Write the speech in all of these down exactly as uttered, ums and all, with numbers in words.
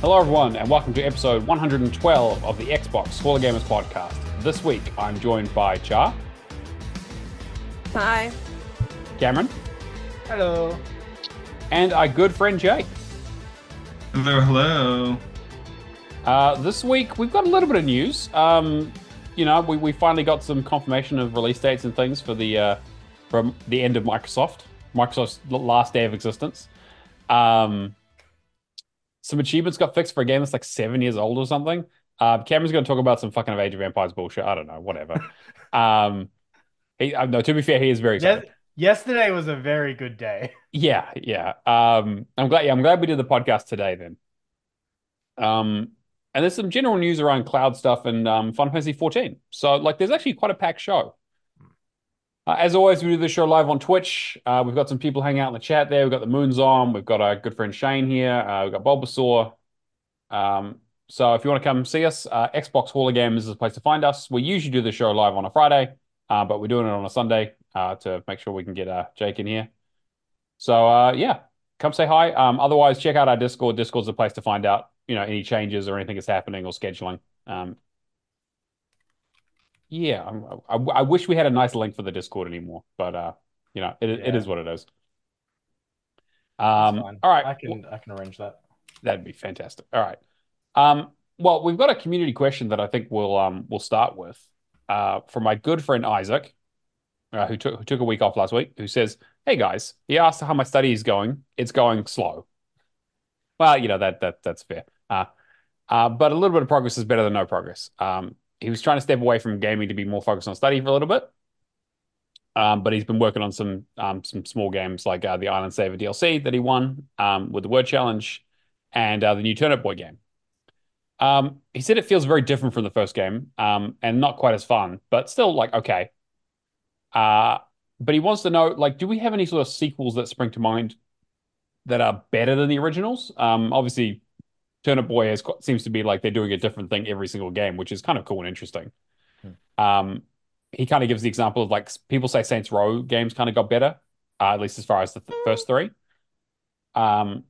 Hello, everyone, and welcome to episode one hundred twelve of the Xbox Hall of Gamers podcast. This week, I'm joined by Char. Hi. Cameron. Hello. And our good friend Jake. Hello, hello. Uh, this week, we've got a little bit of news. Um, you know, we, we finally got some confirmation of release dates and things for the uh, from the end of Microsoft, Microsoft's last day of existence. Um, some achievements got fixed for a game that's like seven years old or something. Uh, Cameron's going to talk about some fucking Age of Empires bullshit. I don't know, whatever. um, he, uh, no, to be fair, he is very excited. Yes, yesterday was a very good day. Yeah, yeah. Um, I'm glad. Yeah, I'm glad we did the podcast today. Then, um, and there's some general news around cloud stuff and um, Final Fantasy fourteen. So, like, there's actually quite a packed show. Uh, as always, we do the show live on Twitch. Uh, we've got some people hanging out in the chat there. We've got the Moons on. We've got our good friend Shane here. Uh, we've got Bulbasaur. Um, so if you want to come see us, uh, Xbox Hall of Gamers is the place to find us. We usually do the show live on a Friday, uh, but we're doing it on a Sunday uh, to make sure we can get uh, Jake in here. So uh, yeah, come say hi. Um, otherwise, check out our Discord. Discord's the place to find out, you know, any changes or anything that's happening or scheduling. Um, Yeah, I'm- I, I wish we had a nice link for the Discord anymore, but uh, you know, it it Yeah. is what it is. That's Um, fine. all right, I can I can arrange that. that'd be fantastic. All right. Um, well, we've got a community question that I think we'll um we'll start with. Uh, from my good friend Isaac, uh, who took who took a week off last week, who says, "Hey guys," he asked how my study is going. It's going slow. Well, you know that that that's fair. Uh, uh, but a little bit of progress is better than no progress. Um, he was trying to step away from gaming to be more focused on study for a little bit. Um, but he's been working on some um, some small games like uh, the Island Saver D L C that he won um, with the Word Challenge and uh, the new Turnip Boy game. Um, he said it feels very different from the first game um, and not quite as fun, but still like okay. Uh, but he wants to know like, do we have any sort of sequels that spring to mind that are better than the originals? Um, obviously, Turnip Boy has, seems to be like they're doing a different thing every single game, which is kind of cool and interesting. Hmm. Um, he kind of gives the example of like people say Saints Row games kind of got better, uh, at least as far as the th- first three. Um,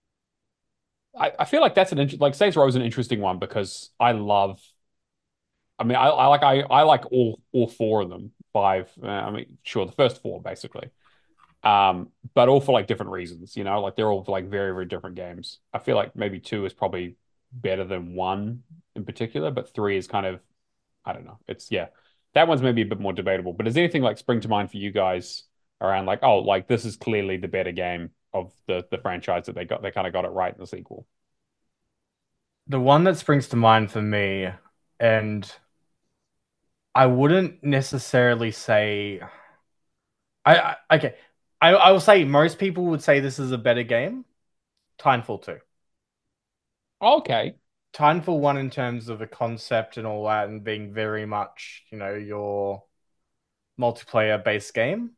I, I feel like that's an int- like Saints Row is an interesting one because I love. I mean, I, I like I, I like all all four of them. Five. Uh, I mean, sure, the first four basically. Um, but all for like different reasons, you know, like they're all for like very, very different games. I feel like maybe two is probably better than one in particular, but three is kind of, I don't know. It's yeah, that one's maybe a bit more debatable. But does anything like spring to mind for you guys around like, oh, like this is clearly the better game of the the franchise that they got, they kind of got it right in the sequel? The one that springs to mind for me, and I wouldn't necessarily say I, I okay. I, I will say most people would say this is a better game. Titanfall two. Okay, Titanfall one in terms of the concept and all that and being very much, you know, your multiplayer based game.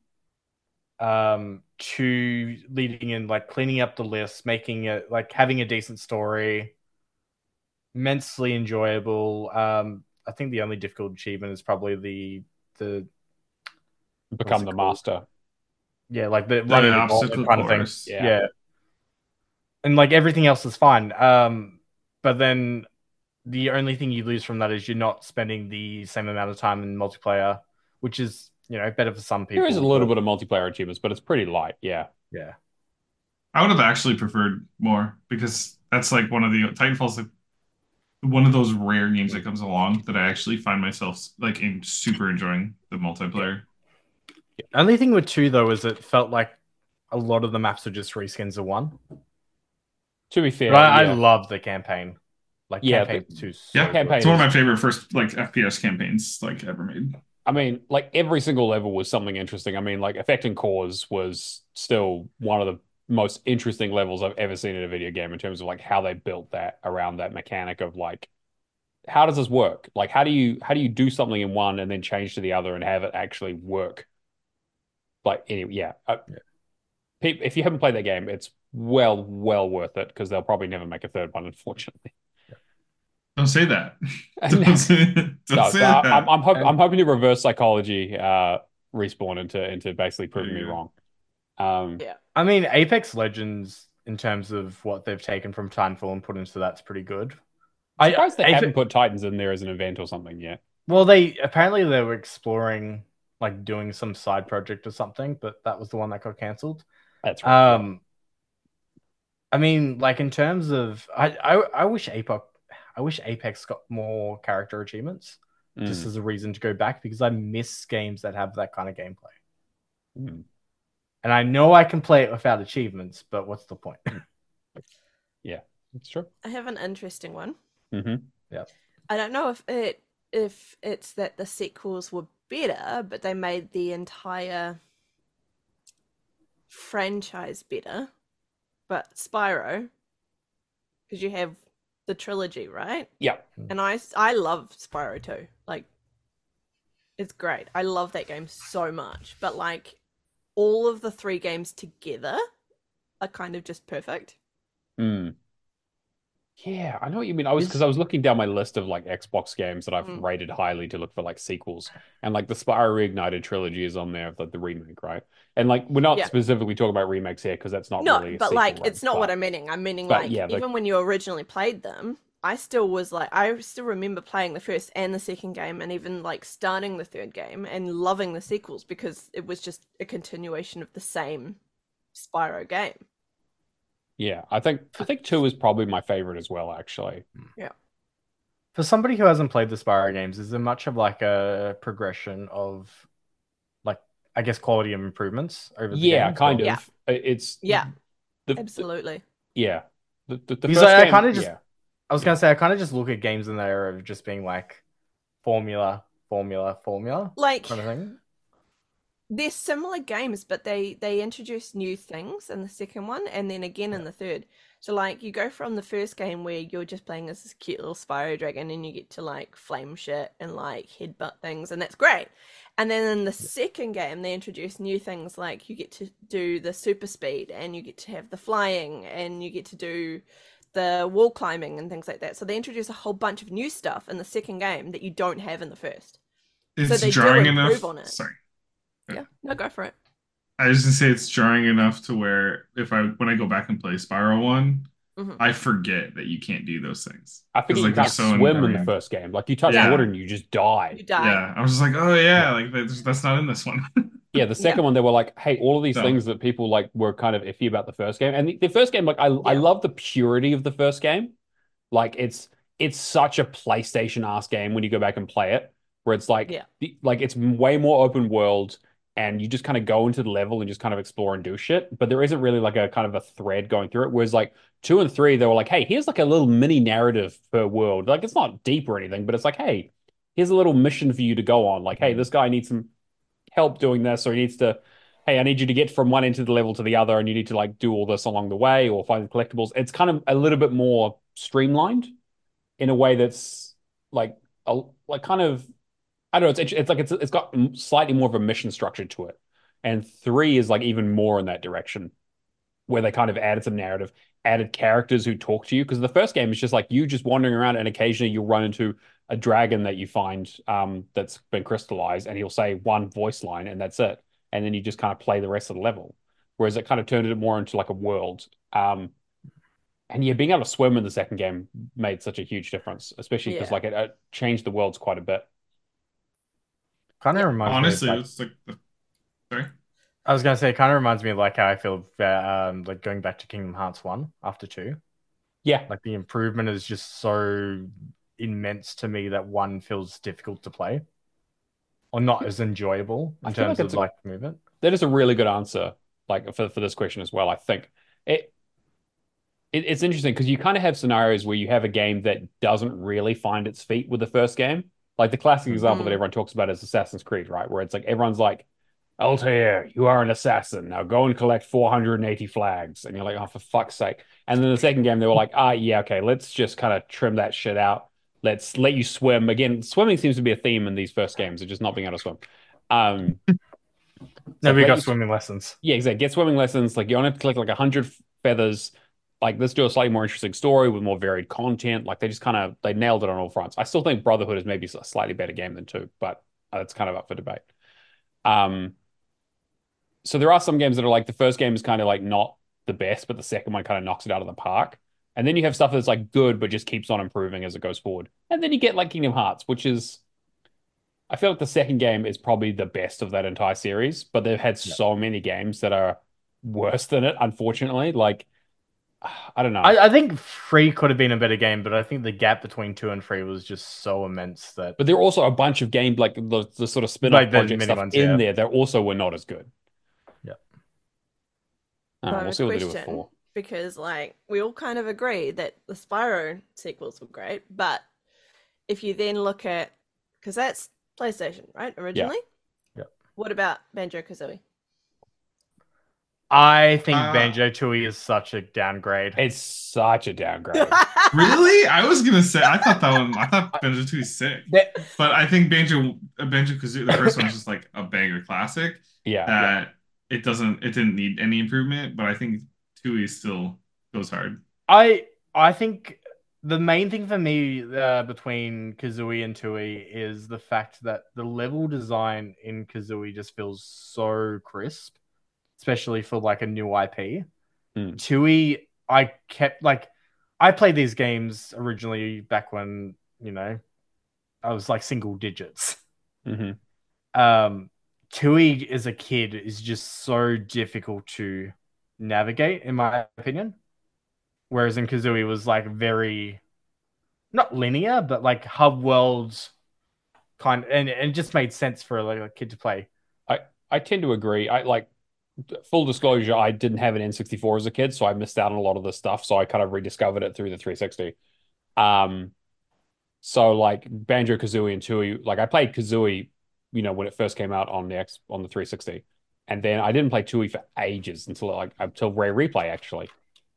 Um, to leading in like cleaning up the list, making it like having a decent story, immensely enjoyable. Um, I think the only difficult achievement is probably the the become it the called? master. yeah, like the The running the obstacle gauntlet kind of thing. course. Yeah. Yeah. And like everything else is fine. Um, but then the only thing you lose from that is you're not spending the same amount of time in multiplayer, which is, you know, better for some people. There is a little but- bit of multiplayer achievements, but it's pretty light. Yeah. Yeah. I would have actually preferred more because that's like one of the Titanfall's like one of those rare games that comes along that I actually find myself like in super enjoying the multiplayer. Only thing with two though is it felt like a lot of the maps are just reskins of one. To be fair, But I, yeah. I love the campaign. Like Yeah, campaign two. So Yeah, good. campaign It's one of is- my favorite first like F P S campaigns like ever made. I mean, like every single level was something interesting. I mean, like Affecting Cause was still one of the most interesting levels I've ever seen in a video game in terms of like how they built that around that mechanic of like, how does this work? Like, how do you how do you do something in one and then change to the other and have it actually work? Like, anyway, yeah. Uh, Yeah. pe- If you haven't played that game, it's well, well worth it because they'll probably never make a third one, unfortunately. Don't say that. No. Don't say, don't No, say so that. I, I'm I'm, hop- And- I'm hoping to reverse psychology uh, respawn into into basically proving me There you go. wrong. Um, Yeah. I mean, Apex Legends in terms of what they've taken from Titanfall and put into that's pretty good. I'm I, surprised they I haven't put Titans in there as an event or something yet. well, they apparently they were exploring like doing some side project or something, but that was the one that got cancelled. That's right. Um, I mean, like in terms of, I, I, I wish Apex, I wish Apex got more character achievements, yeah. just Mm. as a reason to go back because I miss games that have that kind of gameplay. Mm. And I know I can play it without achievements, but what's the point? Yeah, that's true. I have an interesting one. Mm-hmm. Yeah. I don't know if it if it's that the sequels were better, but they made the entire franchise better. But Spyro, because you have the trilogy, right? Yeah. And I I love Spyro too. Like, it's great. I love that game so much. But like, all of the three games together are kind of just perfect. Mm. Yeah, I know what you mean. I was Is- because I was looking down my list of like Xbox games that I've Mm. rated highly to look for like sequels, and like the Spyro Reignited trilogy is on there, like the remake, right? And like we're not Yeah. specifically talking about remakes here because that's not No, really a but sequel, like, right? it's not But- what I'm meaning. I'm meaning but like, yeah, like- even when you originally played them, I still was like, I still remember playing the first and the second game, and even like starting the third game and loving the sequels because it was just a continuation of the same Spyro game. Yeah, I think I think two is probably my favorite as well, actually. For somebody who hasn't played the Spyro games, is there much of like a progression of like I guess quality of improvements over the Yeah, games? kind or- of. Yeah. It's Yeah, the, the- absolutely. yeah. The, the, the Because first I- I game, kinda just- yeah. I was gonna say I kind of just look at games in there of just being like formula, formula, formula Like, kind of thing. they're similar games, but they they introduce new things in the second one, and then again in the third. So like, you go from the first game where you're just playing as this cute little Spyro dragon, and you get to like flame shit and like headbutt things, and that's great. And then in the second game, they introduce new things like you get to do the super speed, and you get to have the flying, and you get to do the wall climbing and things like that. So they introduce a whole bunch of new stuff in the second game that you don't have in the first. It's So they do jarring improve enough. on it. Sorry. Yeah, no, go for it. I was gonna say it's jarring enough to where if I when I go back and play Spyro one, Mhm. I forget that you can't do those things. I think 'Cause, you like, can't they're so swim in the ingrained. first game. Like you touch Yeah. water and you just die. You die. Yeah, I was just like, oh yeah, like that's, that's not in this one. Yeah, the second one they were like, hey, all of these No. things that people like were kind of iffy about the first game. And the, the first game, like I I Yeah. love the purity of the first game. Like it's it's such a PlayStation ass game when you go back and play it, where it's like Yeah. the, like it's way more open world and you just kind of go into the level and just kind of explore and do shit. But there isn't really like a kind of a thread going through it. Whereas like two and three, they were like, hey, here's like a little mini narrative per world. Like it's not deep or anything, but it's like, hey, here's a little mission for you to go on. Like, hey, this guy needs some help doing this, or he needs to, hey, I need you to get from one end of the level to the other, and you need to like do all this along the way or find the collectibles. It's kind of a little bit more streamlined in a way that's like a, like kind of I don't know. It's it's like it's it's got slightly more of a mission structure to it, and three is like even more in that direction, where they kind of added some narrative, added characters who talk to you. Because the first game is just like you just wandering around, and occasionally you'll run into a dragon that you find um that's been crystallized, and he'll say one voice line, and that's it. And then you just kind of play the rest of the level. Whereas it kind of turned it more into like a world. Um, and yeah, being able to swim in the second game made such a huge difference, especially because Yeah. like it, it changed the worlds quite a bit. Kind of Yeah. reminds Honestly, me of, like, it's like the, sorry. I was gonna say, it kind of reminds me of like how I feel about, um, like going back to Kingdom Hearts one after two. Yeah, Like the improvement is just so immense to me that one feels difficult to play, or not as enjoyable in I feel terms like of it's a- like movement. that is a really good answer, like for for this question as well. I think it, it it's interesting because you kind of have scenarios where you have a game that doesn't really find its feet with the first game. Like the classic example that Mhm. everyone talks about is Assassin's Creed, right? Where it's like everyone's like, Altair, you are an assassin. Now go and collect four hundred eighty flags. And you're like, oh, for fuck's sake. And then the second game, they were like, ah, yeah, okay, let's just kind of trim that shit out. Let's let you swim. Again, swimming seems to be a theme in these first games, of just not being able to swim. Um, No, like, we let got you- swimming lessons. yeah, exactly. Get swimming lessons. Like you only have to collect like a hundred feathers. Like let's do a slightly more interesting story with more varied content. Like they just kind of they nailed it on all fronts. I still think Brotherhood is maybe a slightly better game than two, but that's kind of up for debate. Um, so there are some games that are like the first game is kind of like not the best, but the second one kind of knocks it out of the park. And then you have stuff that's like good, but just keeps on improving as it goes forward. And then you get like Kingdom Hearts, which is, I feel like the second game is probably the best of that entire series, but they've had Yeah. so many games that are worse than it, unfortunately. Like, I don't know. I, I think three could have been a better game, but I think the gap between two and three was just so immense that. But there are also a bunch of game, like the, the sort of spin-off Like the project mini stuff ones, in yeah. there that also were not as good. Yeah. I don't know, I have we'll a see what they do with question, four. because like we all kind of agree that the Spyro sequels were great, but if you then look at, because that's PlayStation, right? Originally. Yeah. What about Banjo-Kazooie? I think Uh, Banjo-Tooie is such a downgrade. It's such a downgrade. Really? I was gonna say I thought that one. I thought Banjo Tooie sick, That- but I think Banjo uh, Banjo Kazooie, the first one's just like a banger classic Yeah. that it doesn't it didn't need any improvement. But I think Tooie still goes hard. I I think the main thing for me uh, between Kazooie and Tooie is the fact that the level design in Kazooie just feels so crisp, especially for like a new I P. Hmm. Tooie, I kept like I played these games originally back when, you know, I was like single digits. hmm Um, Tooie as a kid is just so difficult to navigate, in my opinion. Whereas in Kazooie was like very not linear, but like hub worlds kind, and, and it just made sense for like a kid to play. I, I tend to agree. I like full disclosure, I didn't have an N sixty-four as a kid, so I missed out on a lot of the stuff. So I kind of rediscovered it through the three sixty. Um, so like Banjo Kazooie and Tooie, like I played Kazooie, you know, when it first came out on the X on the three sixty, and then I didn't play Tooie for ages until like until Rare Replay actually.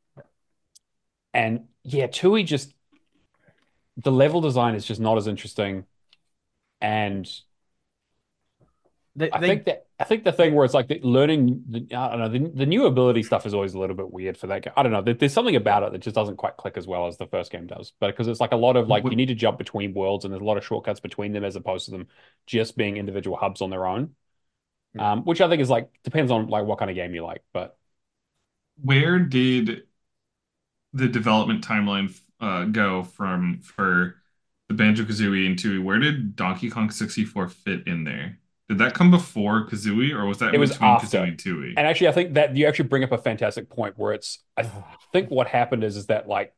And yeah, Tooie just the level design is just not as interesting, and They, I they- think that I think the thing where it's like the learning, the, I don't know, the, the new ability stuff is always a little bit weird for that game. I don't know. There- There's something about it that just doesn't quite click as well as the first game does. But because it's like a lot of like you Wh- need to jump between worlds and there's a lot of shortcuts between them as opposed to them just being individual hubs on their own. Yeah. Um, which I think is like depends on like what kind of game you like. But Where did the development timeline uh, go from for the Banjo Kazooie and Tooie? Where did Donkey Kong sixty-four fit in there? Did that come before Kazooie, or was that It was between after. Kazooie and Tooie? and actually, I think that you actually bring up a fantastic point where it's I think what happened is is that like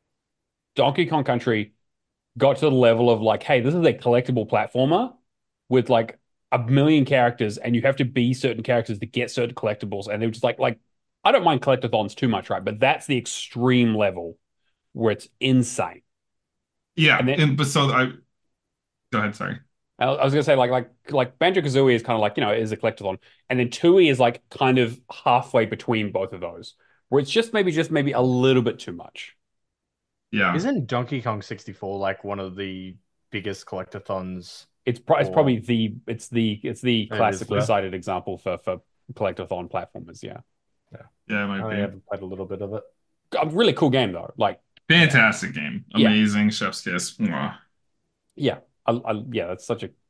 Donkey Kong Country got to the level of like, hey, this is a collectible platformer with like a million characters, and you have to be certain characters to get certain collectibles. And they were just like, like I don't mind collectathons too much, right? But that's the extreme level where it's insane. Yeah, And then- and, but so I go ahead. Sorry. I I was gonna say like like like Banjo Kazooie is kind of like you know it is a collectathon, and then Tooie is like kind of halfway between both of those, where it's just maybe just maybe a little bit too much. Yeah, Isn't Donkey Kong sixty-four like one of the biggest collectathons? It's pro- it's Or- probably the it's the it's the It is, classically yeah. cited example for for collectathon platformers. Yeah, yeah, it I might only be. ever played a little bit of it. a really cool game though. Like Fantastic game. Yeah. Amazing. Chef's kiss. Mwah. yeah, I, I, yeah, that's such a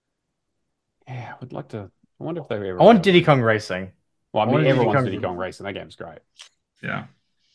yeah. I would like to. I wonder if they ever. I want Diddy Kong Racing. Well, I I want mean, Diddy everyone's Kong- Diddy Kong Racing. That game's great. Yeah.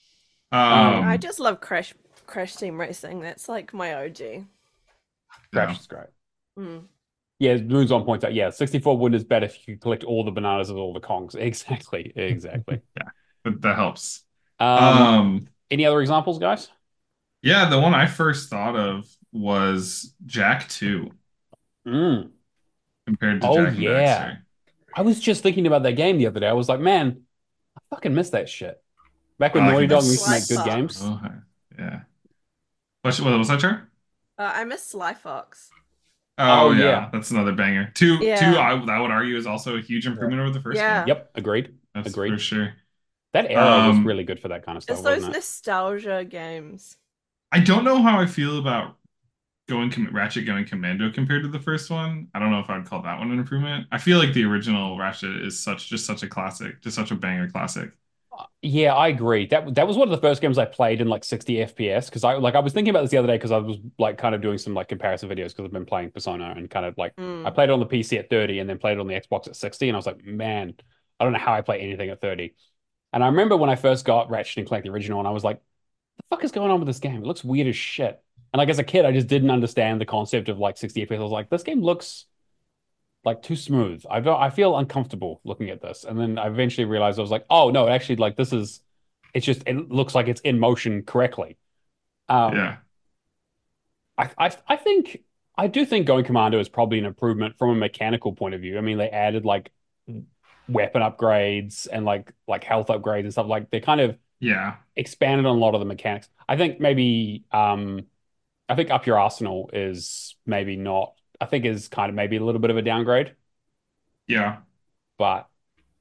Um, Um, I just love Crash Crash Team Racing. That's like my O G. Crash yeah. is great. Mm. Yeah, Moon's on point. Out. Yeah, sixty-four wouldn't is better if you could collect all the bananas of all the Kongs. Exactly, exactly. But that helps. Um, Um, any other examples, guys? yeah, the one I first thought of was Jack two Mm. compared to Oh, Jack and yeah. Daxter. I was just thinking about that game the other day. I was like, man, I fucking miss that shit. Back when I like Naughty it. Dog used to make Slice good Fox. games. Oh, yeah. What, what was that, Char? Uh, I miss Sly Fox. Oh, Oh, yeah. yeah. That's another banger. Two, Yeah. two. I, I would argue is also a huge improvement over the first Yeah. one. Yep, agreed. That's Agreed. for sure. That era was Um, really good for that kind of stuff, It's those wasn't it? nostalgia games. I don't know how I feel about going com Ratchet going Commando compared to the first one. I don't know if I'd call that one an improvement. I feel like the original Ratchet is such just such a classic, just such a banger classic. Yeah, I agree. That that was one of the first games I played in like sixty F P S because I like I was thinking about this the other day because I was like kind of doing some like comparison videos because I've been playing Persona and kind of like Mm. I played it on the P C at thirty and then played it on the Xbox at sixty and I was like, man, I don't know how I play anything at thirty. And I remember when I first got Ratchet and Clank the original, and I was like, "The fuck is going on with this game? It looks weird as shit." And like as a kid, I just didn't understand the concept of like sixty F P S. I was like, "This game looks like too smooth. I don't. I feel uncomfortable looking at this." And then I eventually realized I was like, "Oh no, actually, like this is. It's just it looks like it's in motion correctly." Um, Yeah. I, I I think I do think Going Commando is probably an improvement from a mechanical point of view. I mean, they added like weapon upgrades and like like health upgrades and stuff. Like they kind of Yeah. expanded on a lot of the mechanics. I think maybe um I think Up Your Arsenal is maybe not. I think is kind of maybe a little bit of a downgrade, Yeah. but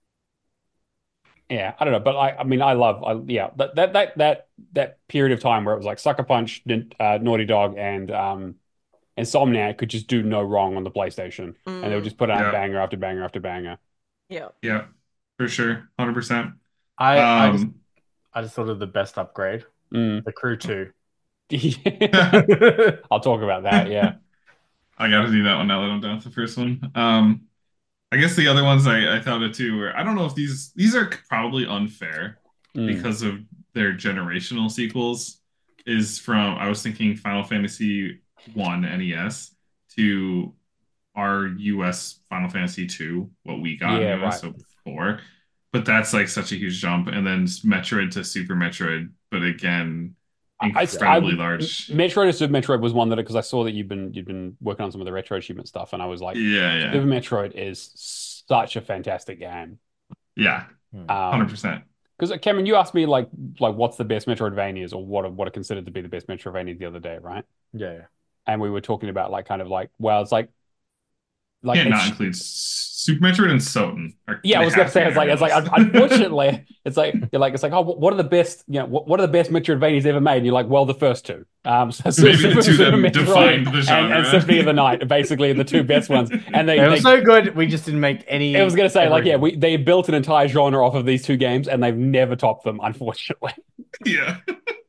yeah, I don't know. But I I mean I love I yeah that that that that that period of time where it was like Sucker Punch, uh, Naughty Dog, and um. Insomniac could just do no wrong on the PlayStation, and they would Mm, just put out Yeah. banger after banger after banger. yeah. Yeah. For sure. one hundred percent. I I just Um, I just thought of the best upgrade, Mm. the Crew two. I'll talk about that. Yeah. I got to do that one now that I'm done with the first one. Um, I guess the other ones I, I thought of too were I don't know if these these are probably unfair Mm. because of their generational sequels. Is from I was thinking Final Fantasy one N E S to our U S Final Fantasy two, what we got Yeah, in U S, right. so four. But that's like such a huge jump, and then Metroid to Super Metroid, but again, I, I, incredibly I- large. Metroid or Super Metroid was one that because I saw that you've been you've been working on some of the retro achievement stuff, and I was like, Yeah, yeah, Super Metroid is such a fantastic game. yeah, Hmm. one hundred Um, percent. because Cameron, you asked me like like what's the best Metroidvanias or what are, what are considered to be the best Metroidvanias the other day, right? Yeah, yeah. And we were talking about like kind of like well, it's like like Can't not it's include S- Super Metroid and Soten. Are, yeah, I they was gonna have to say be it's like on it's your like list. un- unfortunately it's like you're like it's like oh what are the best you know what, what are the best Metroidvanias ever made? And you're like well the first two, um, so, so Maybe the Super, two that Super Metroid defined the and, genre. and Symphony of the Night are basically the two best ones. And they, They were they so good, we just didn't make any. I was gonna say like yeah original. we they built an entire genre off of these two games and they've never topped them unfortunately. Yeah,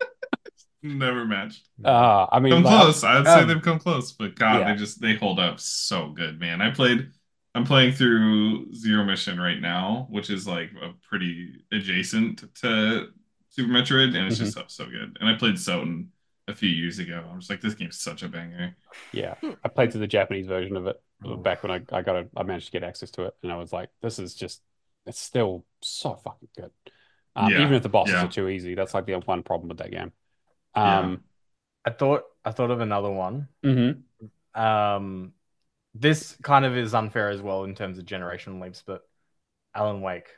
never matched. Uh, I mean Come like, close. I'd say Um, they've come close, but God, Yeah. they just they hold up so good, man. I played. I'm playing through Zero Mission right now, which is like a pretty adjacent to Super Metroid, and it's just so, so good. And I played Soten a few years ago. I'm just like, this game's such a banger. yeah, I played through the Japanese version of it Oh. back when I I got a, I managed to get access to it and I was like this is just it's still so fucking good. Um, Yeah, even if the bosses yeah. are too easy, that's like the one problem with that game. Yeah. Um, I thought I thought of another one. mhm. Um, this kind of is unfair as well in terms of generational leaps, but Alan Wake.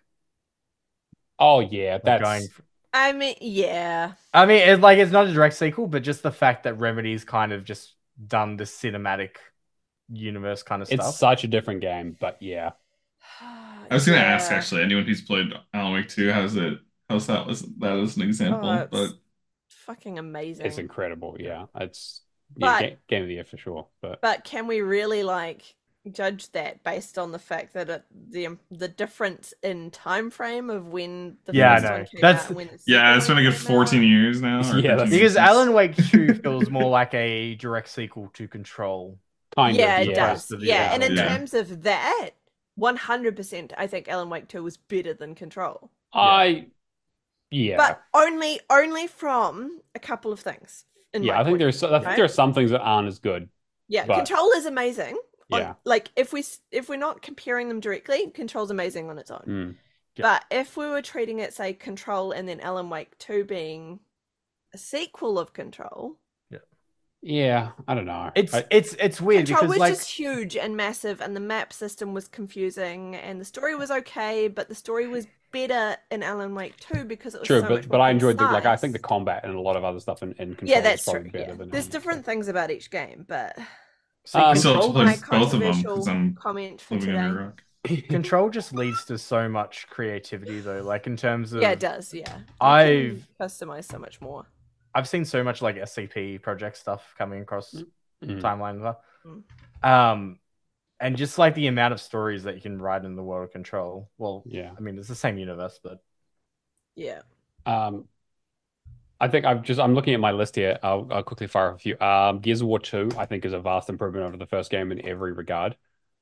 Oh yeah, Like that's going. I mean, yeah. I mean, it's like it's not a direct sequel, but just the fact that Remedy's kind of just done the cinematic universe kind of it's stuff. such a different game, but yeah. I was gonna ask Yeah. actually, anyone who's played Alan Wake two, how's it? How's that? Was that as an example? Oh, it's but fucking amazing. It's incredible. Yeah, it's yeah, But- game, game of the year for sure. But But can we really like judge that based on the fact that it, the the difference in time frame of when the Yeah, I first know. one came That's- out and when the yeah, second it's been a one good came fourteen out? years now. or Yeah, thirteen that's- Because years. Alan Wake two feels more like a direct sequel to Control. kind Yeah, of it yeah. does. to the Yeah, and in original. Yeah. terms of that, one hundred percent, I think Alan Wake two was better than Control, I yeah but only only from a couple of things. In yeah. my I think point. there's I think right? there are some things that aren't as good. Yeah, but- Control is amazing. on- Yeah. like if we s- if we're not comparing them directly, Control's amazing on its own. Mm. Yeah. But if we were treating it, say, Control and then Alan Wake two being a sequel of Control, Yeah, I don't know. It's I- it's it's weird Control because was like just huge and massive, and the map system was confusing, and the story was okay, but the story was better in Alan Wake two because it was true, so but much but more I enjoyed the like I think the concise. combat and a lot of other stuff in, in Control Yeah, is that's true. probably better Yeah. than There's um, different things about each game, but see, Um, I still have to Control, play my both of them because controversial I'm comment for living today. under a rock. Control just leads to so much creativity though. Like in terms of Yeah, it does. Yeah, You I've- can customize so much more. I've seen so much like S C P project stuff coming across Mm. timeline and stuff. Mm. Um, and just like the amount of stories that you can write in the world of Control. Well, Yeah. I mean it's the same universe, but Yeah. Um, I think I've just I'm looking at my list here. I'll, I'll quickly fire off a few. Um, Gears of War two, I think, is a vast improvement over the first game in every regard.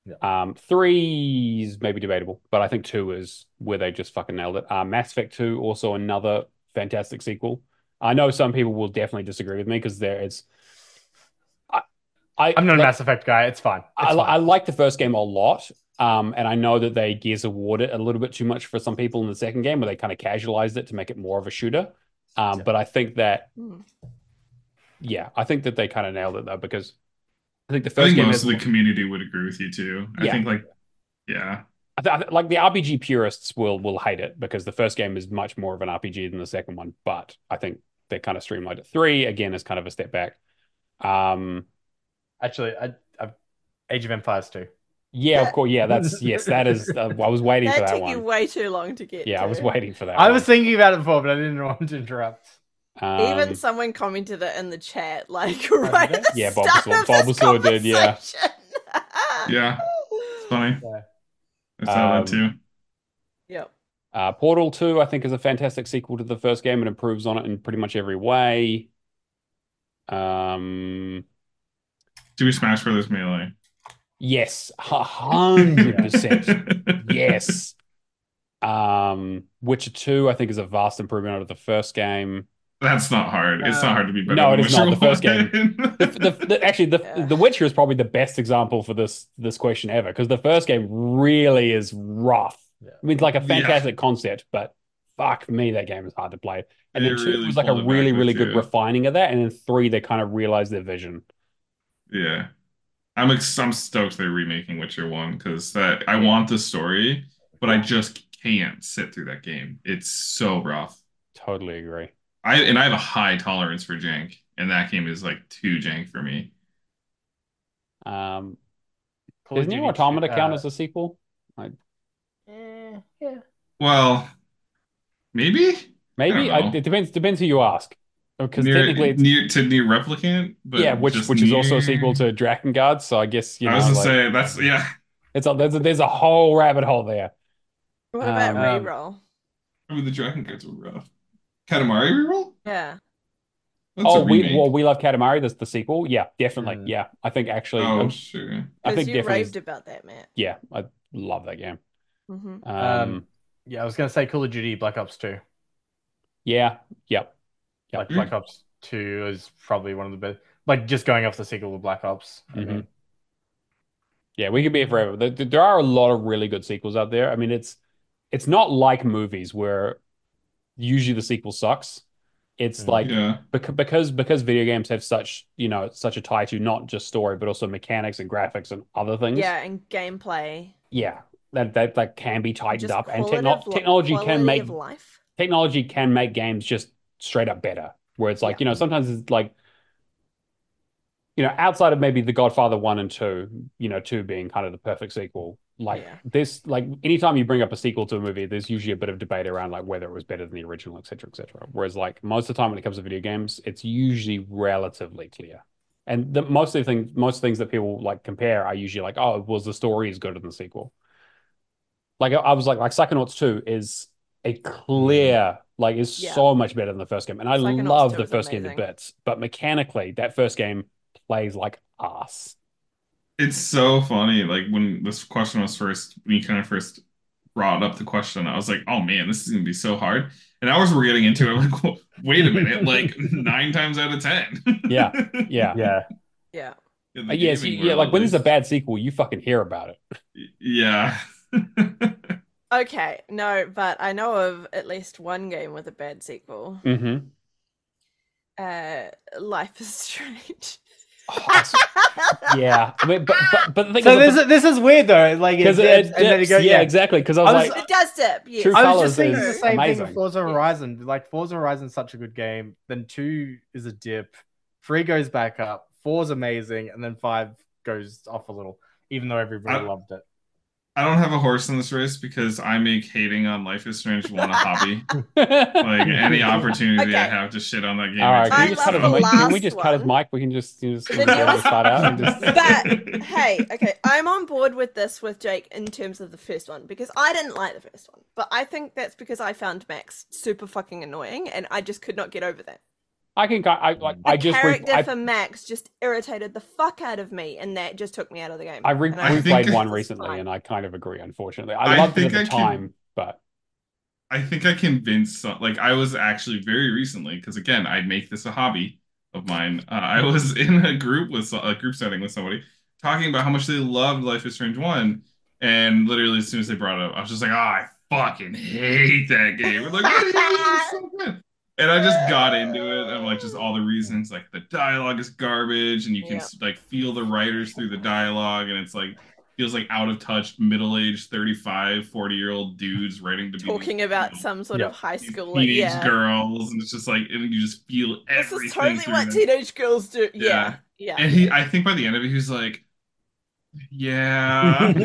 Um, three is maybe debatable, but I think two is where they just fucking nailed it. Uh, Mass Effect two, also another fantastic sequel. I know some people will definitely disagree with me because there is. I, I I'm not a like, Mass Effect guy. It's fine. It's I, fine. I like the first game a lot. Um, and I know that they Gears of War it a little bit too much for some people in the second game, where they kind of casualized it to make it more of a shooter. Um, Yeah. but I think that, Hmm. yeah, I think that they kind of nailed it though, because I think the I first think game most has of the more- community would agree with you too. I Yeah. think like, yeah, I th- I th- like the R P G purists will will hate it because the first game is much more of an R P G than the second one. But I think they kind of streamlined it. Three again is kind of a step back. Um, Actually, I, I've Age of Empires two. yeah, of course, yeah, that's yes, that is. Uh, I was waiting for That that took you one. way too long to get Yeah, to. I was waiting for that. I one. was thinking about it before, but I didn't want to interrupt. Even Um, someone commented it in the chat, like right at the Yeah, start Bulbasaur- of this Bulbasaur did, yeah. conversation. yeah, it's funny. Yeah. I saw Um, that too. Yep. uh, Portal two, I think, is a fantastic sequel to the first game. It improves on it in pretty much every way. Um, Super Smash Brothers Melee. yes, a hundred percent. Yes. Um, Witcher two, I think, is a vast improvement over the first game. That's not hard. It's not hard to be better No, than it is not. Witcher The first one. game- The, the, the, actually, the Yeah. The Witcher is probably the best example for this this question ever because the first game really is rough. Yeah. I mean, it's like a Yeah. fantastic concept, but fuck me, that game is hard to play. And They then two really was like a pulled it back really, there, really good too. refining of that, and then three they kind of realized their vision. Yeah. I'm ex I'm stoked they're remaking Witcher one because that I want the story, but I just can't sit through that game. It's so rough. Totally agree. I and I have a high tolerance for jank, and that game is like too jank for me. Um, Call of does Nier Duty Automata two, count uh, as a sequel? eh, yeah. Well, maybe Maybe I I don't know. it depends depends who you ask. Because near technically, it's, near to near Replicant, but yeah, which just which is also a near- sequel to Drakengard. So I guess you I know, was gonna like, say that's yeah. it's a, there's a, there's a whole rabbit hole there. What about Um, Um, reroll? I mean the Dragon Guards were rough. Katamari reroll? Yeah. That's Oh, a we remake. well, we love Katamari. That's the sequel. Yeah, definitely. Mm. Yeah, I think actually, Oh um, sure. I Because think you definitely. raved about that, Matt. Yeah, I love that game. Hmm. Um, Um, Yeah, I was gonna say Call of Duty Black Ops two. yeah, yep, yep. Like Black Ops two is probably one of the best. Like just going off the sequel of Black Ops. I Mhm. mean, Yeah, we could be here forever. There, there are a lot of really good sequels out there. I mean, it's it's not like movies where usually the sequel sucks. It's Mm. like Yeah. bec- because because video games have such, you know, such a tie to not just story but also mechanics and graphics and other things. Yeah, and gameplay. Yeah, that that that can be tightened Just up, and quality techno of li- technology can quality make of life. technology can make games just straight up better. Where it's like, Yeah. you know, sometimes it's like, you know, outside of maybe The Godfather one and two, you know, two being kind of the perfect sequel. Like Yeah. this, like anytime you bring up a sequel to a movie, there's usually a bit of debate around like whether it was better than the original, et cetera, et cetera. Whereas like most of the time when it comes to video games, it's usually relatively clear. And the most of the things, most things that people like compare are usually like, oh, was the story is good in the sequel? Like I was like, like Psychonauts two is a clear, like is Yeah. so much better than the first game. And I Psychonauts love two the is first game to amazing. bits, but mechanically, that first game plays like ass. It's so funny. Like when this question was first, when you kind of first brought up the question, I was like, "Oh man, this is gonna be so hard." And hours we're getting into it, I'm like, well, "Wait a minute!" Like nine times out of ten. Yeah, yeah. yeah. Yeah. In Uh, the yes, gaming you- yeah, world, like at when there's a least. bad sequel, you fucking hear about it. Yeah. Okay, no, but I know of at least one game with a bad sequel. Mm-hmm. Uh, Life is Strange. Yeah, I mean, but but, but the thing So is, this is, this is weird though. Like because it, it, dips, and then it dips, goes. yeah, Yeah, exactly. Because I was I was- like, It does dip, yes. True I was Colours just thinking is the same thing amazing. with Forza Yes. Horizon. Like Forza Horizon's such a good game. Then two is a dip. Three goes back up. Four's amazing, and then five goes off a little. Even though everybody I- loved it. I don't have a horse in this race because I make hating on Life is Strange one a hobby. Like any opportunity I Okay. have to shit on that game. all right, I can I we just love cut his the mic? Can we last just cut his one. mic? We can just, you just, The just get newest- this part out and just. But hey, okay, I'm on board with this with Jake in terms of the first one because I didn't like the first one, but I think that's because I found Max super fucking annoying and I just could not get over that. I can. I like. The I just re- character I, for Max just irritated the fuck out of me, and that just took me out of the game. I re- And I was think- replayed one "This is recently, fine." and I kind of agree. Unfortunately, I I loved it at think the I can- time, but I think I convinced some, like I was actually very recently because again I make this a hobby of mine. Uh, I was in a group with so- a group setting with somebody talking about how much they loved Life is Strange one, and literally as soon as they brought it up, I was just like, oh, I fucking hate that game. We're like, what do you mean? It's so good. And I just got into it. I'm like, just all the reasons, like the dialogue is garbage, and you can Yeah. like feel the writers through the dialogue, and it's like feels like out of touch, middle-aged, thirty-five,40-year-old dudes writing to be Talking these, about you know, some sort yeah, of high these school, teenage yeah. girls, and it's just like, and you just feel This everything is totally through what them. teenage girls do. Yeah, Yeah. yeah. And he, I think by the end of it, he was like, yeah.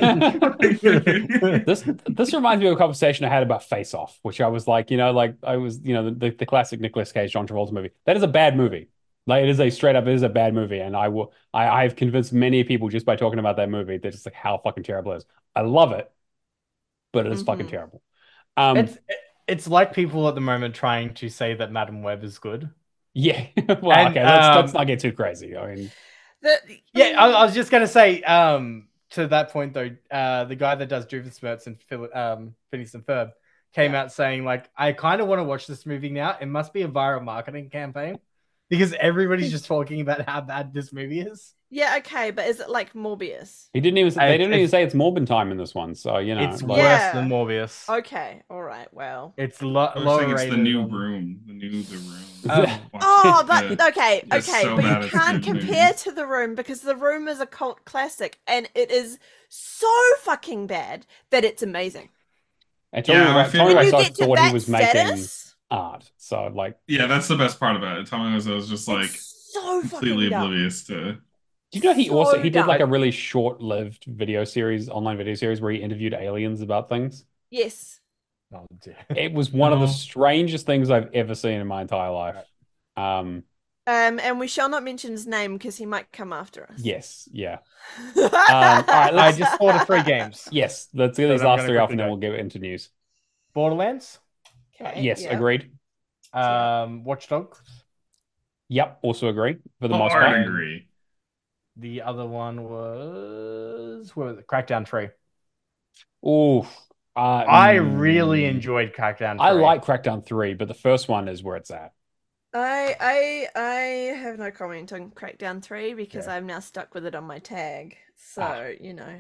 this this reminds me of a conversation I had about Face Off, which I was like, you know, like I was, you know, the, the classic Nicolas Cage, John Travolta movie. That is a bad movie. Like it is a straight up, it is a bad movie, and I will, I, I've convinced many people just by talking about that movie that just like how fucking terrible it is. I love it, but it is fucking Mhm. terrible. Um, It's it's like people at the moment trying to say that Madam Web is good. yeah. Well, And, okay, let's um, let's not get too crazy. I mean, The, Yeah, I, I was just gonna say, um, to that point though, uh, the guy that does Doofenshmirtz and Phil, um, Phineas and Ferb came Yeah. out saying like, I kind of want to watch this movie now. It must be a viral marketing campaign because everybody's just talking about how bad this movie is. yeah, okay, but is it like Morbius? he didn't even. They It's- didn't even it's- say it's Morbin time in this one, so you know, It's like- worse Yeah. than Morbius. Okay, all right, well. It's lo- I was lower saying it's the rated new on- room. The new The Room. Um, Watch Oh, it. but Yeah. okay, It's okay, so but bad you it's can't good compare movies. to The Room because The Room is a cult classic, and it is so fucking bad that it's amazing. and Tommy, Yeah, I Wiseau- feel Tommy like- When you Wiseau get to thought he that was making status, art, so like, Yeah, that's the best part about it. Tommy Wiseau was just like it's so completely fucking dumb. oblivious to. do you know he So also he did dumb. like a really short-lived video series, online video series where he interviewed aliens about things. Yes. Oh, dear. It was one of the No. strangest things I've ever seen in my entire life. Um, Um, and we shall not mention his name because he might come after us. yes, yeah, um, all right, I let's- just thought of three games. yes. Let's get So these I'm last gonna three off, quickly and then go. we'll get into news. Borderlands, Okay, Yes, yeah. agreed. um, Watch Dogs. Yep, also agree for the Oh, most I part. agree. The other one was what was it? Crackdown three. Oof. Uh, I mm, really enjoyed Crackdown three. I like Crackdown three, but the first one is where it's at. I I I have no comment on Crackdown three because Yeah. I'm now stuck with it on my tag. So, Ah. you know.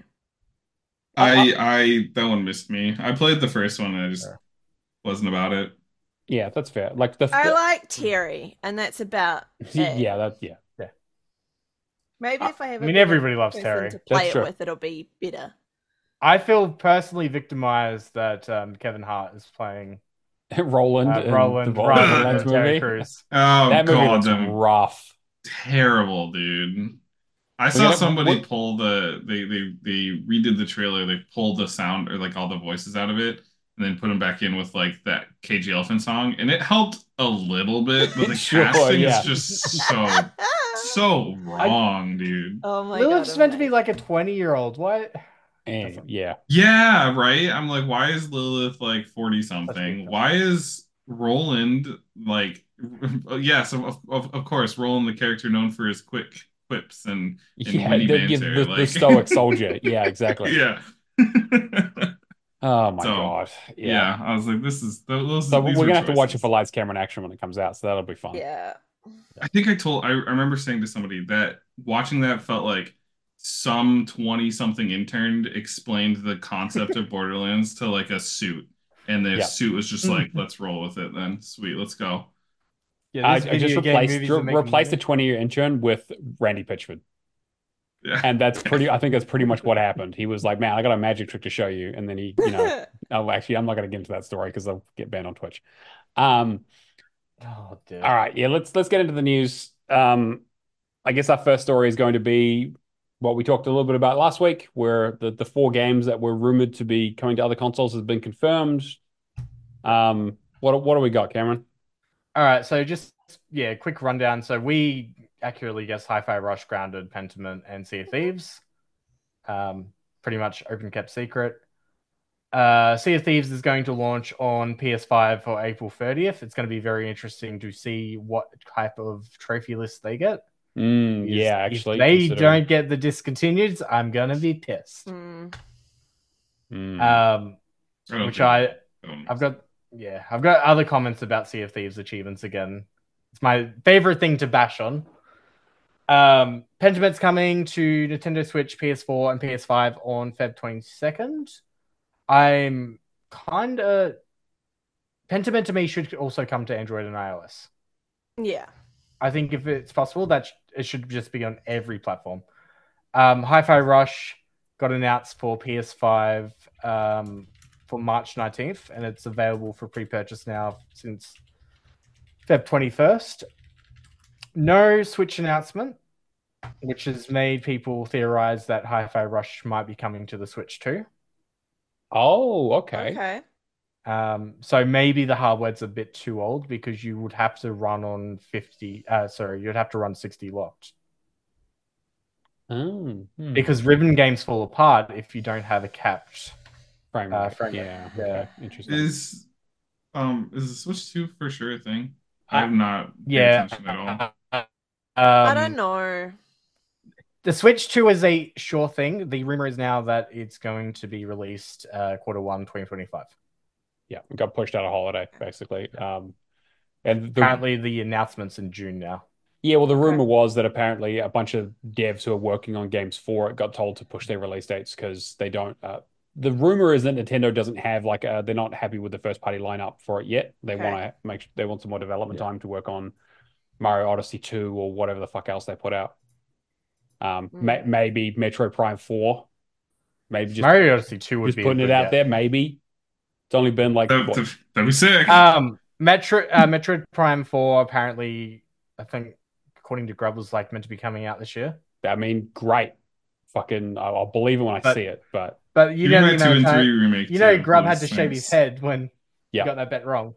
I I that one missed me. I played the first one and I just Sure. wasn't about it. Yeah, that's fair. Like the, I the- like Terry, and that's about it. yeah, that yeah. Maybe if I have I a mean, better everybody loves person Terry. to play That's it true. with, it'll be better. I feel personally victimized that um, Kevin Hart is playing Roland uh, and Roland the rather Borderlands than Terry movie. Crews. Oh That movie god, looks them rough. terrible, dude. I Well, saw you know, somebody what- pull the they they they redid the trailer. They pulled the sound or like all the voices out of it, and then put them back in with like that K G Elephant song, and it helped a little bit, but the Sure, casting yeah. is just so so wrong, dude. Oh my Lilith's god. meant to be amazing. like a twenty year old. What? And yeah, Yeah, right. I'm like, why is Lilith like forty Let's something? be- Why is Roland like? Yes, of, of of course, Roland, the character known for his quick quips and and yeah, witty the, yeah, banter, the, the like stoic soldier. Yeah, exactly. yeah. Oh my So, god. Yeah. Yeah. I was like, this is those. So these we're are gonna have to watch it choices. for lights, camera, and action when it comes out. So that'll be fun. Yeah. I think I told I, I remember saying to somebody that watching that felt like some twenty something intern explained the concept of Borderlands to like a suit, and the Yeah. suit was just like, let's roll with it then. Sweet, let's go. Yeah, I, this I just video game replaced movies are making replaced the money. twenty year intern with Randy Pitchford, Yeah. and that's pretty. I think that's pretty much what happened. He was like, "Man, I got a magic trick to show you," and then he, you know, oh, actually, I'm not going to get into that story because I'll get banned on Twitch. Um, Oh, dude. all right, yeah, let's let's get into the news. Um, I guess our first story is going to be what we talked a little bit about last week, where the the four games that were rumored to be coming to other consoles has been confirmed. Um, what what do we got, Cameron? All right, so just yeah, quick rundown. So we accurately guessed Hi-Fi Rush, Grounded, Pentiment, and Sea of Thieves. Um, pretty much open kept secret. Uh, Sea of Thieves is going to launch on P S five for April thirtieth. It's going to be very interesting to see what type of trophy list they get. Mm, Because yeah, actually, if they considering- don't get the discontinued, I'm gonna be pissed. Mm. Mm. Um, I don't which think- I, I don't I've got, yeah, I've got other comments about Sea of Thieves achievements again. It's my favorite thing to bash on. Um, Pentament's coming to Nintendo Switch, P S four, and P S five on February twenty-second. I'm kind of Pentiment to me should also come to Android and iOS. Yeah. I think if it's possible, that sh- it should just be on every platform. Um, Hi-Fi Rush got announced for P S five um, for March nineteenth, and it's available for pre-purchase now since February twenty-first. No Switch announcement, which has made people theorize that Hi-Fi Rush might be coming to the Switch too. Oh, okay. Okay. Um, so maybe the hardware's a bit too old because you would have to run on fifty. Uh, sorry, you'd have to run sixty locked. Oh, hmm. Because Ribbon games fall apart if you don't have a capped frame uh, rate. frame rate. Yeah, Yeah. okay, interesting. Is um is the Switch two for sure a thing? Uh, I have not paid Yeah. attention at all. Um, I don't know. The Switch two is a sure thing. The rumor is now that it's going to be released uh, quarter one, twenty twenty-five. Yeah, it got pushed out of holiday basically. Um, and the, Apparently, the announcement's in June now. yeah, well, the Okay. rumor was that apparently a bunch of devs who are working on games for it got told to push their release dates because they don't. Uh, the rumor is that Nintendo doesn't have like a, they're not happy with the first party lineup for it yet. They Okay. want to make they want some more development Yeah. time to work on Mario Odyssey two or whatever the fuck else they put out. Um, may, Mm. maybe Metroid Prime four. Maybe just Mario Odyssey two would just be a putting it good out get. there. Maybe it's only been like That, what, that, that'd be sick. Um, Metro, uh, Metroid Prime four apparently, I think, according to Grub, was like meant to be coming out this year. I mean, great. Fucking, I'll, I'll believe it when I But- see it. But But you Super know, Mario you two know, and time- three remake. you know, too, Grub had was to shave his nice. head when Yeah. he got that bet wrong.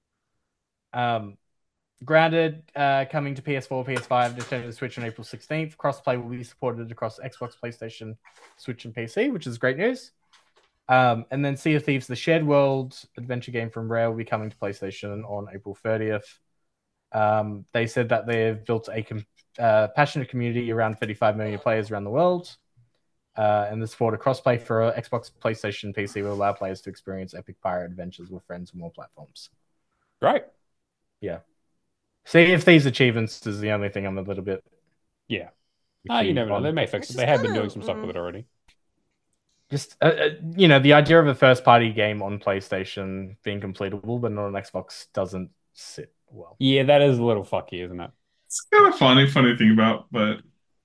Um, Grounded uh, coming to P S four, P S five, Nintendo Switch on April sixteenth. Crossplay will be supported across Xbox, PlayStation, Switch, and P C, which is great news. Um, and then Sea of Thieves, the shared world adventure game from Rare, will be coming to PlayStation on April thirtieth. Um, they said that they've built a com- uh, passionate community around thirty-five million players around the world. Uh, and the support of crossplay for uh, Xbox, PlayStation, P C will allow players to experience epic pirate adventures with friends on more platforms. great. Sea of Thieves achievements is the only thing I'm a little bit. Yeah. Ah, you iffy never know. on. They may fix Which it. is They have been kinda, doing some stuff with mm. it already. Just uh, uh, you know, the idea of a first party game on PlayStation being completable, but not on Xbox, doesn't sit well. Yeah, that is a little fucky, isn't it? It's kind of funny, funny thing about, but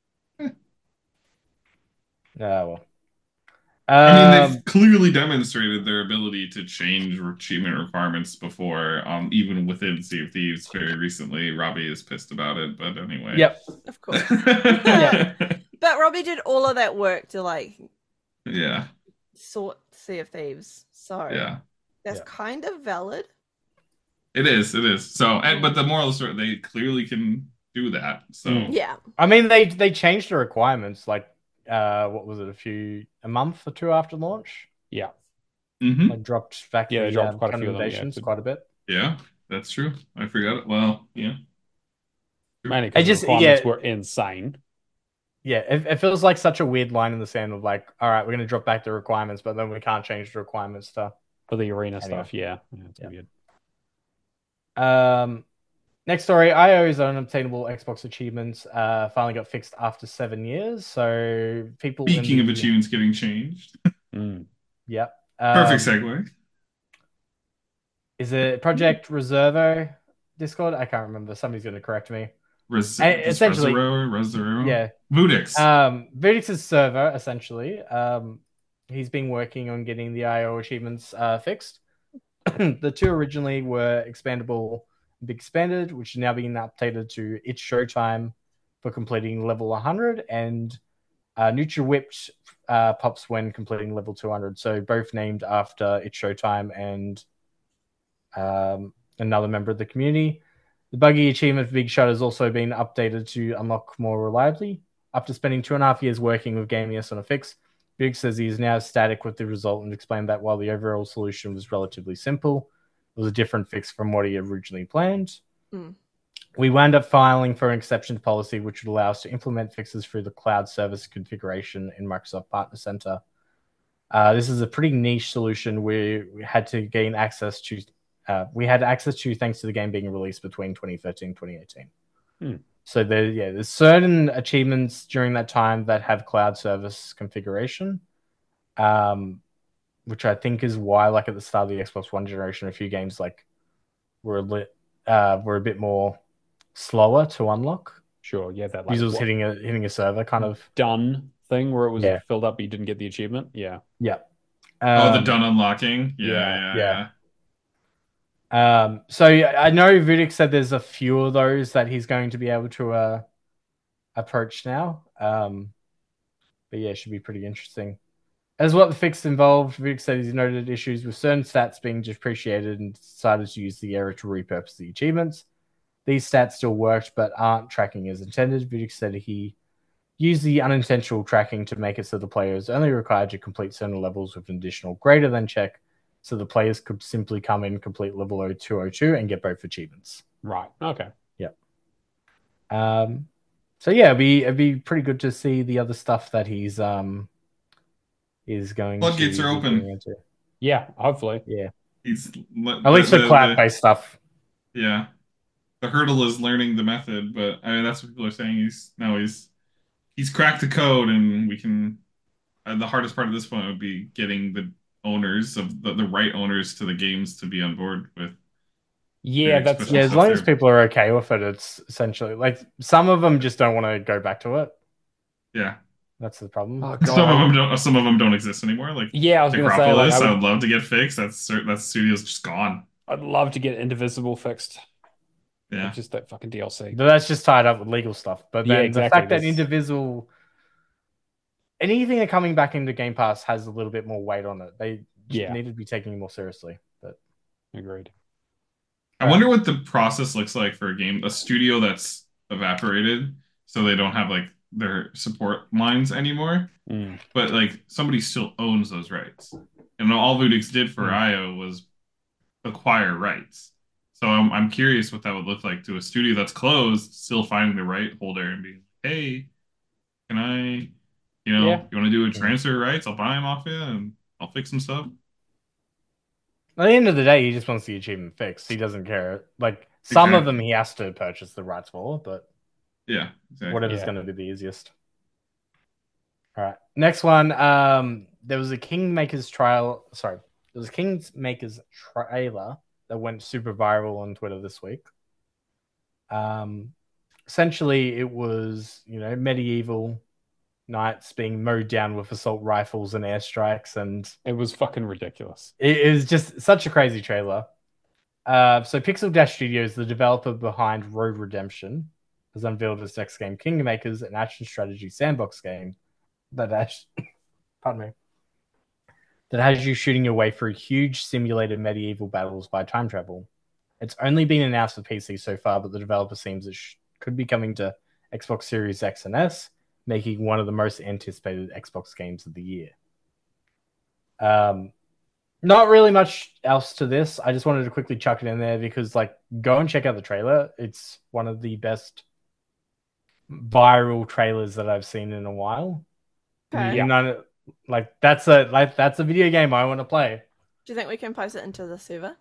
Ah, well. I mean, Um, they've clearly demonstrated their ability to change achievement requirements before, um, even within Sea of Thieves very recently. Robbie is pissed about it, but anyway. yep. Of course. yeah. But Robbie did all of that work to like Yeah. sort Sea of Thieves. So Yeah. that's Yeah. kind of valid. It is. It is. So, and, but the moral of the story, they clearly can do that. So, Mm. Yeah. I mean, they they changed the requirements. Like, uh, what was it? A few, a month or two after launch, Yeah. mhm. like dropped back Yeah, they the dropped um, quite a few of them, yeah. recommendations quite a bit. Yeah, that's true. I forgot it. Well, yeah. Mainly I because the just- requirements yeah. were insane. Yeah, it, it feels like such a weird line in the sand of like, all right, we're gonna drop back the requirements, but then we can't change the requirements to. For the arena Anyway. stuff, yeah. Yeah, it's Yeah. weird. Um, next story: I O's unobtainable Xbox achievements uh, finally got fixed after seven years. So people. in Speaking of the- achievements getting changed, Mm. Yep. perfect Um, segue. Is it Project Reservo Discord? I can't remember. Somebody's going to correct me. Res- I- this essentially- Rezzero, Rezzero? Yeah. Vudix. Um, Vudix's server, essentially. Um, he's been working on getting the I O achievements uh, fixed. The two originally were expandable and big expanded, which is now being updated to It's Showtime for completing level one hundred, and uh, Nutri Whipped uh, pops when completing level two hundred. So both named after It's Showtime and um, another member of the community. The buggy achievement for Big Shot has also been updated to unlock more reliably. After spending two and a half years working with Gamius on a fix, Big says he is now ecstatic with the result and explained that while the overall solution was relatively simple, it was a different fix from what he originally planned. Mm. We wound up filing for an exceptions policy, which would allow us to implement fixes through the cloud service configuration in Microsoft Partner Center. Uh, this is a pretty niche solution we, we had to gain access to. Uh, we had access to thanks to the game being released between twenty thirteen and twenty eighteen. Hmm. So there, yeah, there's certain achievements during that time that have cloud service configuration, um, which I think is why, like at the start of the Xbox One generation, a few games like were lit, uh, were a bit more slower to unlock. Sure, yeah, that like Users what, hitting a hitting a server kind of done thing where it was Yeah. filled up, but you didn't get the achievement. Yeah. yeah. Oh, the Um, done unlocking. Yeah, yeah, yeah, yeah. yeah. Um, so yeah, I know Vidic said there's a few of those that he's going to be able to uh, approach now. Um, but yeah, it should be pretty interesting. As what the fix involved, Vidic said he's noted issues with certain stats being depreciated and decided to use the error to repurpose the achievements. These stats still worked, but aren't tracking as intended. Vidic said he used the unintentional tracking to make it so the player is only required to complete certain levels with an additional greater than check, so the players could simply come in, complete level two oh two, and get both achievements. Right. Okay. Yep. Um, so yeah, it'd be it'd be pretty good to see the other stuff that he's um is going. Floodgates to are be open. going into. Yeah, hopefully. Yeah. He's At least for cloud-based stuff. Yeah. The hurdle is learning the method, but I mean that's what people are saying. He's now he's he's cracked the code, and we can. Uh, the hardest part at this point would be getting the owners of the, the right owners to the games to be on board with. Yeah, Very that's special Yeah, as stuff long there. as people are okay with it, it's essentially like some of them just don't want to go back to it. Yeah. That's the problem. Oh, Some of God. them don't. Some of them don't exist anymore. Like Yeah, I was gonna say, like, Necropolis, I I would, would love to get fixed. That's cer- that studio's just gone. I'd love to get Indivisible fixed. Yeah. Just that fucking D L C. But that's just tied up with legal stuff. But Yeah, then exactly. the fact that There's- Indivisible, anything that coming back into Game Pass has a little bit more weight on it. They just Yeah. need to be taking it more seriously. But Agreed. I wonder what the process looks like for a game, a studio that's evaporated, so they don't have like their support lines anymore. Mm. But like somebody still owns those rights, and all Voodix did for Mm. I O was acquire rights. So I'm I'm curious what that would look like to a studio that's closed, still finding the right holder and being, hey, can I, you know, Yeah. you want to do a transfer rights? I'll buy them off you and I'll fix some stuff. at the end of the day, he just wants the achievement fixed. He doesn't care. Like some of Exactly. them, he has to purchase the rights for, but Yeah, exactly. whatever's Yeah. going to be the easiest. All right, next one. Um, there was a Kingmakers trial. Sorry, there was a Kingmakers trailer that went super viral on Twitter this week. Um, essentially, it was you know medieval knights being mowed down with assault rifles and airstrikes, and It was fucking ridiculous. it is just such a crazy trailer. Uh, so Pixel Dash Studios, the developer behind Road Redemption, has unveiled its next game, Kingmakers, an action strategy sandbox game that has, pardon me, that has you shooting your way through huge simulated medieval battles by time travel. It's only been announced for P C so far, but the developer seems it sh- could be coming to Xbox Series X and S, making one of the most anticipated Xbox games of the year. Um, not really much else to this. I just wanted to quickly chuck it in there because, like, go and check out the trailer. It's one of the best viral trailers that I've seen in a while. Okay. You know, like that's a like that's a video game I want to play. Do you think we can post it into the server?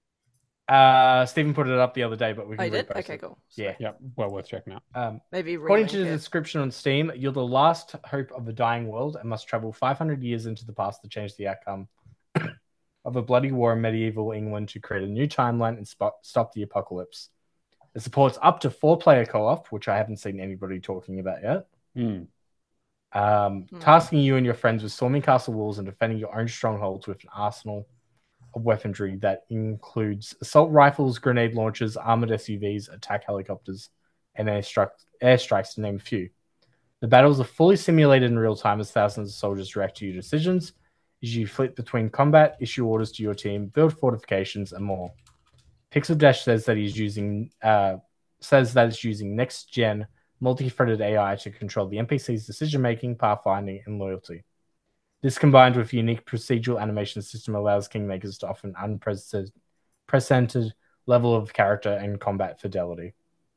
Uh, Stephen put it up the other day, but we Oh, can you did? repost Okay, it. cool. Yeah. Yeah, well worth checking out. Um, Maybe according to relink the it. description on Steam, you're the last hope of a dying world and must travel five hundred years into the past to change the outcome of a bloody war in medieval England to create a new timeline and spot, stop the apocalypse. It supports up to four-player co-op, which I haven't seen anybody talking about yet. Hmm. Um, Hmm. tasking you and your friends with storming castle walls and defending your own strongholds with an arsenal of weaponry that includes assault rifles, grenade launchers, armored S U Vs, attack helicopters, and airstrike, airstrikes, to name a few. The battles are fully simulated in real time as thousands of soldiers react to your decisions as you flip between combat, issue orders to your team, build fortifications, and more. Pixel Dash says that he's using uh, says that it's using next-gen multi-threaded A I to control the N P C's decision-making, pathfinding, and loyalty. This combined with unique procedural animation system allows Kingmakers to offer an unprecedented precedented level of character and combat fidelity.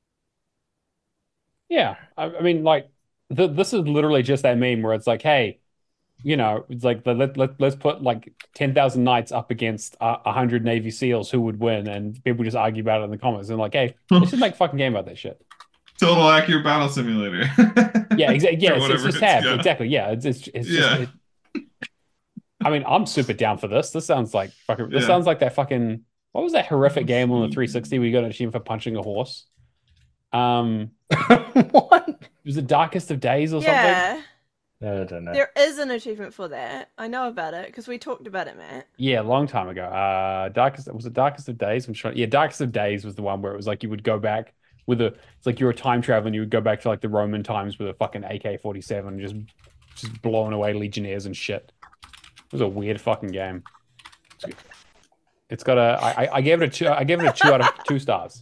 Yeah, I, I mean, like, the, this is literally just that meme where it's like, hey, you know, it's like the, let, let let's put like ten thousand knights up against uh, one hundred Navy SEALs, who would win, and people just argue about it in the comments and like, hey, let's just make a fucking game about that shit. Total accurate battle simulator. Yeah, exactly. Yeah, it's, it's whatever just it's- tab. yeah. Exactly. Yeah, it's it's, it's Yeah. just. It, I mean, I'm super down for this. This sounds like fucking. This Yeah. sounds like that fucking. What was that horrific game on the three sixty where you got an achievement for punching a horse? Um, What? it was the Darkest of Days or something. Yeah, No, I don't know. there is an achievement for that. I know about it because we talked about it, Matt. Yeah, a long time ago. Uh, Darkest was it Darkest of Days? I'm trying. Yeah, Darkest of Days was the one where it was like you would go back with a. It's like you're a time traveler and you would go back to like the Roman times with a fucking A K forty-seven, just just blowing away legionnaires and shit. It was a weird fucking game. It's got a. I, I- I gave it a two. I gave it a two out of two stars.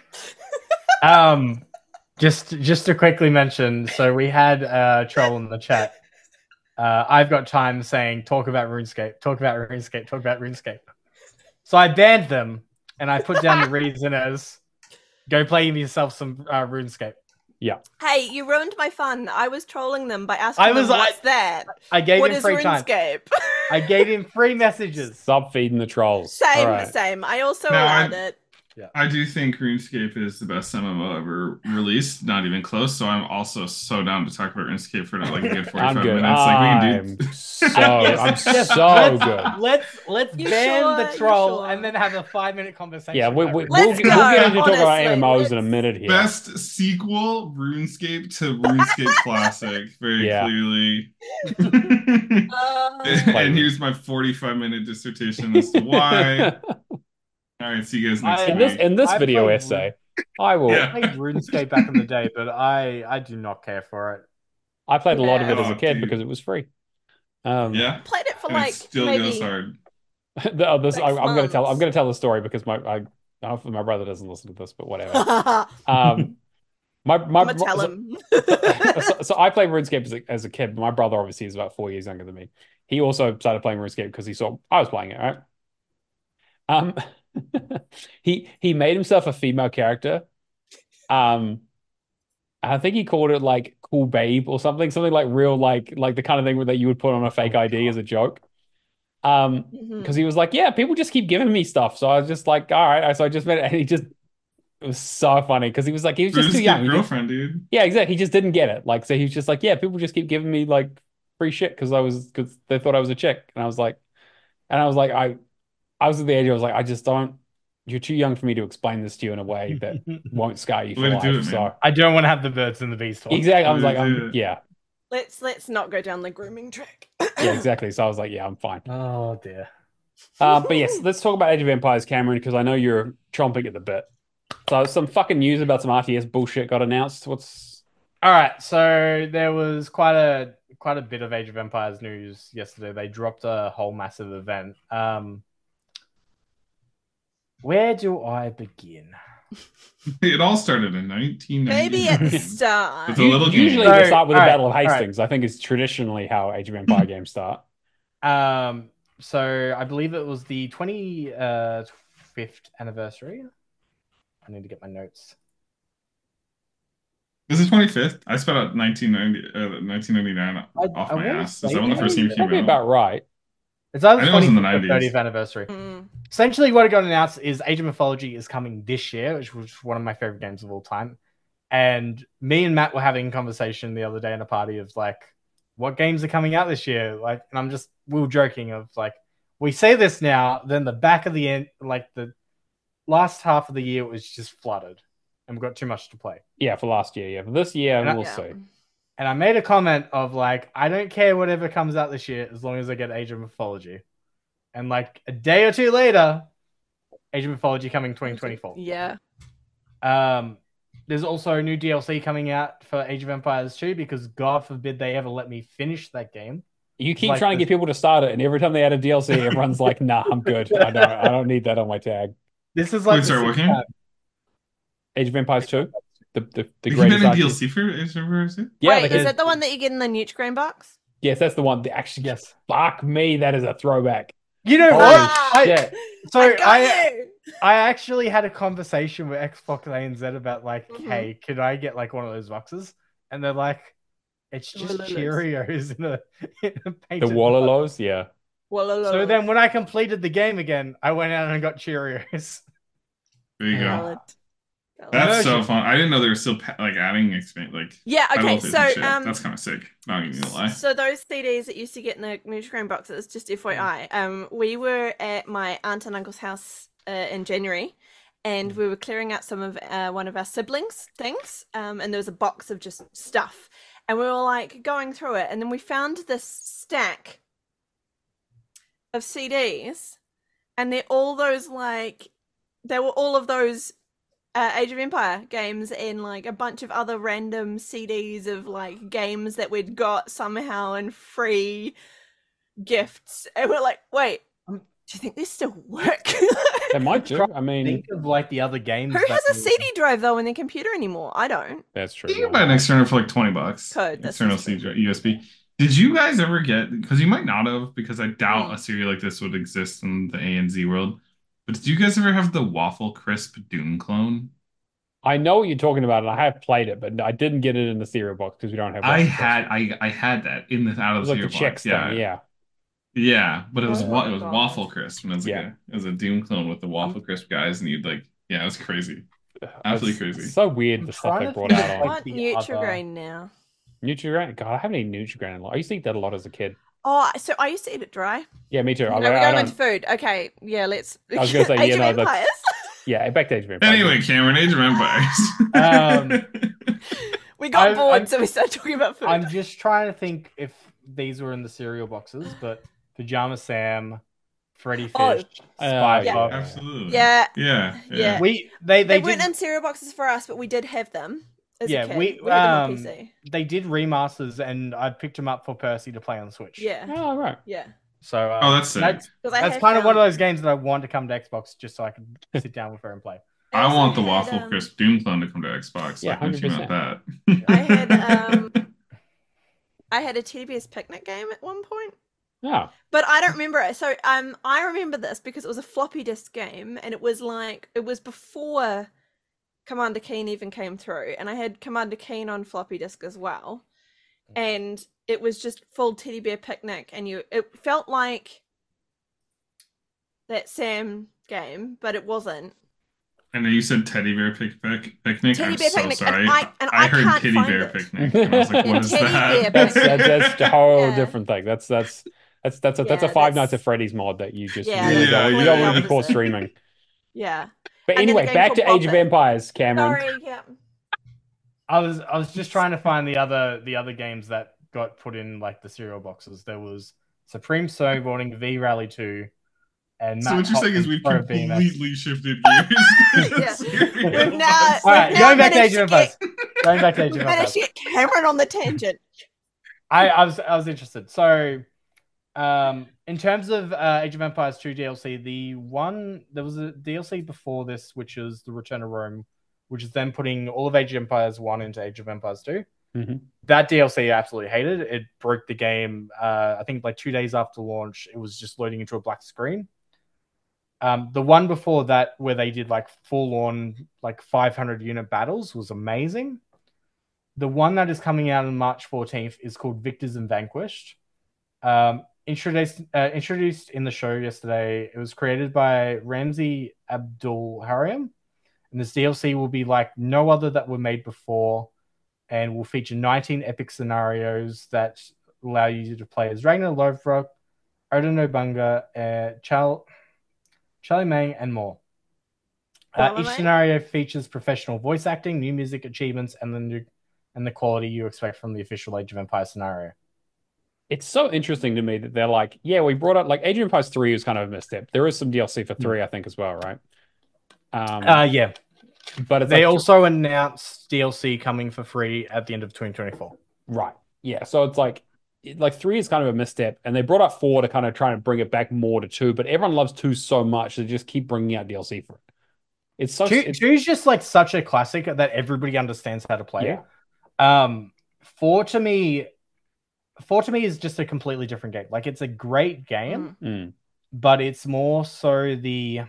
Um, just just to quickly mention, so we had a troll in the chat. Uh, I've got time saying talk about RuneScape, talk about RuneScape, talk about RuneScape. So I banned them, and I put down the reason as go play yourself some uh, RuneScape. Hey, you ruined my fun. I was trolling them by asking I was them, like- what's that? I gave What him is free time. RuneScape? I gave him free messages. Stop feeding the trolls. Same, All right. same. I also No, I- allowed it. I do think RuneScape is the best M M O ever released, not even close. So I'm also so down to talk about RuneScape for like a good forty-five I'm good. minutes. Like we can do. I'm so. I'm Yes, so let's, good. Let's let's You ban sure? the You troll sure? and then have a five minute conversation. Yeah, we, about we, RuneScape. we'll, Let's get- we'll get go, into talking about honestly, M M Os in a let's- minute here. Best sequel, RuneScape to RuneScape Classic, very Yeah. clearly. Uh, And here's my forty-five minute dissertation as to why. All right, see you guys next I- in week. this in this I video played essay, I will. Yeah. I played RuneScape back in the day, but I I do not care for it. I played a lot of it Yeah. as a Oh, kid dude. because it was free. Um, Yeah, played it for and like it still maybe. goes hard. the- oh, this, Six I, I'm gonna tell. I'm months. gonna tell the story because my I, hopefully my brother doesn't listen to this, but whatever. Um, my my I'm gonna tell so- him. so, so I played RuneScape as a, as a kid, but my brother obviously is about four years younger than me. He also started playing RuneScape because he saw I was playing it, right? Um, he he made himself a female character. Um, I think he called it like Cool Babe or something, something like real, like like the kind of thing that you would put on a fake I D as a joke. Um, Mhm. because he was like, yeah, people just keep giving me stuff, so I was just like, all right. So I just made it, and he just it was so funny because he was like, he was just too RuneScape young. He didn't- girlfriend, dude. yeah, exactly. He just didn't get it. Like, so he was just like, yeah, people just keep giving me like free shit because I was because they thought I was a chick, and I was like, and I was like, I, I was at the age. I was like, I just don't. You're too young for me to explain this to you in a way that won't scar you for Way to life. do it, so man. I don't want to have the birds and the bees talk. exactly, I was Way like, to do um, it. yeah, Let's let's not go down the grooming track. yeah, exactly. So I was like, yeah, I'm fine. Oh dear. Uh, but yes, let's talk about Age of Empires, Cameron, because I know you're chomping at the bit. So some fucking news about some R T S bullshit got announced. What's All right, so there was quite a quite a bit of Age of Empires news yesterday. They dropped a whole massive event. Um, where do I begin? It all started in nineteen ninety. Maybe at the start. It's a little game. usually So, they start with the all right, Battle of all right. Hastings. I think it's traditionally how Age of Empire games start. Um, so I believe it was the twenty-fifth anniversary. I need to get my notes. This is twenty-fifth. I spelled out nineteen ninety, uh, nineteen ninety-nine I- off I my wanna ass. Is say that when the first game that. came That'd be out? about right. It's either I know it was in the twenty-fifth or nineties. thirtieth anniversary. Mm. Essentially, what it got announced is Age of Mythology is coming this year, which was one of my favorite games of all time. And me and Matt were having a conversation the other day in a party of like, what games are coming out this year? Like, and I'm just we were joking of like, we say this now, then the back of the end, like the last half of the year was just flooded, and we've got too much to play. Yeah, for last year. Yeah, for this year, And I- we'll Yeah. see. And I made a comment of like, I don't care whatever comes out this year as long as I get Age of Mythology. And like a day or two later, Age of Mythology coming twenty twenty-four. Yeah. Um, there's also a new D L C coming out for Age of Empires two because God forbid they ever let me finish that game. You keep Like trying to this- get people to start it, and every time they add a D L C, everyone's like, "Nah, I'm good. I don't. I don't need that on my tag." This is like Wait, the sorry, what sixth game? time. Age of Empires two, the the the There's greatest been a R T S. D L C for Age of Empires two? Yeah, Wait, because is that the one that you get in the Newt Grain box? Yes, that's the one. The actually, Yes. fuck me, that is a throwback. You know Holy what? Ah! I, shit. so I got I, you. I actually had a conversation with Xbox A N Z about like, Mhm. hey, could I get like one of those boxes? And they're like, it's just Wallaloos. Cheerios in a, in a The painted box. Wallalos, yeah. So then when I completed the game again, I went out and got Cheerios. There you go. Valid. Valid. That's so Immersion. fun. I didn't know they were still pa- like adding expand like Yeah, okay, titles and so, shit. um, That's kind of sick. Not even gonna lie. So those C Ds that used to get in the Nutri-Grain boxes, just F Y I, um, we were at my aunt and uncle's house uh, in January, and we were clearing out some of uh, one of our siblings' things, um, and there was a box of just stuff, and we were like going through it, and then we found this stack of C Ds, and they're all those like, they were all of those uh, Age of Empire games and like a bunch of other random C Ds of like games that we'd got somehow in free gifts, and we're like, wait, do you think this still work? They might do. I mean, Think of like the other games. Who that has a you- C D drive though in their computer anymore? I don't. that's true. You can yeah. buy an external for like twenty bucks. Code, that's External just C D U S B. Did you guys ever get? Because you might not have, because I doubt Hmm. a series like this would exist in the A N Z world. But did you guys ever have the Waffle Crisp Doom clone? I know what you're talking about, and I have played it, but I didn't get it in the cereal box because we don't have. I Waffle had Crisp. I I had that in the out It of was the like the cereal Chex box. thing, Yeah, yeah. yeah, but it was Oh wa- my it was God. Waffle Crisp, and it was like Yeah. a it was a Doom clone with the Waffle Crisp guys, and you'd like yeah, it was crazy. Absolutely It's crazy. so weird I'm the stuff trying they to brought think out of, on. I like, want the other- Nutri-Grain now. Nutri-Grain. God, I haven't eaten Nutri-Grain a lot. I used to eat that a lot as a kid. Oh, so I used to eat it dry. Yeah, me too. I, No, we're I going don't. into food. Okay, yeah, let's. I was gonna say, Age yeah, of no, that's- Empires. Yeah, back to Age of Empires. Anyway, Cameron, Age of Empires. Um, We got I'm- bored, I'm- so we started talking about food. I'm just trying to think if these were in the cereal boxes, but Pajama Sam, Freddy Fish, Oh, Spy yeah. Fox. Absolutely. Yeah. Yeah. Yeah. We they They, they weren't did in cereal boxes for us, but we did have them as Yeah, a kid. we, We, had them on um, P C. they did remasters, and I picked them up for Percy to play on Switch. Yeah, Oh, right. yeah. So uh, Oh, that's sick. that's Because I that's have kind of one of found- those games that I want to come to Xbox just so I can sit down with her and play. I also want the had, Waffle um, Crisp Doom clone to come to Xbox. Yeah, Like, once you want that. I had um, I had a Teddy Bear's Picnic game at one point, Oh, but I don't remember it. So um, I remember this because it was a floppy disk game, and it was like it was before Commander Keen even came through, and I had Commander Keen on floppy disk as well, and it was just full Teddy Bear Picnic, and you it felt like that Sam game, but it wasn't. I know you said Teddy Bear pic- pic- Picnic. Teddy I'm Bear so Picnic, and sorry. I- and I heard can't Teddy find Bear it. Picnic. And I was like, Yeah, what is Teddy that? Bear that's that's, that's a whole Yeah. different thing. That's that's that's that's a that's a Yeah, Five that's- Nights at Freddy's mod that you just Yeah, you that's don't, you completely don't want to be caught opposite. streaming. Yeah. But And then a anyway, game back to called Age of Bop It. Empires, Cameron. Sorry, yeah. I was I was just trying to find the other the other games that got put in like the cereal boxes. There was Supreme Snowboarding, V Rally two, and So Matt what you're saying is Hoffman's we've Pro B M X. completely shifted gears. Yeah. Cereal We've now- box. All right, We've now going back to managed Age of to get- Empires. Going back to Age We of managed Empires. to get Cameron on the tangent. I, I was I was interested. So, um, in terms of uh, Age of Empires two D L C, the one there was a D L C before this, which is the Return of Rome, which is then putting all of Age of Empires one into Age of Empires two. Mhm. That D L C I absolutely hated. It broke the game. Uh, I think like two days after launch, it was just loading into a black screen. Um, the one before that, where they did like full on like five hundred unit battles, was amazing. The one that is coming out on March fourteenth is called Victors and Vanquished. Um, introduced uh, introduced in the show yesterday. It was created by Ramsey Abdul Hariam, and this D L C will be like no other that were made before, and will feature nineteen epic scenarios that allow you to play as Ragnar Lothbrok, Odin Obunga, uh, Chal, Charlie Mang, and more. Uh, each Charlemagne? scenario features professional voice acting, new music achievements, and the new and the quality you expect from the official Age of Empires scenario. It's so interesting to me that they're like, yeah, we brought up like Age of Empires three was kind of a misstep. There is some D L C for three, I think, as well, right? Um, Uh, yeah. but it's They like, also announced D L C coming for free at the end of twenty twenty-four. right, yeah. So it's like, it- like three is kind of a misstep, and they brought up four to kind of try and bring it back more to two. But everyone loves two so much they just keep bringing out D L C for it. It's so Two, it's, two's just like such a classic that everybody understands how to play. yeah. Um, four to me, four to me is just a completely different game. Like it's a great game, Mm. Mm. but it's more so the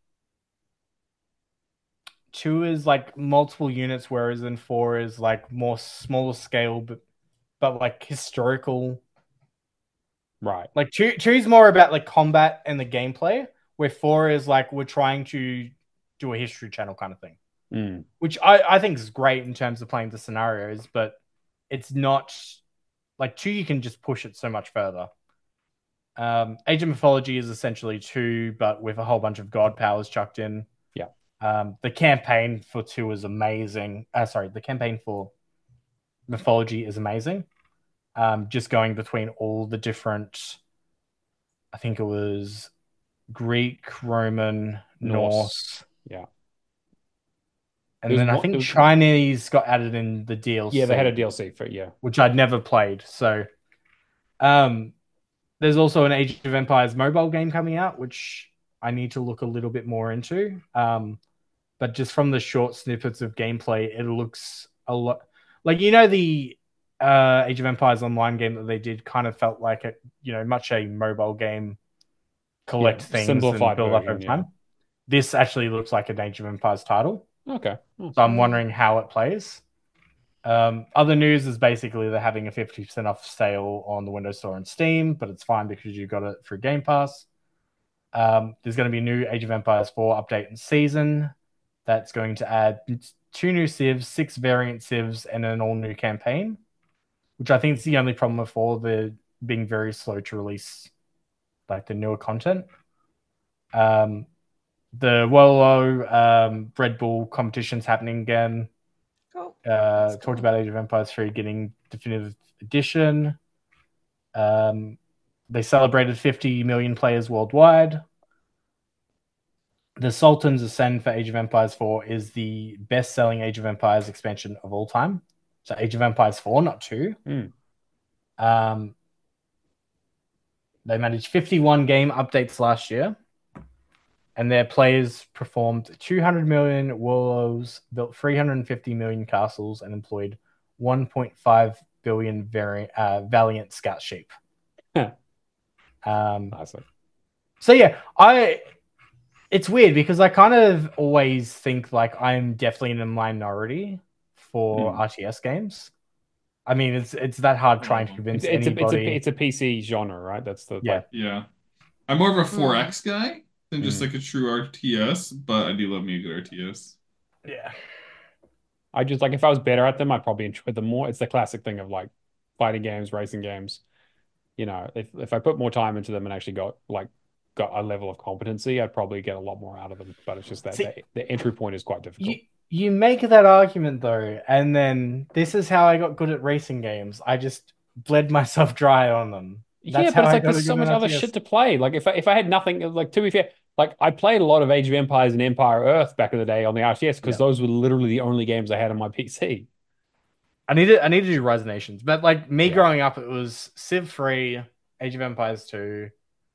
two is like multiple units, whereas in four is like more smaller scale, but but like historical. Right. Like two two is more about like combat and the gameplay, where four is like we're trying to do a history channel kind of thing, Mm. which I I think is great in terms of playing the scenarios, but it's not like two. You can just push it so much further. Um, Age of Mythology is essentially two, but with a whole bunch of god powers chucked in. Yeah. Um, the campaign for two is amazing. Uh, sorry, the campaign for Mythology is amazing. Um, just going between all the different, I think it was Greek, Roman, Norse. Norse, Yeah. and It was then I mo- it think was- Chinese got added in the D L C. Yeah, they had a D L C for yeah. which I'd never played. So, um, there's also an Age of Empires mobile game coming out, which I need to look a little bit more into. Um, but just from the short snippets of gameplay, it looks a lot like you know the uh, Age of Empires online game that they did kind of felt like a you know much a mobile game, collect Yeah, things simplified and build up version, over yeah. time. This actually looks like an Age of Empires title, Okay. Oh. so I'm Mm. wondering how it plays. Um, other news is basically they're having a fifty percent off sale on the Windows Store and Steam, but it's fine because you got it through Game Pass. Um, there's going to be a new Age of Empires four update and season that's going to add two new civs, six variant civs, and an all new campaign, which I think is the only problem with four. They're being very slow to release like the newer content. Um, the Wolo um, Red Bull competition's happening again. Cool. Uh, That's talked cool. about Age of Empires three getting definitive edition. Um, they celebrated fifty million players worldwide. The Sultan's Ascend for Age of Empires four is the best-selling Age of Empires expansion of all time. So Age of Empires four, not two. Mm. Um, they managed fifty-one game updates last year, and their players performed two hundred million Wolos, built three hundred fifty million castles, and employed one point five billion vari- uh, Valiant scout sheep. um, Classic. so yeah, I. It's weird because I kind of always think like I'm definitely in a minority for Hmm. R T S games. I mean, it's it's that hard trying to Oh. convince It's, it's a it's a anybody. it's a P C genre, right? That's the Yeah. like, Yeah. I'm more of a four Mm. X guy than just Mm. like a true R T S, but I do love me a good R T S. Yeah. I just like if I was better at them, I'd probably enjoy them more. It's the classic thing of like fighting games, racing games. You know, if if I put more time into them and actually got like got a level of competency, I'd probably get a lot more out of them. But it's just that See- the, the entry point is quite difficult. You you make that argument though, and then this is how I got good at racing games. I just bled myself dry on them. That's Yeah, how but it's I like got there's a so good much at other R T S. shit to play. Like if I, if I had nothing, like to be fair, like I played a lot of Age of Empires and Empire Earth back in the day on the R T S because Yeah. those were literally the only games I had on my P C. I need to I need to do Rise of Nations, but like me Yeah. growing up, it was Civ three, Age of Empires two.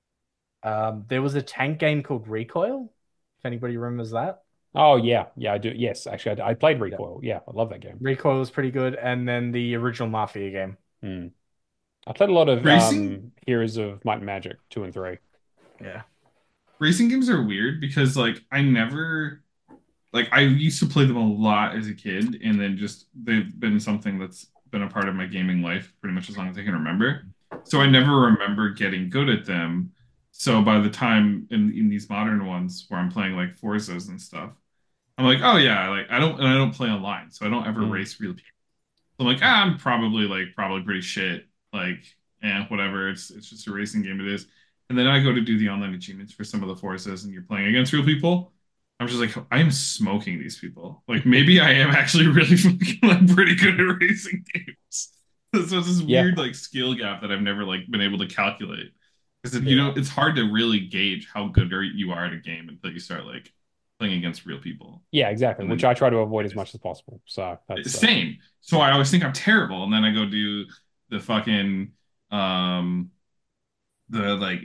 Um, there was a tank game called Recoil. If anybody remembers that. Oh yeah, yeah, I do. Yes, actually, I, I played Recoil. Yeah, I love that game. Recoil was pretty good, and then the original Mafia game. Hmm. I played a lot of Racing? um, Heroes of Might and Magic two and three. Yeah. Racing games are weird because like I never like I used to play them a lot as a kid, and then just they've been something that's been a part of my gaming life pretty much as long as I can remember. So I never remember getting good at them. So by the time in, in these modern ones where I'm playing like Forzas and stuff, I'm like, oh yeah, like I don't and I don't play online, so I don't ever Mm. race real people. So I'm like, ah, I'm probably like probably pretty shit. Like, eh, whatever. It's it's just a racing game. It is. And then I go to do the online achievements for some of the forces, and you're playing against real people. I'm just like, I am smoking these people. Like, maybe I am actually really fucking like pretty good at racing games. So it's this Yeah. weird like skill gap that I've never like been able to calculate. Because you know, it's hard to really gauge how good you are at a game until you start like playing against real people. Yeah, exactly. And Which then- I try to avoid as much as possible. So that's uh, Same. So I always think I'm terrible, and then I go do the fucking um the like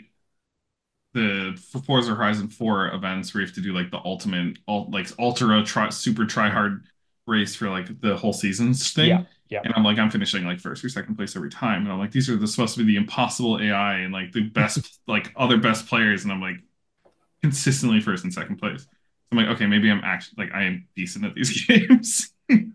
the Forza Horizon four events where you have to do like the ultimate, ult, like ultra try, super try hard race for like the whole seasons thing. Yeah. Yeah. And I'm like, I'm finishing like first or second place every time. And I'm like, these are the, supposed to be the impossible A I and like the best, like other best players. And I'm like consistently first and second place. So I'm like, okay, maybe I'm actually like I am decent at these games.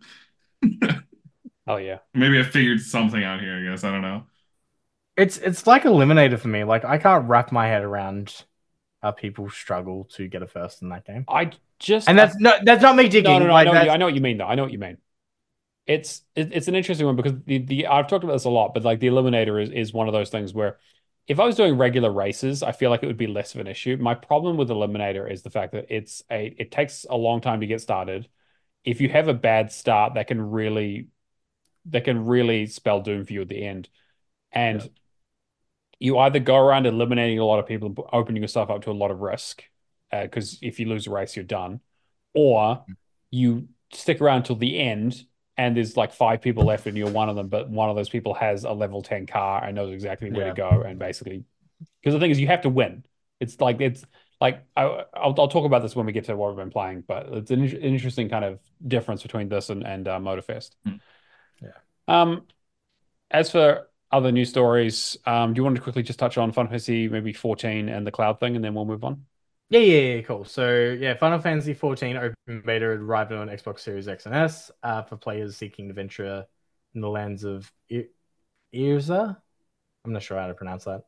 Oh yeah. Maybe I figured something out here, I guess. I don't know. It's it's like Eliminator for me. Like I can't wrap my head around how people struggle to get a first in that game. I just And that's I, no that's not me digging. no no no. Like I know that's, you. I know what you mean though. I know what you mean. It's it, it's an interesting one because the the I've talked about this a lot, but like the Eliminator is is one of those things where if I was doing regular races, I feel like it would be less of an issue. My problem with Eliminator is the fact that it's a it takes a long time to get started. If you have a bad start, that can really that can really spell doom for you at the end. And Yeah. you either go around eliminating a lot of people and opening yourself up to a lot of risk, because if you lose a race, you're done, or you stick around till the end and there's like five people left and you're one of them, but one of those people has a level ten car and knows exactly where to Yeah. go and basically because the thing is you have to win. It's like it's like I, I'll I'll talk about this when we get to what we've been playing, but it's an in- interesting kind of difference between this and and uh, Motorfest. Hmm. Yeah. Um, as for other news stories, um, do you want to quickly just touch on Final Fantasy maybe fourteen and the cloud thing, and then we'll move on? Yeah, yeah, yeah, cool. So yeah, Final Fantasy fourteen open beta arrived on Xbox Series X and S uh, for players seeking to venture in the lands of I- Irza. I'm not sure how to pronounce that.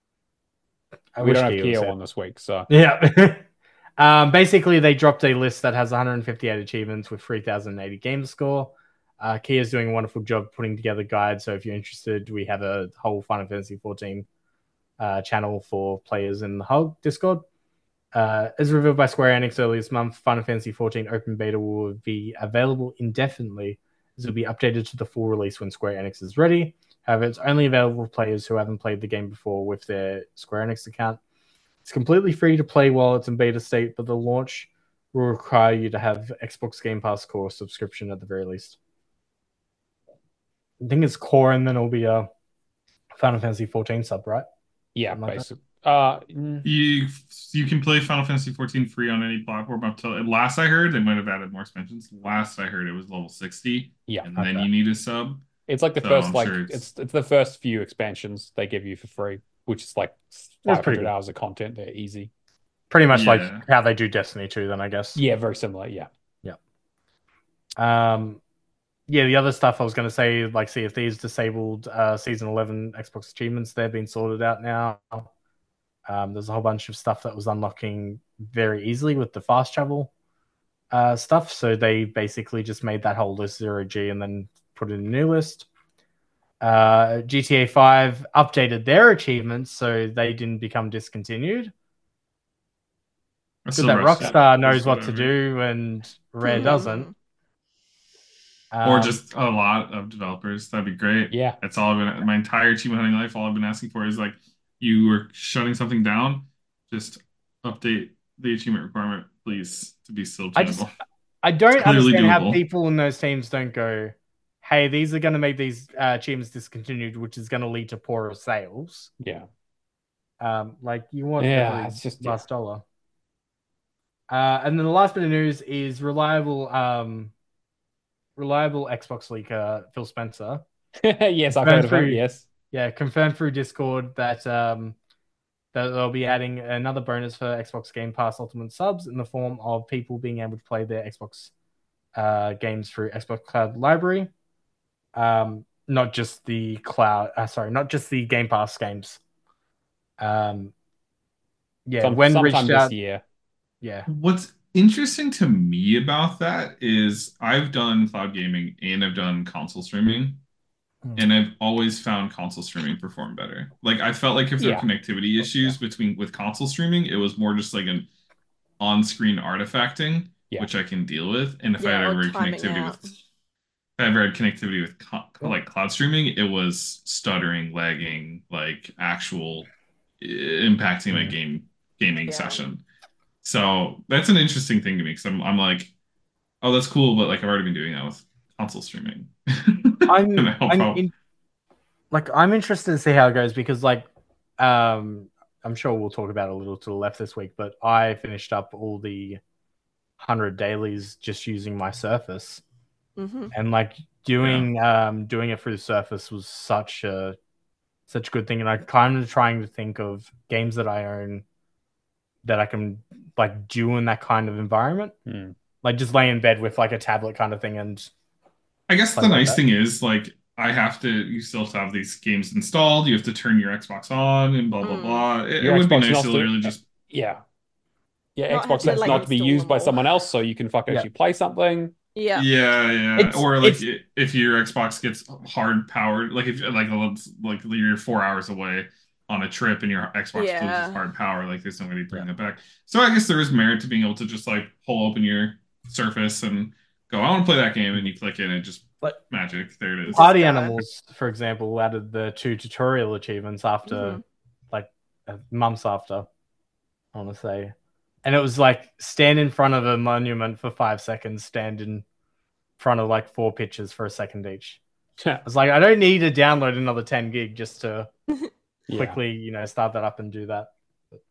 I We wish don't have Kia Kia was here. on this week, so Yeah. um, basically, they dropped a list that has one hundred fifty-eight achievements with three thousand eighty game score. Uh, Kia's doing a wonderful job putting together guides. So if you're interested, we have a whole Final Fantasy fourteen uh, channel for players in the Hug Discord. Uh, as revealed by Square Enix earlier this month, Final Fantasy fourteen Open Beta will be available indefinitely, as it will be updated to the full release when Square Enix is ready. However, it's only available for players who haven't played the game before with their Square Enix account. It's completely free to play while it's in beta state, but the launch will require you to have Xbox Game Pass Core subscription at the very least. I think it's Core, and then it'll be a Final Fantasy fourteen sub, right? yeah, Something like that. basically. Uh, mm, You you can play Final Fantasy fourteen free on any platform up till last I heard they might have added more expansions. Last I heard it was level sixty. Yeah. And then Okay. you need a sub. it's like the So first I'm like sure it's... it's- it's the first few expansions they give you for free, which is like That's five pretty hundred good. hours of content. They're easy. Pretty much like Yeah. how they do Destiny two, then I guess. Yeah, very similar. Yeah. Um, yeah, the other stuff I was going to say, like Sea of Thieves disabled uh, Season eleven Xbox achievements. They've been sorted out now. Um, there's a whole bunch of stuff that was unlocking very easily with the fast travel uh, stuff. So they basically just made that whole list zero G and then put it in a new list. Uh, G T A five updated their achievements so they didn't become discontinued. That's Good still that Russia. Rockstar knows Just what to whatever. do and Rare doesn't. Or Um, just a lot of developers. That'd be great. Yeah. That's all I've been my entire achievement hunting life. All I've been asking for is like you were shutting something down. Just update the achievement requirement, please, to be still I just- tenable. I don't clearly understand how doable. people in those teams don't go, hey, these are going to make these uh, achievements discontinued, which is going to lead to poorer sales. Yeah. Um, like, you want Yeah, every it's just- last dollar. Uh, and then the last bit of news is reliable um, reliable Xbox leaker Phil Spencer. Yes, I've heard of him. Through- Yes. Yeah, confirmed through Discord that um, that they'll be adding another bonus for Xbox Game Pass Ultimate subs in the form of people being able to play their Xbox uh, games through Xbox Cloud Library. Um, not just the cloud, uh, sorry, not just the Game Pass games. Um, yeah, Some, when sometime reached this out, year. yeah, What's interesting to me about that is I've done cloud gaming and I've done console streaming, Hmm. and I've always found console streaming perform better. Like I felt like if there Yeah. were connectivity issues between with console streaming, it was more just like an on-screen artifacting, Yeah. which I can deal with. And if I Yeah, had or ever had timing connectivity out. with if I ever had connectivity with co- Yeah. like cloud streaming, it was stuttering, lagging, like actual uh, impacting my Mhm. game gaming Yeah. session. So that's an interesting thing to me because I'm, I'm like, oh, that's cool, but like I've already been doing that with console streaming. I'm, And I'll I'm prob- in, like I'm interested to see how it goes because like um I'm sure we'll talk about it a little to the left this week, but I finished up all the one hundred dailies just using my Surface. Mm-hmm. And like doing yeah. um doing it through the Surface was such a such a good thing, and I'm kind of trying to think of games that I own that I can like do in that kind of environment, mm. like just lay in bed with like a tablet kind of thing. And I guess the nice like thing is like I have to. You still have to have these games installed. You have to turn your Xbox on and blah blah Mm. blah. It, it Your would Xbox be nice to to- literally just yeah, yeah. Not Xbox have to, that's like, not to be install used them by all. someone else, so you can fucking Yeah. actually play something. Yeah. Yeah, yeah. It's- or like it's- i- if your Xbox gets hard powered, like if like let's- like you're four hours away on a trip and your Xbox Yeah. loses hard power, like there's nobody bringing it back. So I guess there is merit to being able to just like pull open your Surface and go, I want to play that game, and you click it and it just But- magic. There it is. Party go. Animals, for example, added the two tutorial achievements after Mhm. like a months after, I want to say. And it was like stand in front of a monument for five seconds, stand in front of like four pictures for a second each. I was like, I don't need to download another ten gig just to Yeah. quickly, you know, start that up and do that. But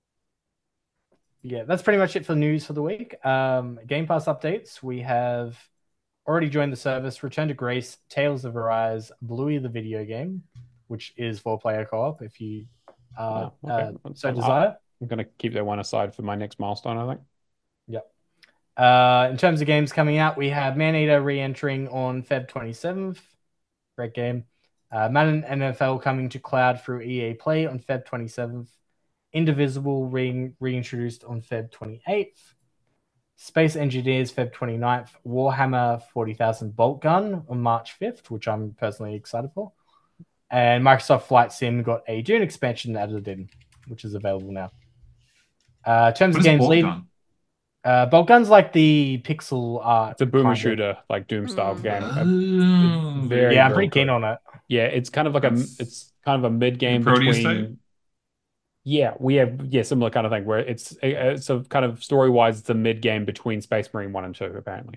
yeah, that's pretty much it for news for the week. Um, Game Pass updates. We have already joined the service. Return to Grace, Tales of Arise, Bluey the video game, which is four-player co-op if you uh, Oh, okay. uh, so I'm- desire. I'm gonna keep that one aside for my next milestone, I think. Yep. Uh, in terms of games coming out, we have Maneater re-entering on February twenty-seventh. Great game. Uh, Madden N F L coming to cloud through E A Play on February twenty-seventh. Indivisible re- reintroduced on February twenty-eighth. Space Engineers February twenty-ninth. Warhammer forty thousand Bolt Gun on March fifth, which I'm personally excited for. And Microsoft Flight Sim got a Dune expansion added in, which is available now. Uh, in terms What of is games Bolt lead, Gun? uh, Bolt Gun's like the pixel art. It's a boomer kind of- shooter, like Doom style Mm. game. Oh, very- Yeah, I'm very pretty keen good. on it. Yeah, it's kind of like That's- a it's kind of a mid game Proteus between. type? Yeah, we have yeah similar kind of thing where it's it's a kind of story wise it's a mid game between Space Marine one and two apparently.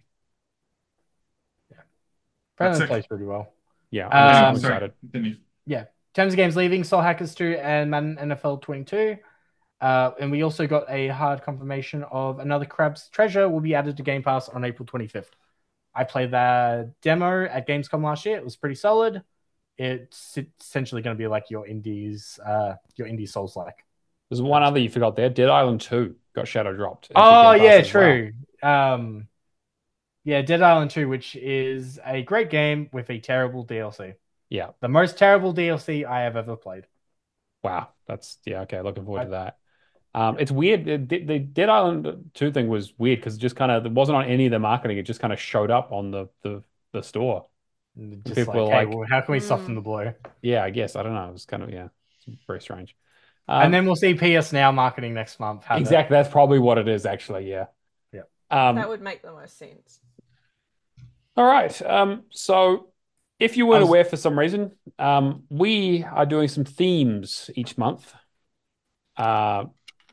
Apparently sick. plays pretty well. Yeah, Um, I'm, I'm Sorry, excited. continue. In terms of games leaving, Soul Hackers two and Madden N F L twenty-two. Uh, and we also got a hard confirmation of Another Crab's Treasure will be added to Game Pass on April twenty-fifth. I played the demo at Gamescom last year. It was pretty solid. It's essentially going to be like your indies, uh, your indie Souls-like. There's one other you forgot there. Dead Island two got shadow dropped. into Oh Game Pass yeah, as well. true. Um, yeah, Dead Island two, which is a great game with a terrible D L C. Yeah. The most terrible D L C I have ever played. Wow. That's yeah. Okay. Looking forward I- to that. Um, it's weird. The, the the Dead Island two thing was weird because it just kind of it wasn't on any of the marketing. It just kind of showed up on the the the store. And Just People like, were hey, like- well, how can we soften Mm. the blow? Yeah. I guess I don't know. It was kind of yeah. It's very strange. Um, And then we'll see P S Now marketing next month. have it. exactly. That's probably what it is. Actually. Yeah. Yeah. Um, That would make the most sense. All right. Um, so if you weren't I was- aware for some reason, um, we are doing some themes each month. Uh,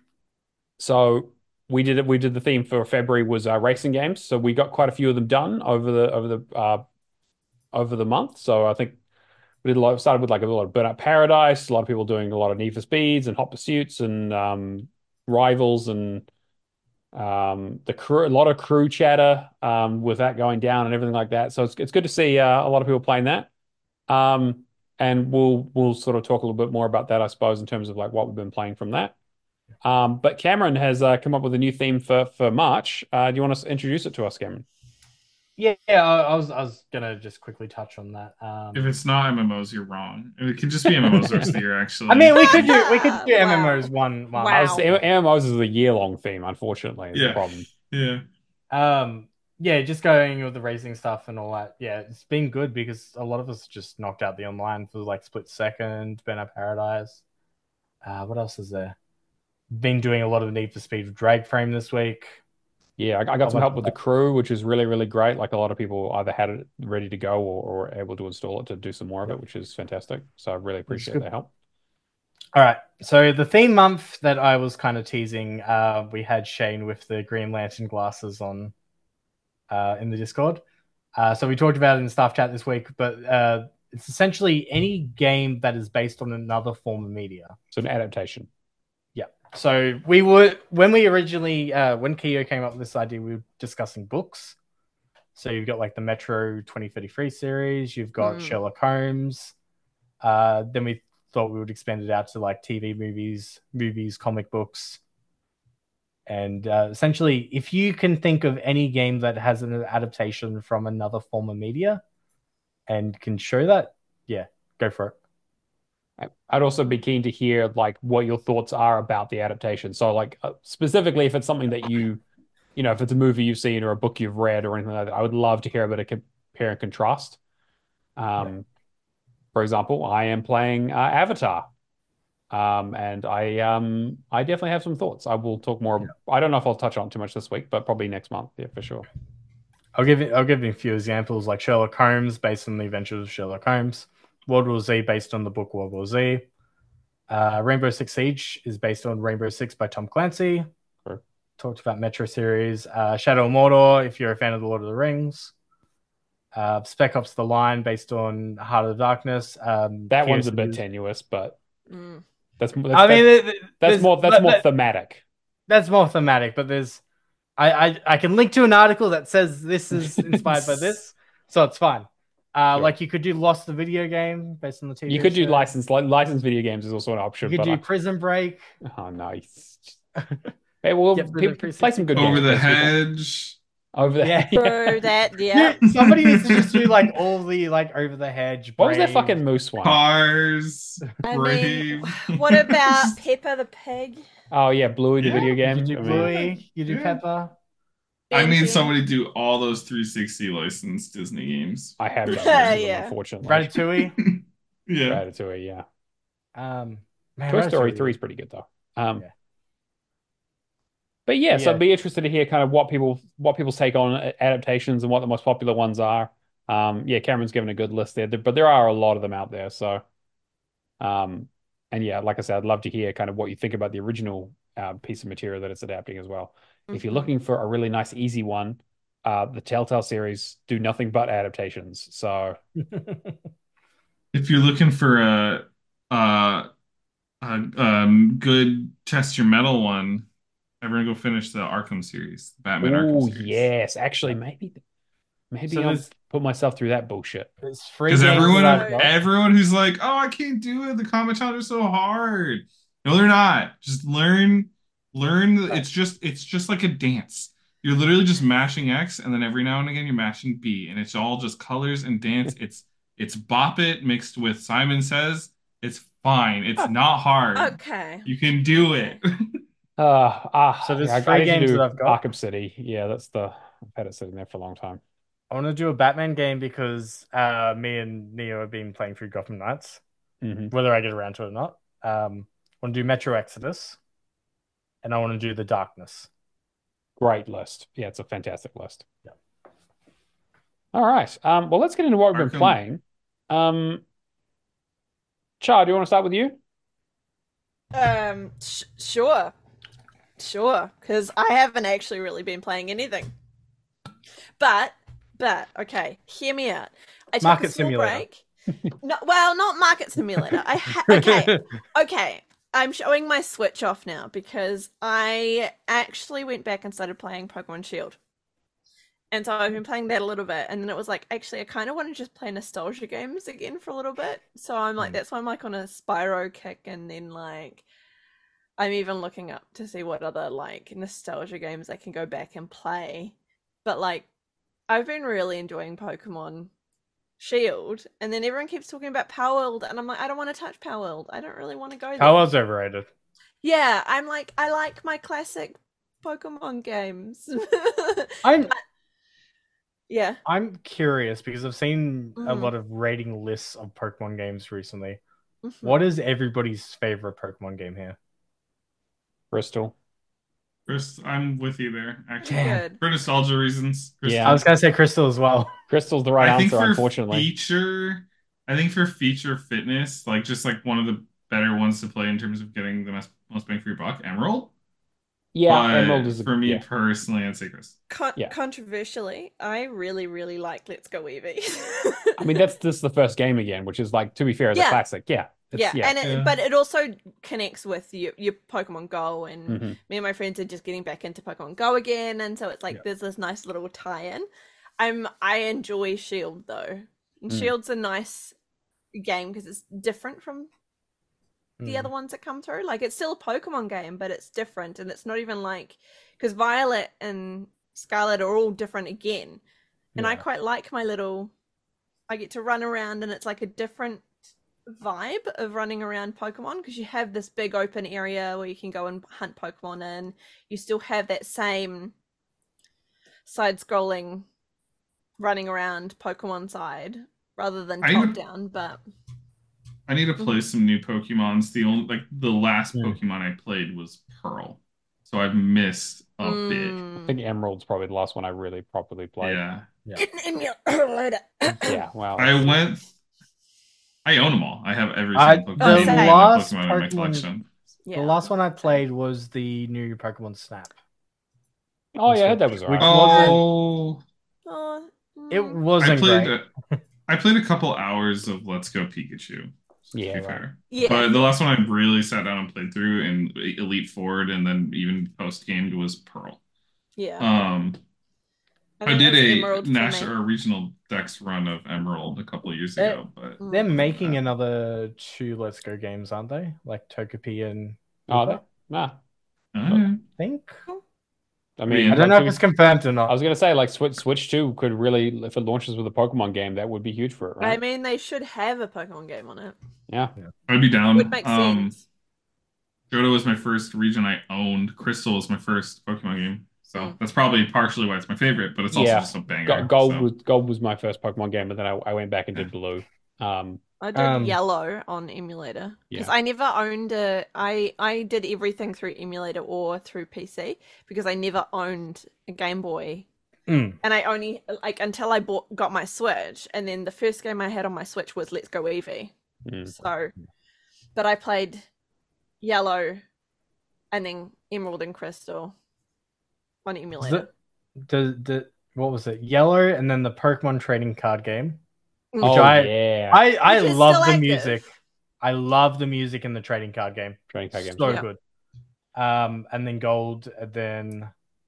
so we did it. We did the theme for February was uh, racing games. So we got quite a few of them done over the over the uh, over the month. So I think we did a lot. Started with like a lot of Burnout Paradise. A lot of people doing a lot of Need for Speeds and Hot Pursuits and um, Rivals and um, the crew. A lot of crew chatter um, with that going down and everything like that. So it's it's good to see uh, a lot of people playing that. Um, and we'll we'll sort of talk a little bit more about that, I suppose, in terms of like what we've been playing from that. Um, but Cameron has uh, come up with a new theme for for March. Uh, do you want to introduce it to us, Cameron? Yeah, yeah. I, I was, I was gonna just quickly touch on that. Um, If it's not M M Os, you're wrong. It could just be M M Os the rest of the year, actually. I mean, we could do, we could do Wow. M M Os one, one. Wow. I was, M M Os is a year long theme, unfortunately. Is the Yeah. problem. yeah. Um, yeah, just going with the racing stuff and all that. Yeah, it's been good because a lot of us just knocked out the online for like Split Second, Burnout Paradise. Uh, what else is there? Been doing a lot of Need for Speed with Drag Frame this week. Yeah, I, I got How some much help was with the that? crew, which is really, really great. Like a lot of people either had it ready to go or, or able to install it to do some more of it, which is fantastic. So I really appreciate good. the help. All right. So the theme month that I was kind of teasing, uh, we had Shane with the Green Lantern glasses on uh, in the Discord. Uh, so we talked about it in the staff chat this week, but uh, it's essentially any game that is based on another form of media. So an adaptation. So we were when we originally uh, when Kyo came up with this idea, we were discussing books, So you've got like the Metro twenty thirty-three series, you've got Mm. Sherlock Holmes. Uh, then we thought we would expand it out to like T V movies, movies, comic books. And uh, essentially, if you can think of any game that has an adaptation from another form of media and can show that, yeah, go for it. I'd also be keen to hear like what your thoughts are about the adaptation. So like uh, specifically if it's something that you, you know, if it's a movie you've seen or a book you've read or anything like that, I would love to hear a bit of compare and contrast. Um, Yeah. For example, I am playing uh, Avatar, um, and I um I definitely have some thoughts. I will talk more. I don't know if I'll touch on it too much this week, but probably next month, yeah, for sure. I'll give you, I'll give you a few examples like Sherlock Holmes based on the adventures of Sherlock Holmes, World War Z based on the book World War Z. Uh, Rainbow Six Siege is based on Rainbow Six by Tom Clancy. Sure. Talked about Metro series. Uh, Shadow of Mordor, if you're a fan of the Lord of the Rings. Uh, Spec Ops: The Line based on Heart of the Darkness. Um, That one's a Fierce bit is- tenuous, but Mm. that's that's, I mean, that's, th- th- that's there's- more that's that- more that- thematic. that's more thematic, but there's I, I I can link to an article that says this is inspired by this, so it's fine. Uh, Sure. Like you could do Lost the video game based on the T V. You could do show. licensed li- licensed video games is also an option. You could but do Prison Break. I, oh, nice. Hey, well, Get rid of people three play some good Over games. the those people. hedge. Over the Yeah. True that, yeah. Dude, somebody needs to just do like all the like over the hedge. What was that Brave. fucking moose one? Cars. I Brave. mean, what about Peppa the Pig? Oh yeah, Bluey the Yeah, video You game. do I mean, Bluey, you do Yeah. Pepper. I need Benji? somebody to do all those three sixty licensed Disney games. I have done most Yeah, of them, yeah. unfortunately. Ratatouille. Yeah. Ratatouille, yeah. Um, man, Toy Story Ratatouille. three is pretty good though. Um, Yeah. But yeah, so Yeah. I'd be interested to hear kind of what people what people's take on a- adaptations and what the most popular ones are. Um, yeah, Cameron's given a good list there, but there are a lot of them out there. So, um, and yeah, like I said, I'd love to hear kind of what you think about the original uh, piece of material that it's adapting as well. If you're Mhm. looking for a really nice, easy one, uh, the Telltale series do nothing but adaptations. So, If you're looking for a, a, a um, good test your metal one, everyone go finish the Arkham series, the Batman oh Arkham series. yes, actually, maybe maybe So I'll there's- put myself through that bullshit. There's three Because games everyone, that I've got. everyone who's like, "Oh, I can't do it. The Kamatans are so hard." No, they're not. Just learn, learn. Right. It's just, it's just like a dance. You're literally just mashing X, and then every now and again you're mashing B, and it's all just colors and dance. It's, it's Bop It mixed with Simon Says. It's fine. It's not hard. Okay. You can do it. Uh, ah, So there's yeah, I- three I need to games do that I've got. Arkham City. Yeah, that's the I've had it sitting there for a long time. I want to do a Batman game because uh, me and Neo have been playing through Gotham Knights, hmm whether I get around to it or not. Um, I want to do Metro Exodus, and I want to do The Darkness. Great list. Yeah, it's a fantastic list. Yeah. All right. Um, well, let's get into what we've been Arkham. playing. Um, Char, do you want to start with you? Um, sh- sure. Sure, because I haven't actually really been playing anything. But, but, okay, hear me out. I took Market a small Simulator. break. No, well, not Market Simulator. I ha- okay, okay. I'm showing my Switch off now because I actually went back and started playing Pokemon Shield. And so I've been playing that a little bit, and then it was like, actually, I kind of want to just play nostalgia games again for a little bit. So I'm like, Mm. that's why I'm like on a Spyro kick, and then like, I'm even looking up to see what other like nostalgia games I can go back and play. But like, I've been really enjoying Pokemon Shield, and then everyone keeps talking about Power World, and I'm like, I don't want to touch Power World. I don't really want to go there. Power World's overrated. Yeah, I'm like, I like my classic Pokemon games. I'm yeah. I'm curious because I've seen a Mhm. lot of rating lists of Pokemon games recently. Mhm. What is everybody's favorite Pokemon game here? Crystal. First, I'm with you there, actually. Damn. Good. For nostalgia reasons. Crystal. Yeah. I was gonna say Crystal as well. Crystal's the right I think answer, for unfortunately. feature, I think for feature fitness, like just like one of the better ones to play in terms of getting the most, most bang for your buck, Emerald. Yeah, But Emerald is a, for me yeah. personally, I'd say Chris. Con- Yeah. Controversially, I really, really like Let's Go Eevee. I mean, that's this is the first game again, which is like, to be fair, the Yeah. classic. Yeah. It's, yeah, yeah. and it, Yeah. but it also connects with your your Pokemon Go, and Mhm. me and my friends are just getting back into Pokemon Go again, and so it's like Yeah. there's this nice little tie-in. I'm I enjoy Shield though. And Mm. Shield's a nice game because it's different from the Mm. other ones that come through. Like it's still a Pokemon game, but it's different, and it's not even like because Violet and Scarlet are all different again. And I Yeah. quite like my little. I get to run around, and it's like a different vibe of running around Pokemon because you have this big open area where you can go and hunt Pokemon in. You still have that same side-scrolling running around Pokemon side rather than I top would- down, but I need to play Mhm. some new Pokemons. The only like the last Yeah. Pokemon I played was Pearl, so I've missed a bit. I think Emerald's probably the last one I really properly played. Yeah, Get an emulator. Yeah, wow. I went. I own them all. I have every I- single Pokemon the game and last Pokemon in my Pokemon- collection. Yeah. The last one I played was the new Pokemon Snap. Oh yeah, I heard that was Which alright. wasn't- Oh, Oh, It mm. I wasn't played. great. A, I played a couple hours of Let's Go Pikachu. Yeah, to be right. fair. Yeah. But the last one I really sat down and played through and Elite Forward and then even post gamed was Pearl. Yeah. Um, I, think did it's a Emerald for me. national or regional Dex run of Emerald a couple of years Eh, ago, but Mm. They're making another two Let's Go games, aren't they? Like Togepi and Oh, Hoopa, they, nah. uh, I think. I mean, I don't know like, if it's confirmed or I not. was gonna say like Switch Switch two could really, if it launches with a Pokemon game, that would be huge for it, I right? mean, they should have a Pokemon game on it. Yeah. I'd be down. Would make Um, sense. Johto was my first region I owned. Crystal was my first Pokemon game, so Mm. that's probably partially why it's my favorite. But it's also Yeah. just a banger. Go- Gold so. was Gold was my first Pokemon game, but then I, I went back and did Blue. Um, I did Um, Yellow on emulator because Yeah. I never owned a. I I did everything through emulator or through P C because I never owned a Game Boy, Mm. and I only like until I bought got my Switch, and then the first game I had on my Switch was Let's Go Eevee. mm. So, but I played Yellow, and then Emerald and Crystal on Does emulator. it, does, does, what was it? Yellow and then the Pokemon trading card game. Mm. Oh I- yeah, I, I Which is love still the active. music. I love the music in the trading card game. trading card games. So Yeah. good. Um, and then Gold, and then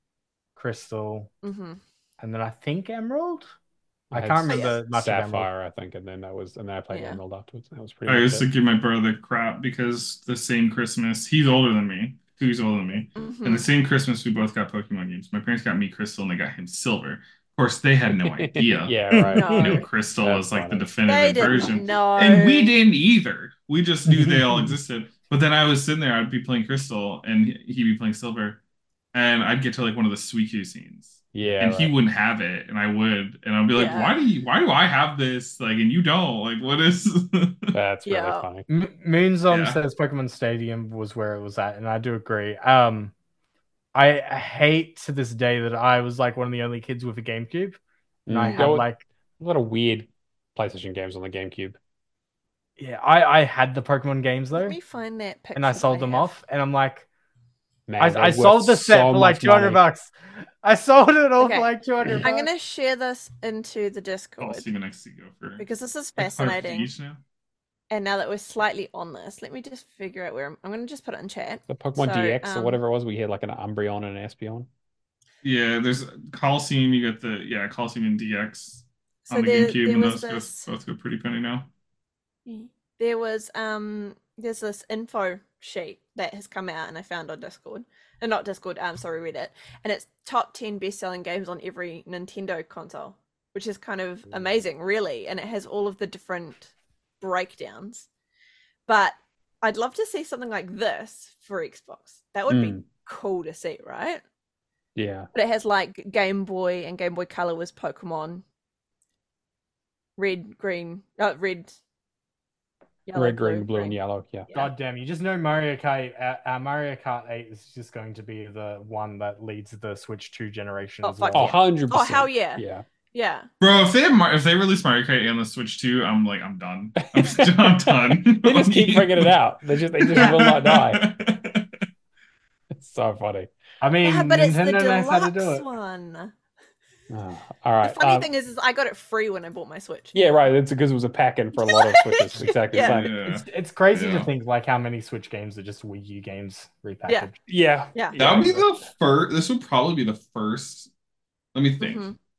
Crystal, hmm and then I think Emerald. I had can't S- remember much of Emerald. Sapphire, I think, and then that was, and then I played Yeah. Emerald afterwards. That was pretty I much used to it. give my brother crap because the same Christmas, he's older than me. Two years older than me. hmm And the same Christmas, we both got Pokemon games. My parents got me Crystal and they got him Silver. Of course, they had no idea. Yeah, right. No. You know, Crystal That's was like the funny. They definitive didn't version. know. And we didn't either. We just knew they all existed. But then I was sitting there, I'd be playing Crystal and he'd be playing Silver. And I'd get to like one of the Suicune scenes. Yeah, and he right. wouldn't have it, and I would, and I'd be like, Yeah. "Why do you? Why do I have this? Like, and you don't? Like, what is?" That's really Yeah. funny. M- Moonzom Yeah. says Pokemon Stadium was where it was at, and I do agree. Um, I hate to this day that I was like one of the only kids with a GameCube, and I Mm. had There were like, a lot of weird PlayStation games on the GameCube. yeah, I I had the Pokemon games though, Let me find that picture. and I that sold them have. off, and I'm like, Man, I, they're I worth sold the set so for like much two hundred money. bucks. I sold it all Okay. for like two hundred. I'm gonna share this into the Oh, Discord Steven X T Gopher. because this is Like fascinating. Prestige now? And now that we're slightly on this, let me just figure out where I'm. I'm gonna just put it in chat. The Pokemon So, D X or um, whatever it was, we had like an Umbreon and an Espeon. Yeah, there's Coliseum. You got the yeah Coliseum and D X So on the there, GameCube, there and was those this. both, both go pretty penny now. There was um. There's this info sheet that has come out, and I found on Discord, and not Discord. Um, sorry, Reddit, and it's top ten best-selling games on every Nintendo console, which is kind of amazing, really, and it has all of the different breakdowns. But I'd love to see something like this for Xbox. That would be Mm. cool to see, right? Yeah. But it has like Game Boy and Game Boy Color was Pokemon. Red, green, uh, red, yellow, Red, green, blue, and yellow. Yeah. Yeah. God damn, you just know Mario Kart. Uh, uh, Mario Kart eight is just going to be the one that leads the Switch two generation Oh, as fuck well. Oh, yeah. one hundred Oh, percent. hell yeah. Yeah. Yeah. Bro, if they have Mar- if they release Mario Kart eight on the Switch too, I'm like I'm done. I'm, I'm done. They just keep bringing it out. They just, they just will not die. It's so funny. I mean, Yeah, but it's the Nintendo knows how to do deluxe it. one. Oh, all The right. funny um, thing is, is I got it free when I bought my Switch. yeah, right. It's because it was a pack-in for a lot of Switches. Exactly Yeah. the same. Yeah. It's, it's crazy Yeah. to think like how many Switch games are just Wii U games repackaged. Yeah. Yeah. Yeah. That would be but- the first. This would probably be the first. Let me think. Mhm.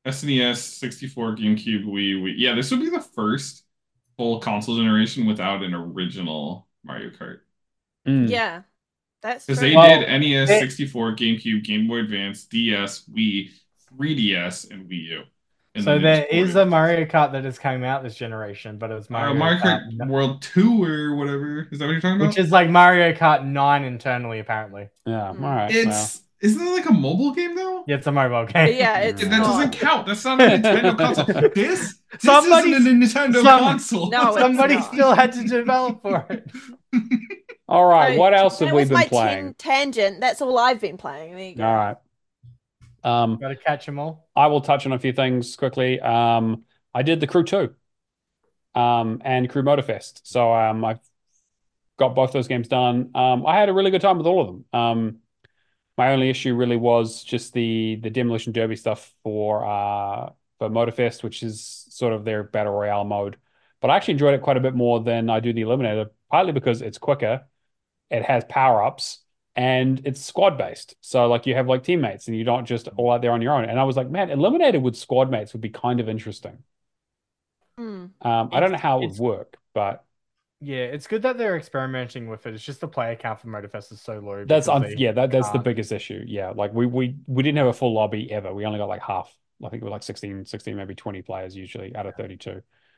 S N E S, sixty-four, GameCube, Wii, Wii. Yeah, this would be the first full console generation without an original Mario Kart. Mm. Yeah, that's Because true. they did Well, N E S, it, sixty-four, GameCube, Game Boy Advance, D S, Wii, three D S, and Wii U. And then so they there just is ported a it. Mario Kart that is coming out this generation, but it's Uh, Mario Mario Kart, Kart World two or whatever. Is that what you're talking which about? is like Mario Kart nine internally, apparently. Yeah. All Mm. right. Well. It's isn't it like a mobile game though? Yeah, it's a mobile game. Yeah, it's That Yeah. doesn't not. count. That's not a Nintendo console. This this Somebody, isn't a Nintendo some, console. No, it's somebody not. still had to develop for it. All right. So What else have that we was been my playing? ten tangent. That's all I've been playing. There you go. All right. Um, Got to catch them all. I will touch on a few things quickly. Um, I did the Crew two, um, and Crew Motorfest. So um, I've got both those games done. Um, I had a really good time with all of them. Um, my only issue really was just the the Demolition Derby stuff for uh for Motorfest, which is sort of their battle royale mode. But I actually enjoyed it quite a bit more than I do the Eliminator, partly because it's quicker, it has power-ups, and it's squad based. So like you have like teammates and you don't just all out there on your own. And I was like, man, Eliminator with squad mates would be kind of interesting. Mm. Um, I don't know It's, how it would it's work, but yeah, it's good that they're experimenting with it. It's just the player count for Motorfest is so low. that's because un they yeah, that that's the can't. biggest issue. Yeah, like we we we didn't have a full lobby ever. We only got like half. I think it was like sixteen, sixteen, maybe twenty players usually out of thirty-two.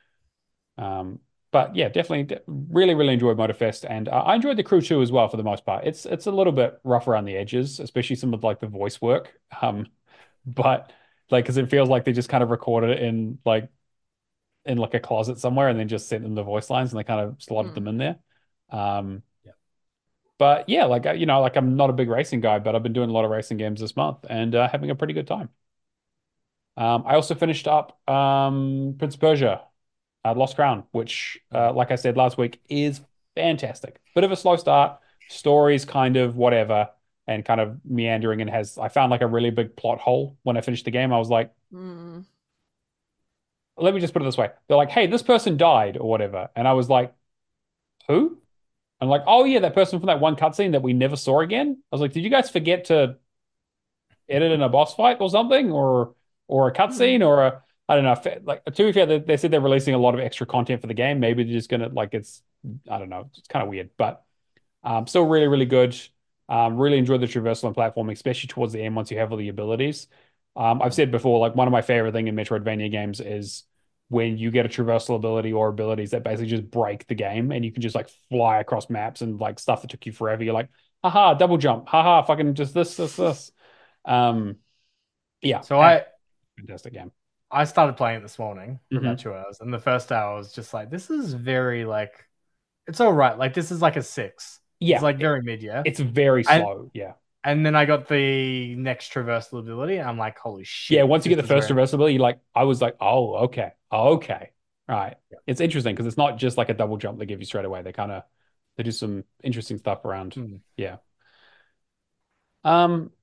Um, but yeah, definitely de- really, really enjoyed Motorfest, and uh, I enjoyed the Crew two as well for the most part. It's it's a little bit rough around the edges, especially some of like the voice work. Um, but like because it feels like they just kind of recorded it in like in like a closet somewhere and then just sent them the voice lines and they kind of slotted Mm. them in there. Um, Yeah. but yeah, like uh, you know, like I'm not a big racing guy, but I've been doing a lot of racing games this month and uh, having a pretty good time. Um, I also finished up um, Prince of Persia, uh, Lost Crown, which, uh, like I said last week, is fantastic. Bit of a slow start, story's kind of whatever, and kind of meandering, and has I found like a really big plot hole when I finished the game. I was like, Mm. let me just put it this way: they're like, hey, this person died or whatever, and I was like, who? I'm like, oh yeah, that person from that one cutscene that we never saw again. I was like, did you guys forget to edit in a boss fight or something, or or a cutscene, or a I don't know. Like to be fair, they, they said they're releasing a lot of extra content for the game. Maybe they're just gonna like it's I don't know. It's kind of weird, but um, still really really good. Um, really enjoyed the traversal and platforming, especially towards the end once you have all the abilities. Um, I've said before, like one of my favorite thing in Metroidvania games is when you get a traversal ability or abilities that basically just break the game and you can just like fly across maps and like stuff that took you forever. You're like, haha, double jump, haha, fucking just this, this, this. Um, yeah, So I fantastic game. I started playing it this morning for Mhm. about two hours, and the first hour was just like, this is very like, it's all right. Like this is like a six. Yeah, It's like very mid, yeah. it's very I- slow. Yeah, And then I got the next traversal ability, and I'm like, holy shit. yeah. Once you get the this is first very- traversal ability, you're like, I was like, oh, okay, okay, right. Yeah. It's interesting because it's not just like a double jump they give you straight away. They kind of they do some interesting stuff around. Hmm. Yeah. Um.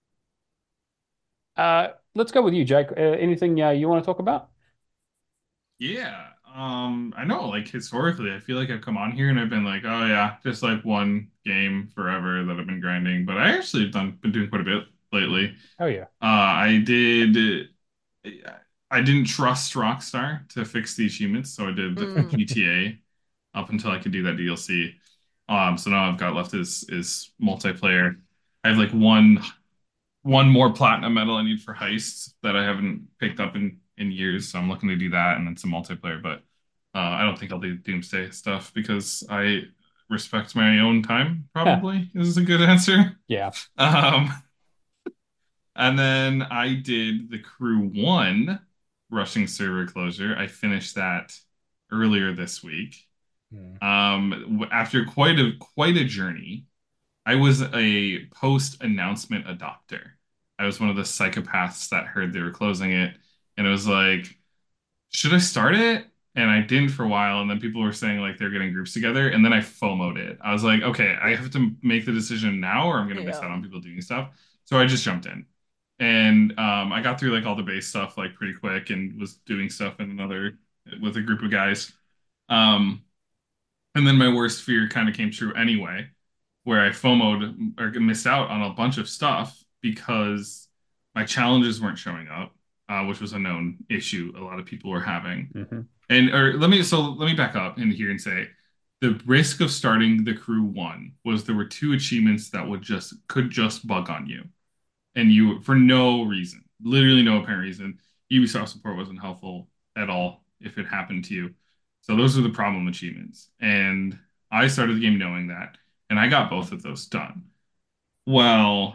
Uh. Let's go with you, Jake. Uh, anything uh, you want to talk about? Yeah. Um, I know, like historically, I feel like I've come on here and I've been like, oh yeah, just like one game forever that I've been grinding. But I actually have done been doing quite a bit lately. Oh yeah. Uh, I did. I didn't trust Rockstar to fix the achievements, so I did the Mm. G T A up until I could do that D L C. Um, so now I've got left is is multiplayer. I have like one one more platinum medal I need for heists that I haven't picked up in in years, so I'm looking to do that and then some multiplayer. But uh, I don't think I'll do Doomsday stuff because I respect my own time. Probably is a good answer. Yeah. Um, and then I did the Crew One rushing server closure. I finished that earlier this week. Hmm. Um, after quite a quite a journey, I was a post announcement adopter. I was one of the psychopaths that heard they were closing it, and it was like, should I start it? And I didn't for a while, and then people were saying like they're getting groups together, and then I FOMO'd it. I was like, okay, I have to make the decision now, or I'm gonna miss Yeah. out on people doing stuff. So I just jumped in, and um, I got through like all the base stuff like pretty quick, and was doing stuff in another with a group of guys. Um, and then my worst fear kind of came true anyway, where I FOMO'd or missed out on a bunch of stuff because my challenges weren't showing up. uh, which was a known issue a lot of people were having. Mm-hmm. And or let me so let me back up in here and say the risk of starting the crew one was there were two achievements that would just could just bug on you, and you for no reason, literally no apparent reason. Ubisoft support wasn't helpful at all if it happened to you. So those are the problem achievements, and I started the game knowing that, and I got both of those done. Well,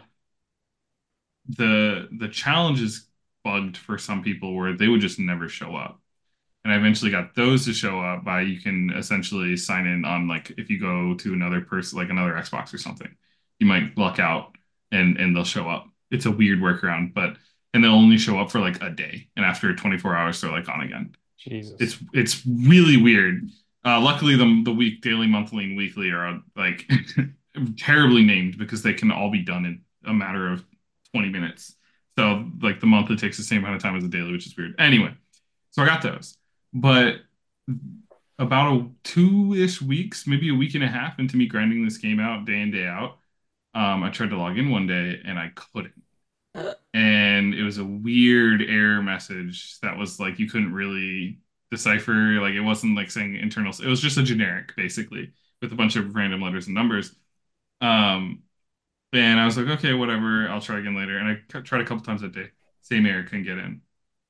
the the challenges bugged for some people where they would just never show up. And I eventually got those to show up by you can essentially sign in on like if you go to another person like another Xbox or something, you might luck out and and they'll show up. It's a weird workaround, but and they'll only show up for like a day, and after twenty-four hours they're like gone again. Jesus. It's it's really weird. Uh, luckily, the the week, daily, monthly, and weekly are like terribly named because they can all be done in a matter of twenty minutes. So like the monthly takes the same amount of time as the daily, which is weird. Anyway, so I got those, but about a two-ish weeks, maybe a week and a half into me grinding this game out day in day out, um, I tried to log in one day and I couldn't. And it was a weird error message that was like you couldn't really decipher. Like it wasn't like saying internal. It was just a generic, basically, with a bunch of random letters and numbers. Um, and I was like, okay, whatever. I'll try again later. And I tried a couple times that day. Same error, couldn't get in.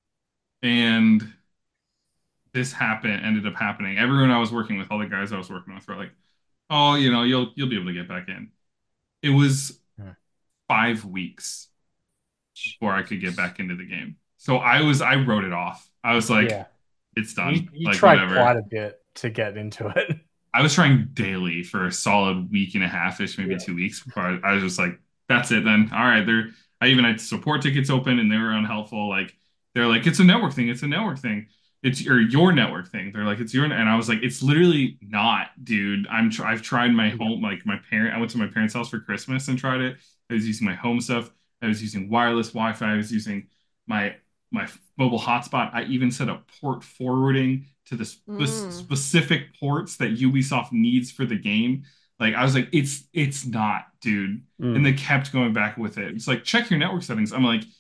And this happened, ended up happening. Everyone I was working with, all the guys I was working with, were like, "Oh, you know, you'll you'll be able to get back in." It was Yeah. five weeks before I could get back into the game. So I was, I wrote it off. I was like, Yeah. "It's done." You, you like tried whatever. quite a bit to get into it. I was trying daily for a solid week and a half ish, maybe Yeah. two weeks before I, I was just like, "That's it then." All right, there. I even had support tickets open, and they were unhelpful. Like they're like, "It's a network thing. It's a network thing. It's your your network thing." They're like, "It's your," and I was like, "It's literally not, dude. I'm tr- I've tried my home, like my parent. I went to my parents' house for Christmas and tried it. I was using my home stuff. I was using wireless Wi-Fi. I was using my my mobile hotspot. I even set up port forwarding to the spe- Mm. specific ports that Ubisoft needs for the game. Like I was like, it's it's not, dude. Mm. And they kept going back with it. It's like, check your network settings. I'm like,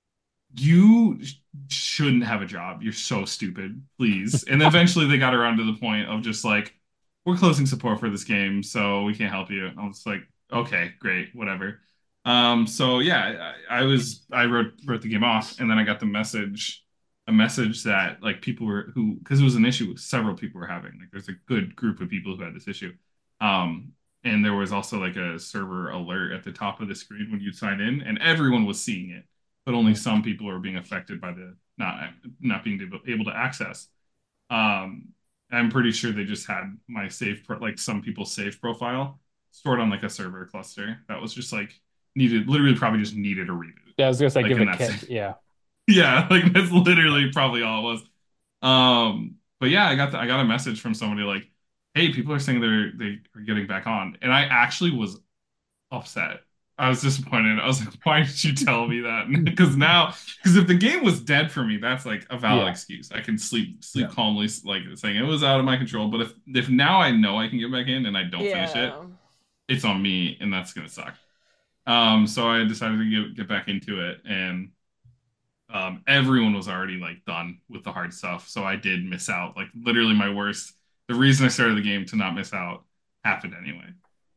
you sh- shouldn't have a job. You're so stupid. Please. And eventually they got around to the point of just like, we're closing support for this game, so we can't help you. I was like, okay, great, whatever. Um, so yeah, I, I was I wrote wrote the game off, and then I got the message, a message that like people were who because it was an issue several people were having. Like there's a good group of people who had this issue. Um, and there was also like a server alert at the top of the screen when you'd sign in, and everyone was seeing it, but only some people were being affected by the not not being able, able to access. Um, I'm pretty sure they just had my save pro- like some people's save profile stored on like a server cluster that was just like needed literally probably just needed a reboot. Yeah, I was gonna say Like, give and it that's kit. Yeah. Yeah, like that's literally probably all it was. Um, but yeah, I got the, I got a message from somebody like, "Hey, people are saying they're they are getting back on," and I actually was upset. I was disappointed. I was like, "Why did you tell me that?" Because now, because if the game was dead for me, that's like a valid Yeah. excuse. I can sleep sleep Yeah. calmly, like saying it was out of my control. But if if now I know I can get back in and I don't finish it, Yeah. it's on me, and that's gonna suck. Um, so I decided to get get back into it, and um, everyone was already like done with the hard stuff. So I did miss out. Like literally, my worst. The reason I started the game to not miss out happened anyway.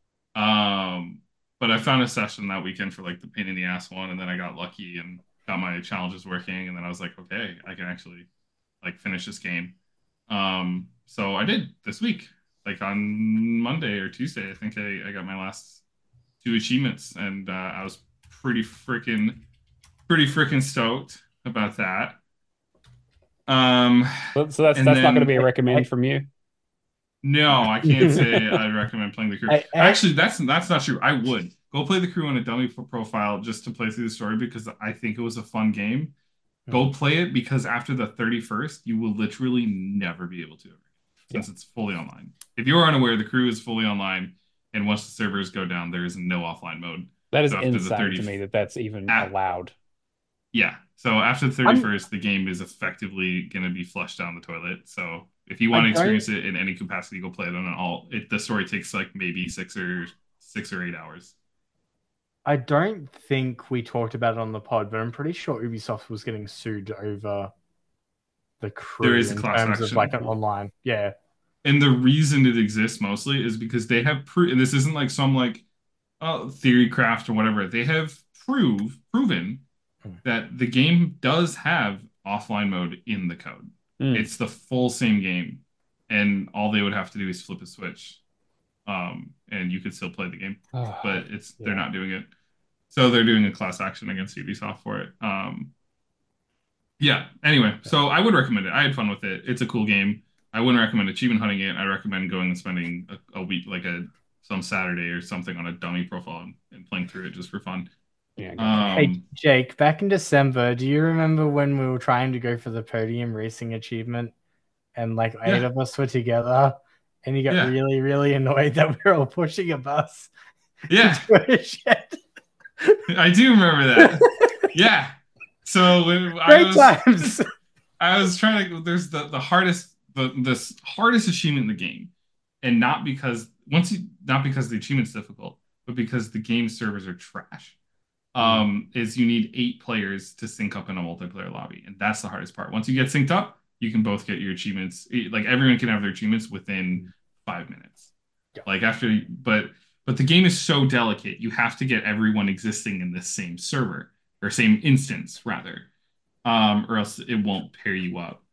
Um, but I found a session that weekend for like the pain in the ass one, and then I got lucky and got my challenges working, and then I was like, okay, I can actually like finish this game. Um, so I did this week, like on Monday or Tuesday, I think I, I got my last two achievements, and uh, I was pretty freaking, pretty freaking stoked about that. Um, So, so that's and that's not then going to be a I- recommend I- from you. no, I can't say I'd recommend playing the crew. I- I- Actually, that's that's not true. I would go play the crew on a dummy pro- profile just to play through the story because I think it was a fun game. Go play it because after the thirty-first, you will literally never be able to since it's fully online. If you're unaware, the crew is fully online, and once the servers go down, there is no offline mode. That is So after the insane thirty to me that that's even Ah. allowed. Yeah. So after the thirty-first, the game is effectively going to be flushed down the toilet. So if you want I to don't- experience it in any capacity, go play it on an alt. It, the story takes like maybe six or six or eight hours. I don't think we talked about it on the pod, but I'm pretty sure Ubisoft was getting sued over the There Crew is a in class terms of like action. an online. Yeah. And the reason it exists mostly is because they have pro and this isn't like some like uh, theory craft or whatever. They have prove proven Hmm. that the game does have offline mode in the code. Mm. It's the full same game, and all they would have to do is flip a switch, um, and you could still play the game. But it's they're Yeah. not doing it, so they're doing a class action against Ubisoft for it. Um, yeah. Anyway, so I would recommend it. I had fun with it. It's a cool game. I wouldn't recommend achievement hunting it. I recommend going and spending a, a week, like a some Saturday or something, on a dummy profile and, and playing through it just for fun. Yeah, gotcha. Hey, Um, Jake, back in December, do you remember when we were trying to go for the podium racing achievement and like eight yeah, of us were together and you got yeah, really, really annoyed that we were all pushing a bus yeah. into a shed? I do remember that. Yeah. So when I Great was times. I was trying to there's the the hardest the this hardest achievement in the game. And not because once you not because the achievement's difficult, but because the game servers are trash. Mm. Um, is you need eight players to sync up in a multiplayer lobby, and that's the hardest part. Once you get synced up, you can both get your achievements. Like everyone can have their achievements within five minutes. Yeah. Like after, but but the game is so delicate. You have to get everyone existing in the same server or same instance rather, um, or else it won't pair you up.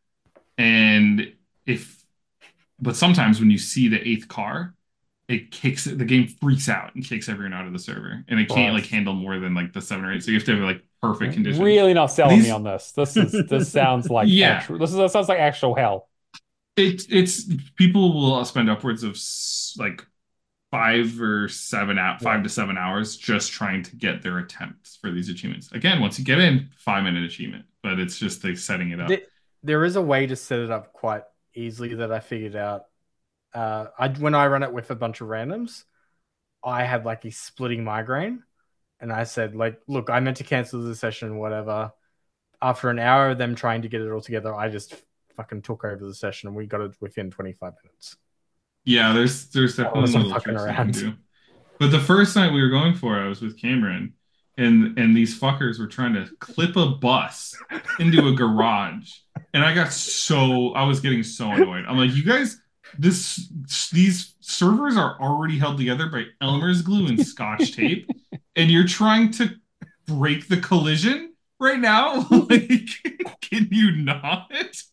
And if, but sometimes when you see the eighth car, it kicks the game freaks out and kicks everyone out of the server, and it can't like Christ. handle more than like the seven or eight. So you have to have like perfect conditions. Really not selling me These- on this. This is this sounds like Yeah. actual. This is this sounds like actual hell. It, it's people will spend upwards of s- like five or seven out five Yeah. to seven hours just trying to get their attempts for these achievements. Again, once you get in, five minute achievement, but it's just like setting it up. There, there is a way to set it up quite easily that I figured out. Uh, I when I run it with a bunch of randoms, I had like a splitting migraine, and I said like, "Look, I meant to cancel the session, whatever." After an hour of them trying to get it all together, I just fucking took over the session, and we got it within twenty-five minutes. Yeah, there's there's I definitely wasn't little fucking tricks you can around. do. But the first night we were going for it, I was with Cameron, and and these fuckers were trying to clip a bus into a garage, and I got so I was getting so annoyed. I'm like, you guys, this these servers are already held together by Elmer's glue and Scotch tape, and you're trying to break the collision right now? Like, can you not?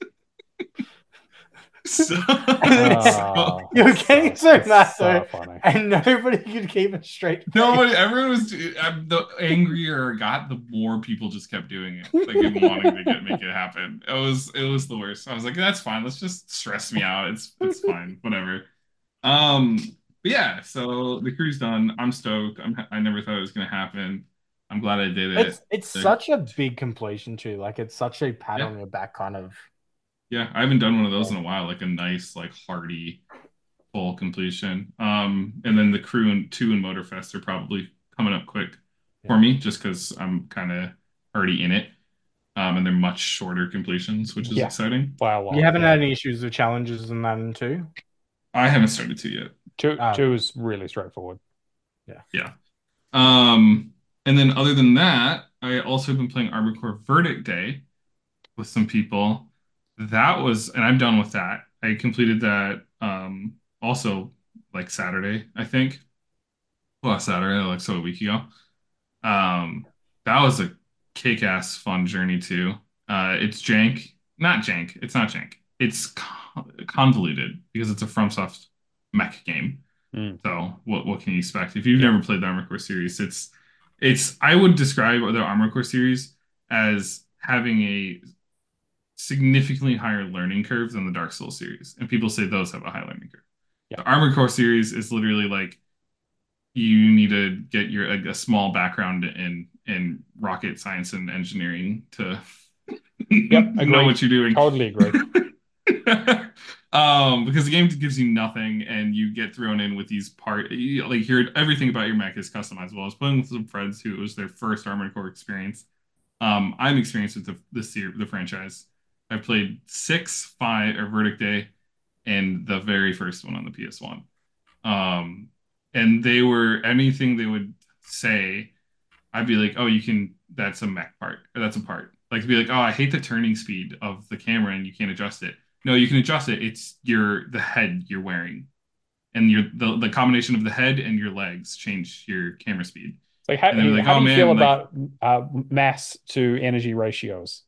So, Oh, You were that's getting so, so mad, so though. funny. And nobody could keep it straight. nobody, everyone was. I'm, the angrier I got, the more people just kept doing it, like and wanting to get make it happen. It was it was the worst. I was like, that's fine. Let's just stress me out. It's it's fine. Whatever. Um. But yeah. So the crew's done. I'm stoked. I'm. I never thought it was gonna happen. I'm glad I did it. It's it's They're- such a big completion too. Like it's such a pat Yeah. on your back kind of. Yeah, I haven't done one of those in a while. Like a nice, like hearty, full completion. Um, and then the crew and two and Motorfest are probably coming up quick for Yeah. me, just because I'm kind of already in it. Um, and they're much shorter completions, which is Yeah. exciting. Wow, You haven't had any issues with challenges in that too? I haven't started to yet. two. Oh. Two is really straightforward. Yeah. Um, and then other than that, I also have been playing Armored Core Verdict Day with some people. That was, and I'm done with that. I completed that um also like Saturday, I think. Well, Saturday, like so a week ago. Um, that was a kick-ass fun journey too. Uh, it's jank, not jank. It's not jank. It's con convoluted because it's a FromSoft mech game. Mm. So what what can you expect? If you've Yeah. never played the Armored Core series, it's it's I would describe the Armored Core series as having a significantly higher learning curve than the Dark Souls series, and people say those have a high learning curve. Yeah. The Armored Core series is literally like you need to get your a, a small background in in rocket science and engineering to Yep, know agreed. what you're doing. Totally agree. um, because the game gives you nothing, and you get thrown in with these part you- like your everything about your mech is customizable. I was playing with some friends who it was their first Armored Core experience. Um, I'm experienced with the the, ser- the franchise. I've played six, five, or Verdict Day, and the very first one on the P S one. Um, and they were anything they would say I'd be like, oh, you can, that's a mech part, or that's a part. Like to be like, oh, I hate the turning speed of the camera and you can't adjust it. No, you can adjust it. It's your the head you're wearing, and your the the combination of the head and your legs change your camera speed. So how, And then be like, how oh do you feel man, like about uh, mass to energy ratios?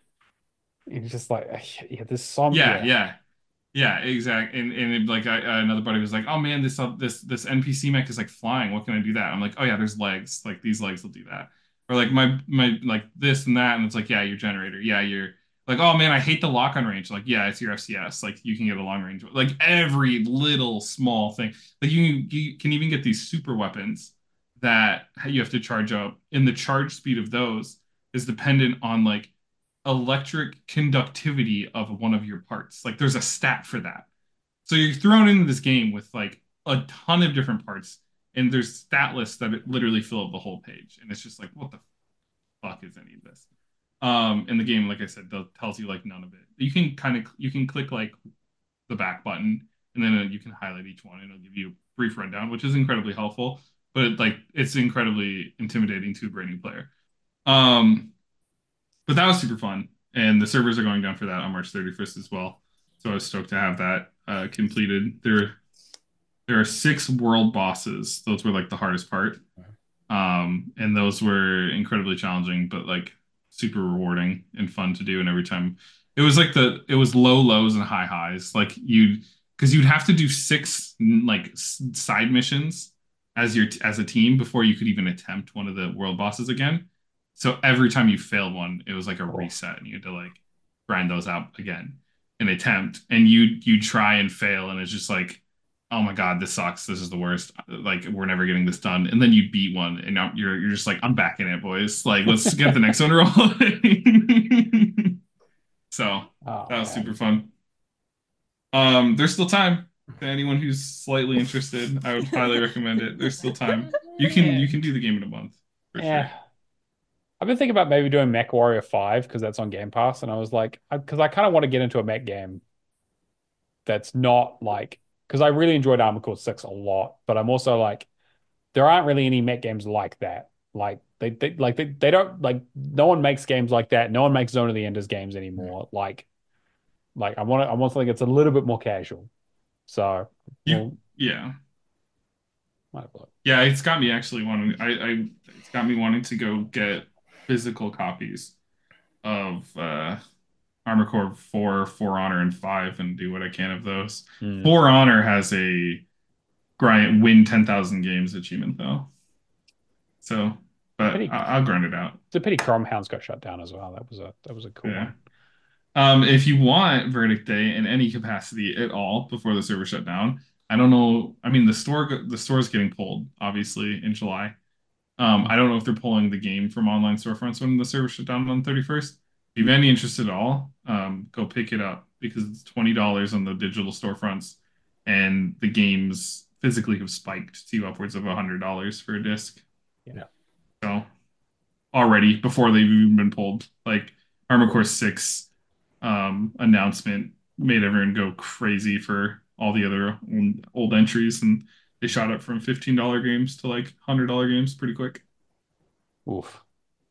It's just like, yeah, there's some, yeah, yeah. yeah. Yeah, exactly. And and it, like I, another buddy was like, "Oh man, this uh, this this N P C mech is like flying. What can I do that?" I'm like, "Oh yeah, there's legs. Like these legs will do that." Or like my my like this and that, and it's like, "Yeah, your generator. Yeah, you're like, oh man, I hate the lock on range. Like, yeah, it's your F C S. Like you can get a long range. Like every little small thing. Like you you can even get these super weapons that you have to charge up, and the charge speed of those is dependent on like electric conductivity of one of your parts. Like there's a stat for that. So you're thrown into this game with like a ton of different parts, and there's stat lists that literally fill up the whole page. And it's just like, what the fuck is any of this? Um, in the game, like I said, that tells you like none of it. You can kind of you can click like the back button, and then you can highlight each one, and it'll give you a brief rundown, which is incredibly helpful. But it, like it's incredibly intimidating to a brand new player. Um, but that was super fun, and the servers are going down for that on March thirty-first as well. So I was stoked to have that uh, completed. There, there are six world bosses. Those were like the hardest part, um, and those were incredibly challenging, but like super rewarding and fun to do. And every time, it was like the it was low lows and high highs. Like you'd because you'd have to do six like side missions as your as a team before you could even attempt one of the world bosses again. So every time you failed one, it was like a Oh. reset, and you had to like grind those out again, an attempt, and you you try and fail, and it's just like, oh my god, this sucks. This is the worst. Like we're never getting this done. And then you beat one, and now you're you're just like, I'm back in it, boys. Like let's get the next one rolling. So Oh, that was man. super fun. Um, there's still time to anyone who's slightly interested. I would highly recommend it. There's still time. You can Yeah. you can do the game in a month for Yeah. sure. I've been thinking about maybe doing Mech Warrior five because that's on Game Pass, and I was like, because I, I kind of want to get into a mech game that's not like, because I really enjoyed Armored Core six a lot, but I'm also like, there aren't really any mech games like that. Like they, they like they, they don't like no one makes games like that. No one makes Zone of the Enders games anymore. Like like I want I want something that's a little bit more casual. So You well, yeah. might have a look. Yeah, it's got me actually wanting I, I it's got me wanting to go get physical copies of uh Armor Core four, For Honor, and five and do what I can of those. Hmm. For Honor has a grind win ten thousand games achievement though. So, but Pity, I, I'll grind it out. it's a pity Chrome Hounds got shut down as well. That was a that was a cool Yeah. one. Um, if you want Verdict Day in any capacity at all before the server shut down, I don't know. I mean, the store the store is getting pulled obviously in July. Um, I don't know if they're pulling the game from online storefronts when the server shut down on the thirty-first. If you have any interest at all, um, go pick it up because it's twenty dollars on the digital storefronts, and the games physically have spiked to upwards of one hundred dollars for a disc. Yeah. So already before they've even been pulled, like Armored Core six um, announcement made everyone go crazy for all the other old, old entries, and they shot up from fifteen dollar games to like one hundred dollar games pretty quick. Oof.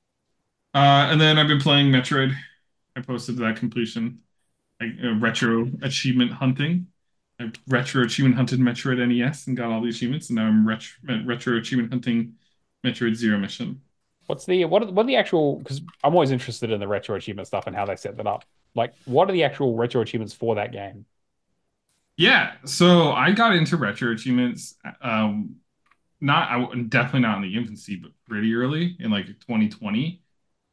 Uh, and then I've been playing Metroid. I posted that completion, like uh, retro achievement hunting. I retro achievement hunted Metroid N E S and got all the achievements, and now I'm retro, retro achievement hunting Metroid Zero Mission. What's the what are, what are the actual? Because I'm always interested in the retro achievement stuff and how they set that up. Like, what are the actual retro achievements for that game? Yeah, so I got into retro achievements. Um, not I definitely not in the infancy, but pretty early in like twenty twenty.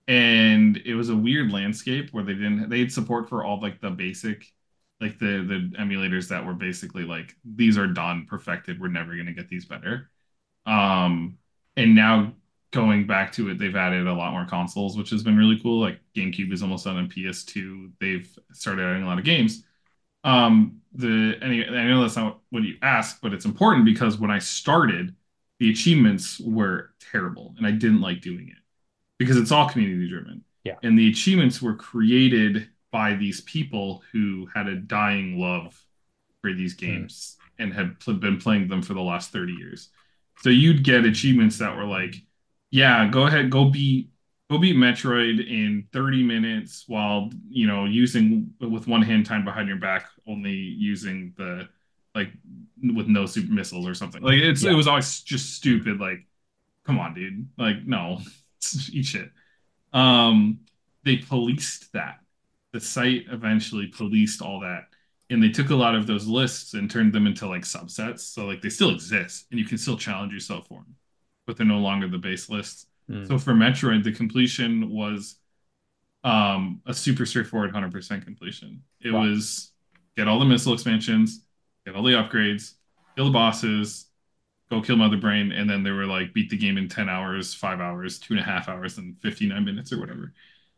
And it was a weird landscape where they didn't they had support for all like the basic like the the emulators that were basically like these are done, perfected, we're never gonna get these better. Um and now going back to it, they've added a lot more consoles, which has been really cool. Like GameCube is almost done, and P S two, they've started adding a lot of games. Um, the any I know that's not what you asked, but it's important because when I started, the achievements were terrible, and I didn't like doing it because it's all community driven. Yeah. And the achievements were created by these people who had a dying love for these games and had pl- been playing them for the last thirty years. So you'd get achievements that were like Yeah, go ahead, go beat go beat Metroid in thirty minutes while, you know, using with one hand tied behind your back, only using the like with no super missiles or something. Like it's it Yeah. was always just stupid. Like, come on, dude. Like, no, eat shit. Um, they policed that. The site eventually policed all that. And they took a lot of those lists and turned them into like subsets. So like they still exist and you can still challenge yourself for them, but they're no longer the base lists. So Mm. for Metroid, the completion was um, a super straightforward one hundred percent completion. It Right. was get all the missile expansions, get all the upgrades, kill the bosses, go kill Mother Brain, and then they were like beat the game in ten hours, five hours, two and a half hours, and fifty-nine minutes or whatever.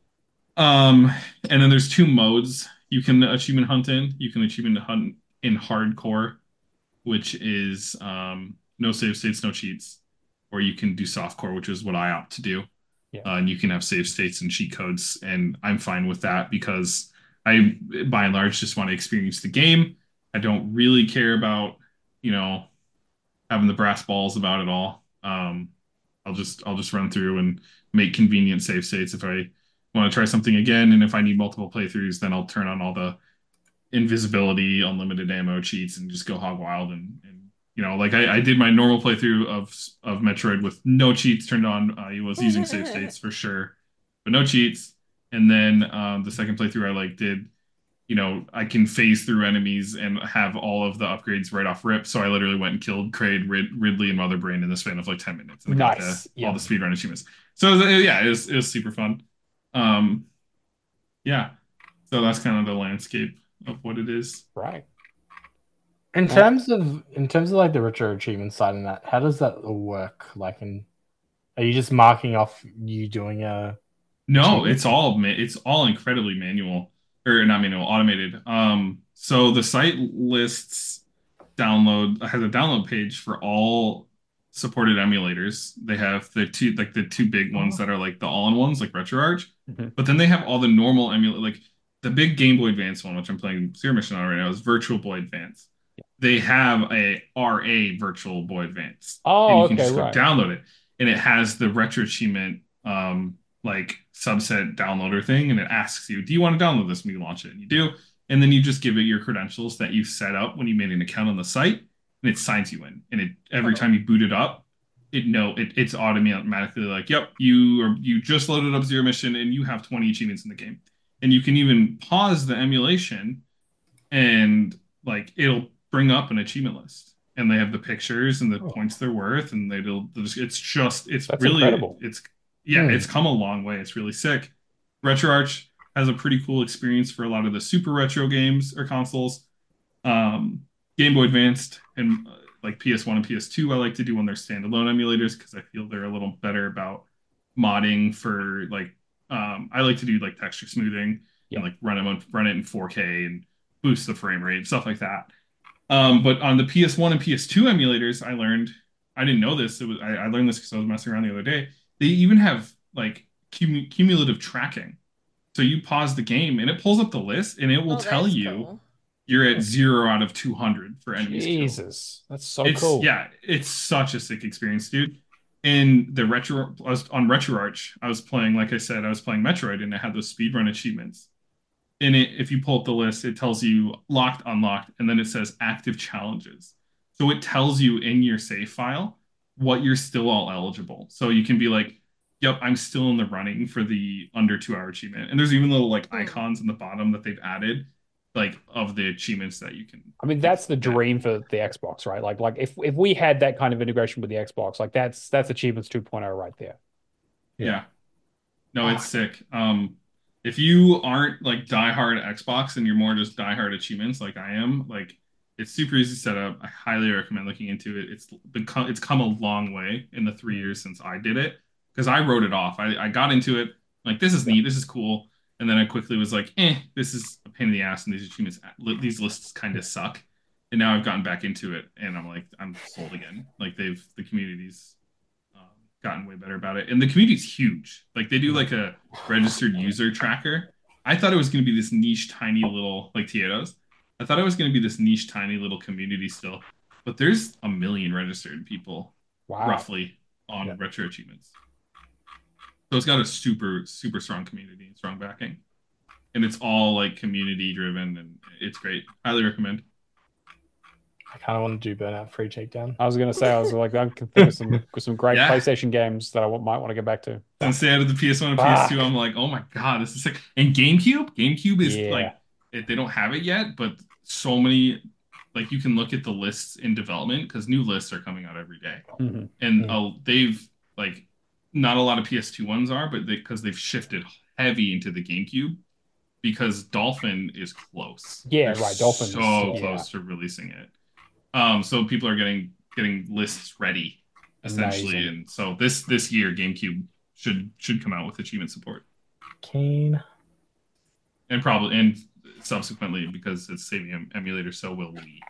Um, and then there's two modes you can achievement hunt in. You can achievement hunt in hardcore, which is um, no save states, no cheats, or you can do softcore, which is what I opt to do. Yeah. Uh, and you can have save states and cheat codes, and I'm fine with that because I, by and large, just want to experience the game. I don't really care about, you know, having the brass balls about it all. Um, I'll just I'll just run through and make convenient save states if I want to try something again, and if I need multiple playthroughs, then I'll turn on all the invisibility, unlimited ammo cheats, and just go hog wild and, and you know, like I, I did my normal playthrough of of Metroid with no cheats turned on. I was using save states for sure, but no cheats. And then um, the second playthrough I like did, you know, I can phase through enemies and have all of the upgrades right off rip. So I literally went and killed Kraid, Rid- Ridley, and Mother Brain in the span of like ten minutes, and I got the Nice. all Yeah. the speedrun achievements. So it was- yeah, it was it was super fun. Um, yeah, so that's kind of the landscape of what it is. Right. In Right. terms of in terms of like the retro achievement side and that, how does that work? Like, in are you just marking off you doing a No, achievement? it's all ma- it's all incredibly manual or not manual, automated. Um, so the site lists download has a download page for all supported emulators. They have the two like the two big ones that are like the all-in-ones like RetroArch, Mhm. but then they have all the normal emulator like the big Game Boy Advance one, which I'm playing Zero Mission on right now, is Virtual Boy Advance. They have a R A Virtual Boy Advance, and Oh, you can okay, just go right. download it, and it has the retro achievement um like subset downloader thing, and it asks you, do you want to download this when you launch it? And you do, and then you just give it your credentials that you set up when you made an account on the site, and it signs you in. And it every Oh, time you boot it up, it know it, it's automatically like, yep, you or you just loaded up Zero Mission and you have twenty achievements in the game. And you can even pause the emulation and like it'll bring up an achievement list. And they have the pictures and the oh, points they're worth, and they will it's just it's that's really incredible. it's yeah, Hmm. it's come a long way. It's really sick. RetroArch has a pretty cool experience for a lot of the super retro games or consoles. Um, Game Boy Advanced and uh, like P S one and P S two, I like to do when they're standalone emulators because I feel they're a little better about modding for like um, I like to do like texture smoothing Yeah. and like run it on, run it in four K and boost the frame rate and stuff like that. Um, but on the P S one and P S two emulators, I learned I didn't know this. It was I, I learned this because I was messing around the other day. They even have like cum- cumulative tracking. So you pause the game and it pulls up the list and it will Oh, tell that's you cool. you're at zero out of two hundred for enemies killed. Jesus, that's so It's cool. yeah, it's such a sick experience, dude. In the retro, I was on RetroArch. I was playing, like I said, I was playing Metroid, and it had those speedrun achievements. And it, if you pull up the list, it tells you locked, unlocked, and then it says active challenges. So it tells you in your save file what you're still all eligible. So you can be like, "Yep, I'm still in the running for the under two hour achievement." And there's even little like Mm. icons in the bottom that they've added, like of the achievements that you can I mean, like that's the get. dream for the Xbox, right? Like, like if if we had that kind of integration with the Xbox, like that's that's Achievements 2.0 right there. Yeah. No, Oh, it's sick. Um, if you aren't like diehard Xbox and you're more just diehard achievements like I am, like it's super easy to set up. I highly recommend looking into it. It's become it's come a long way in the three years since I did it because I wrote it off. I, I got into it like this is yeah. neat, this is cool, and then I quickly was like, eh, this is a pain in the ass, and these achievements, these lists kind of suck. And now I've gotten back into it, and I'm like, I'm sold again. Like they've the community's um, gotten way better about it. And the community's huge. Like they do like a registered user tracker. I thought it was going to be this niche, tiny little like Tietos. I thought it was going to be this niche, tiny little community still, but there's a million registered people Wow. roughly on Yeah. retro achievements. So it's got a super super strong community and strong backing, and it's all like community driven, and it's great. Highly recommend. I kind of want to do Burnout Free Takedown. I was gonna say, I was like, I can think of some some great Yeah. PlayStation games that I might want to get back to. Since they added the P S one and P S two, I'm like, oh my God, this is sick. And GameCube, GameCube is Yeah. like, it, they don't have it yet, but so many, like you can look at the lists in development because new lists are coming out every day. Mm-hmm. And Mhm. uh, they've like, not a lot of P S two ones are, but they because they've shifted heavy into the GameCube because Dolphin is close. Yeah, They're right. Dolphin is- so yeah. close to releasing it. Um, so people are getting getting lists ready essentially, Amazing. and so this this year GameCube should should come out with achievement support, Keen. and probably and subsequently because it's saving em- emulator, so will we.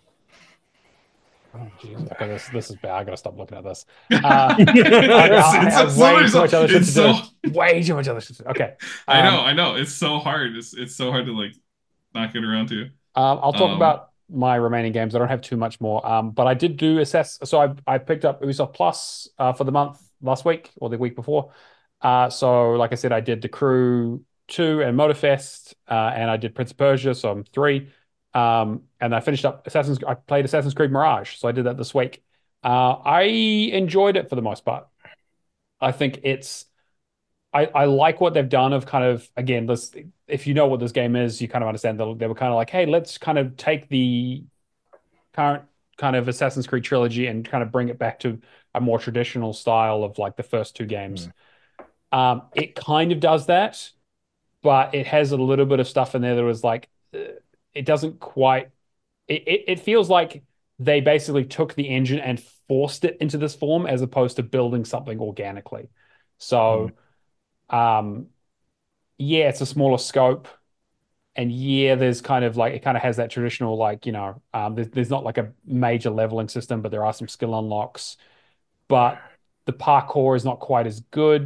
Oh, jeez. Okay, this this is bad. I gotta stop looking at this. It's- Uh, it's- I, I it's have so way many- too much other shit to it's so- do. Way too much other shit to do. Okay. I know, Um, I know. It's so hard. It's it's so hard to like not get around to. Um, I'll talk Um, about my remaining games. I don't have too much more. Um, but I did do assess. So I I picked up Ubisoft Plus uh, for the month last week or the week before. Uh, so like I said, I did The Crew two and Motorfest, uh, and I did Prince of Persia. So I'm three. Um, and I finished up Assassin's. I played Assassin's Creed Mirage. So I did that this week. Uh, I enjoyed it for the most part. I think it's. I, I like what they've done of kind of again this if you know what this game is you kind of understand that they were kind of like hey let's kind of take the current kind of Assassin's Creed trilogy and kind of bring it back to a more traditional style of like the first two games. Um, it kind of does that, but it has a little bit of stuff in there that was like uh, it doesn't quite it, it, it feels like they basically took the engine and forced it into this form as opposed to building something organically. So um, yeah, it's a smaller scope, and yeah, there's kind of like it kind of has that traditional like you know, um, there's, there's not like a major leveling system, but there are some skill unlocks. But the parkour is not quite as good.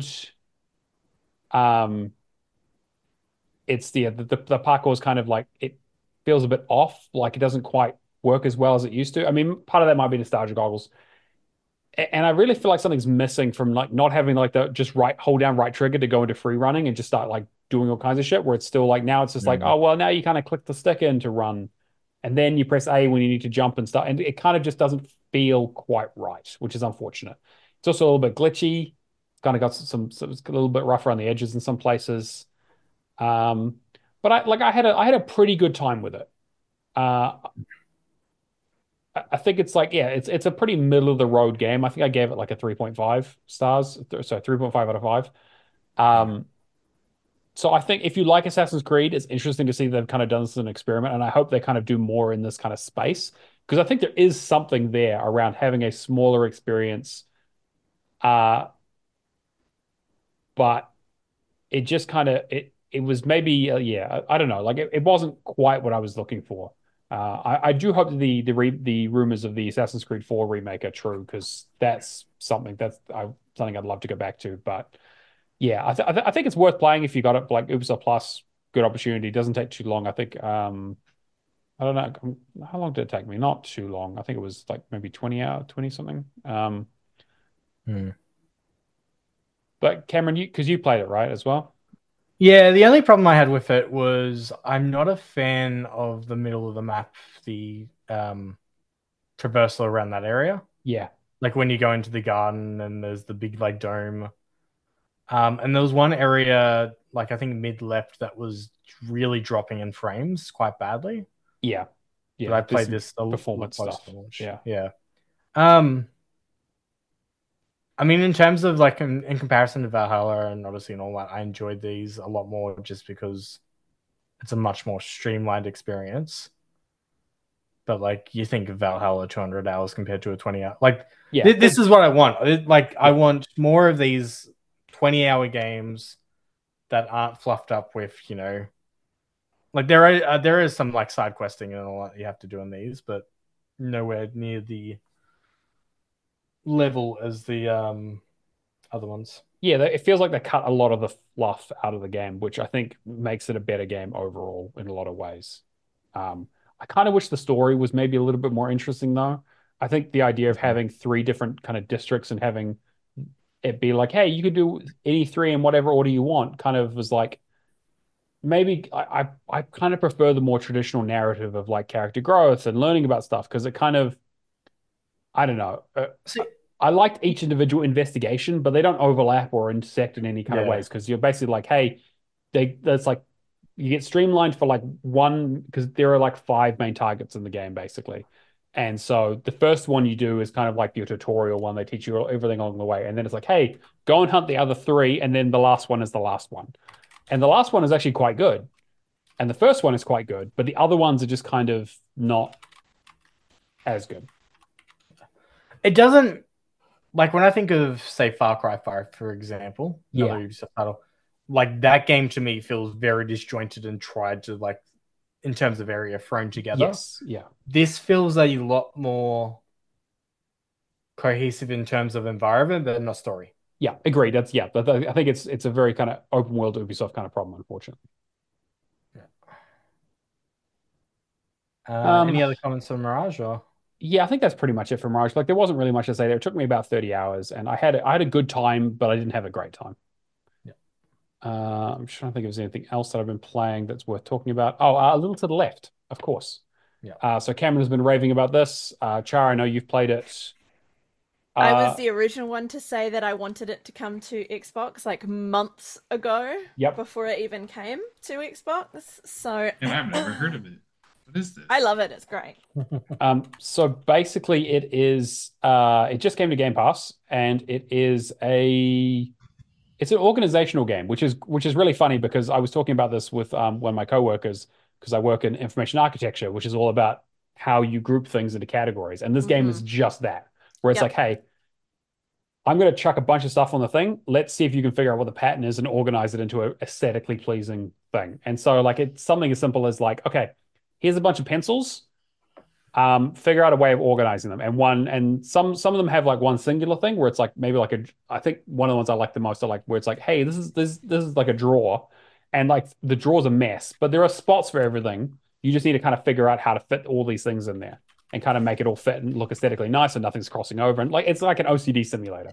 Um, it's the the, the parkour is kind of like it feels a bit off, like it doesn't quite work as well as it used to. I mean, part of that might be nostalgia goggles. And I really feel like something's missing from like not having like the just right hold down right trigger to go into free running and just start like doing all kinds of shit where it's still like now it's just like, Mhm. oh well now you kind of click the stick in to run and then you press A when you need to jump and stuff. And it kind of just doesn't feel quite right, which is unfortunate. It's also a little bit glitchy. It's kind of got some, some it's a little bit rough around the edges in some places. Um, but I like I had a I had a pretty good time with it. Uh I I think it's like, yeah, it's it's a pretty middle of the road game. I think I gave it like a three point five stars. Th- So three point five out of five. Um, so I think if you like Assassin's Creed, it's interesting to see they've kind of done this as an experiment, and I hope they kind of do more in this kind of space because I think there is something there around having a smaller experience. Uh, but it just kind of it it was maybe uh, yeah, I, I don't know, like it, it wasn't quite what I was looking for. Uh, I, I do hope that the the re, the rumors of the Assassin's Creed four remake are true because that's something that's I, something I'd love to go back to. But yeah, I, th I, th I think it's worth playing if you got it like Ubisoft Plus. Good opportunity. It doesn't take too long. I think um I don't know um, how long did it take me? Not too long. I think it was like maybe twenty hour, twenty something. Um, Hmm. but Cameron, you because you played it right as well. Yeah, the only problem I had with it was I'm not a fan of the middle of the map, the um, traversal around that area. Yeah, Like when you go into the garden and there's the big like dome. Um, and there was one area, like I think mid left, that was really dropping in frames quite badly. yeah, yeah. But I played there's this a little performance close stuff. to launch. Yeah. Yeah. Um, I mean, in terms of like in, in comparison to Valhalla and Odyssey and all that, I enjoyed these a lot more just because it's a much more streamlined experience. But like you think of Valhalla two hundred hours compared to a twenty hour, like Yeah, th- this is what I want. It- Like I want more of these twenty hour games that aren't fluffed up with, you know, like there are uh, there is some like side questing and all that you have to do in these, but nowhere near the level as the um other ones. yeah. It feels like they cut a lot of the fluff out of the game, which I think makes it a better game overall in a lot of ways. Um, I kind of wish the story was maybe a little bit more interesting, though. I think the idea of having three different kind of districts and having it be like, hey, you could do any three in whatever order you want, kind of was like maybe I, I I kind of prefer the more traditional narrative of like character growth and learning about stuff because it kind of I don't know. Uh, See, I liked each individual investigation, but they don't overlap or intersect in any kind of yeah. ways because you're basically like, hey, they that's like you get streamlined for like one because there are like five main targets in the game basically. And so the first one you do is kind of like your tutorial one. They teach you everything along the way. And then it's like, hey, go and hunt the other three. And then the last one is the last one. And the last one is actually quite good. And the first one is quite good, but the other ones are just kind of not as good. It doesn't like when I think of say Far Cry five, for example, another Yeah. Ubisoft title, like that game to me feels very disjointed and tried to like in terms of area thrown together. Yes. Yeah. This feels a lot more cohesive in terms of environment, but not story. Yeah. Agreed. That's yeah. But I think it's it's a very kind of open world Ubisoft kind of problem, unfortunately. Uh, Um, any other comments on Mirage or? yeah, I think that's pretty much it for Mirage. Like there wasn't really much to say there. It took me about thirty hours and I had I had a good time, but I didn't have a great time. Yeah. Uh, I'm trying to think if there's anything else that I've been playing that's worth talking about. Oh, uh, A Little to the Left, of course. Yeah. Uh, so Cameron has been raving about this. Uh, Char, I know you've played it. I was Uh, the original one to say that I wanted it to come to Xbox like months ago Yep. before it even came to Xbox. So And I've never heard of it. What is this? I love it. It's great. Um, so basically it is uh it just came to Game Pass and it is a it's an organizational game, which is which is really funny because I was talking about this with um one of my coworkers because I work in information architecture, which is all about how you group things into categories. And this game is Mhm. just that, where it's Yep. like, hey, I'm going to chuck a bunch of stuff on the thing. Let's see if you can figure out what the pattern is and organize it into a aesthetically pleasing thing. And so like it's something as simple as like, okay, here's a bunch of pencils. Um, figure out a way of organizing them. And one and some some of them have like one singular thing where it's like maybe like a I think one of the ones I like the most are like where it's like, hey, this is this this is like a drawer. And like the drawer's a mess, but there are spots for everything. You just need to kind of figure out how to fit all these things in there and kind of make it all fit and look aesthetically nice and nothing's crossing over. And like it's like an O C D simulator.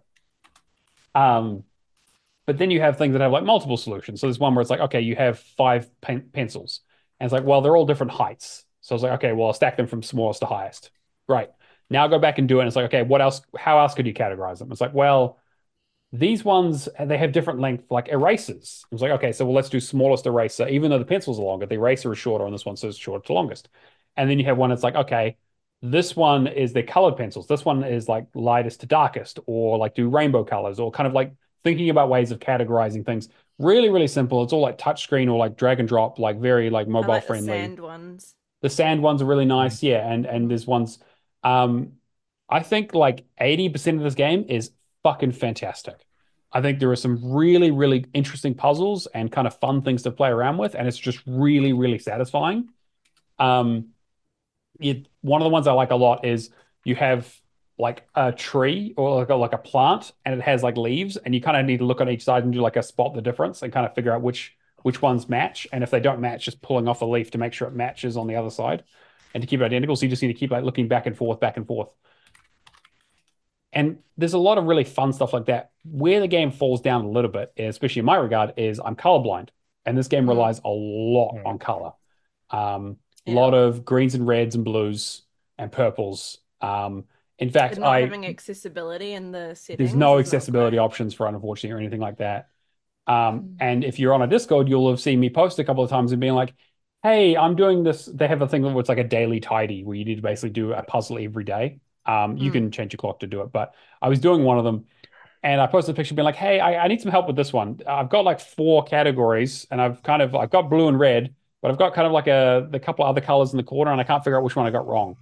Um, but then you have things that have like multiple solutions. So there's one where it's like, okay, you have five pen pencils. And it's like, well, they're all different heights. So it's like, okay, well, I'll stack them from smallest to highest. Right. Now go back and do it. And it's like, okay, what else? How else could you categorize them? It's like, well, these ones, they have different length, like erasers. It's like, okay, so well, let's do smallest eraser. Even though the pencils are longer, the eraser is shorter on this one, so it's short to longest. And then you have one that's like, okay, this one is the colored pencils. This one is like lightest to darkest, or like do rainbow colors, or kind of like thinking about ways of categorizing things. Really, really simple. It's all like touchscreen or like drag and drop, like very like I mobile like the friendly. sand ones. The sand ones are really nice, yeah, and and there's ones. Um, I think like eighty percent of this game is fucking fantastic. I think there are some really, really interesting puzzles and kind of fun things to play around with, and it's just really, really satisfying. Um, it one of the ones I like a lot is you have like a tree or like a, like a plant, and it has like leaves, and you kind of need to look on each side and do like a spot the difference and kind of figure out which which ones match, and if they don't match, just pulling off a leaf to make sure it matches on the other side, and to keep it identical. So you just need to keep like looking back and forth, back and forth. And there's a lot of really fun stuff like that. Where the game falls down a little bit, especially in my regard, is I'm colorblind, and this game Mm. relies a lot Mm. on color. Um, a Yeah. lot of greens and reds and blues and purples. Um, in fact, And not I having accessibility in the settings. there's no is not accessibility great. options for unfortunately or anything like that. Um, Mm. and if you're on a Discord, you'll have seen me post a couple of times and being like, "Hey, I'm doing this." They have a thing where it's like a daily tidy where you need to basically do a puzzle every day. Um, you Mm. can change your clock to do it, but I was doing one of them, and I posted a picture being like, "Hey, I, I need some help with this one. I've got like four categories, and I've kind of I've got blue and red, but I've got kind of like a the couple of other colors in the corner, and I can't figure out which one I got wrong."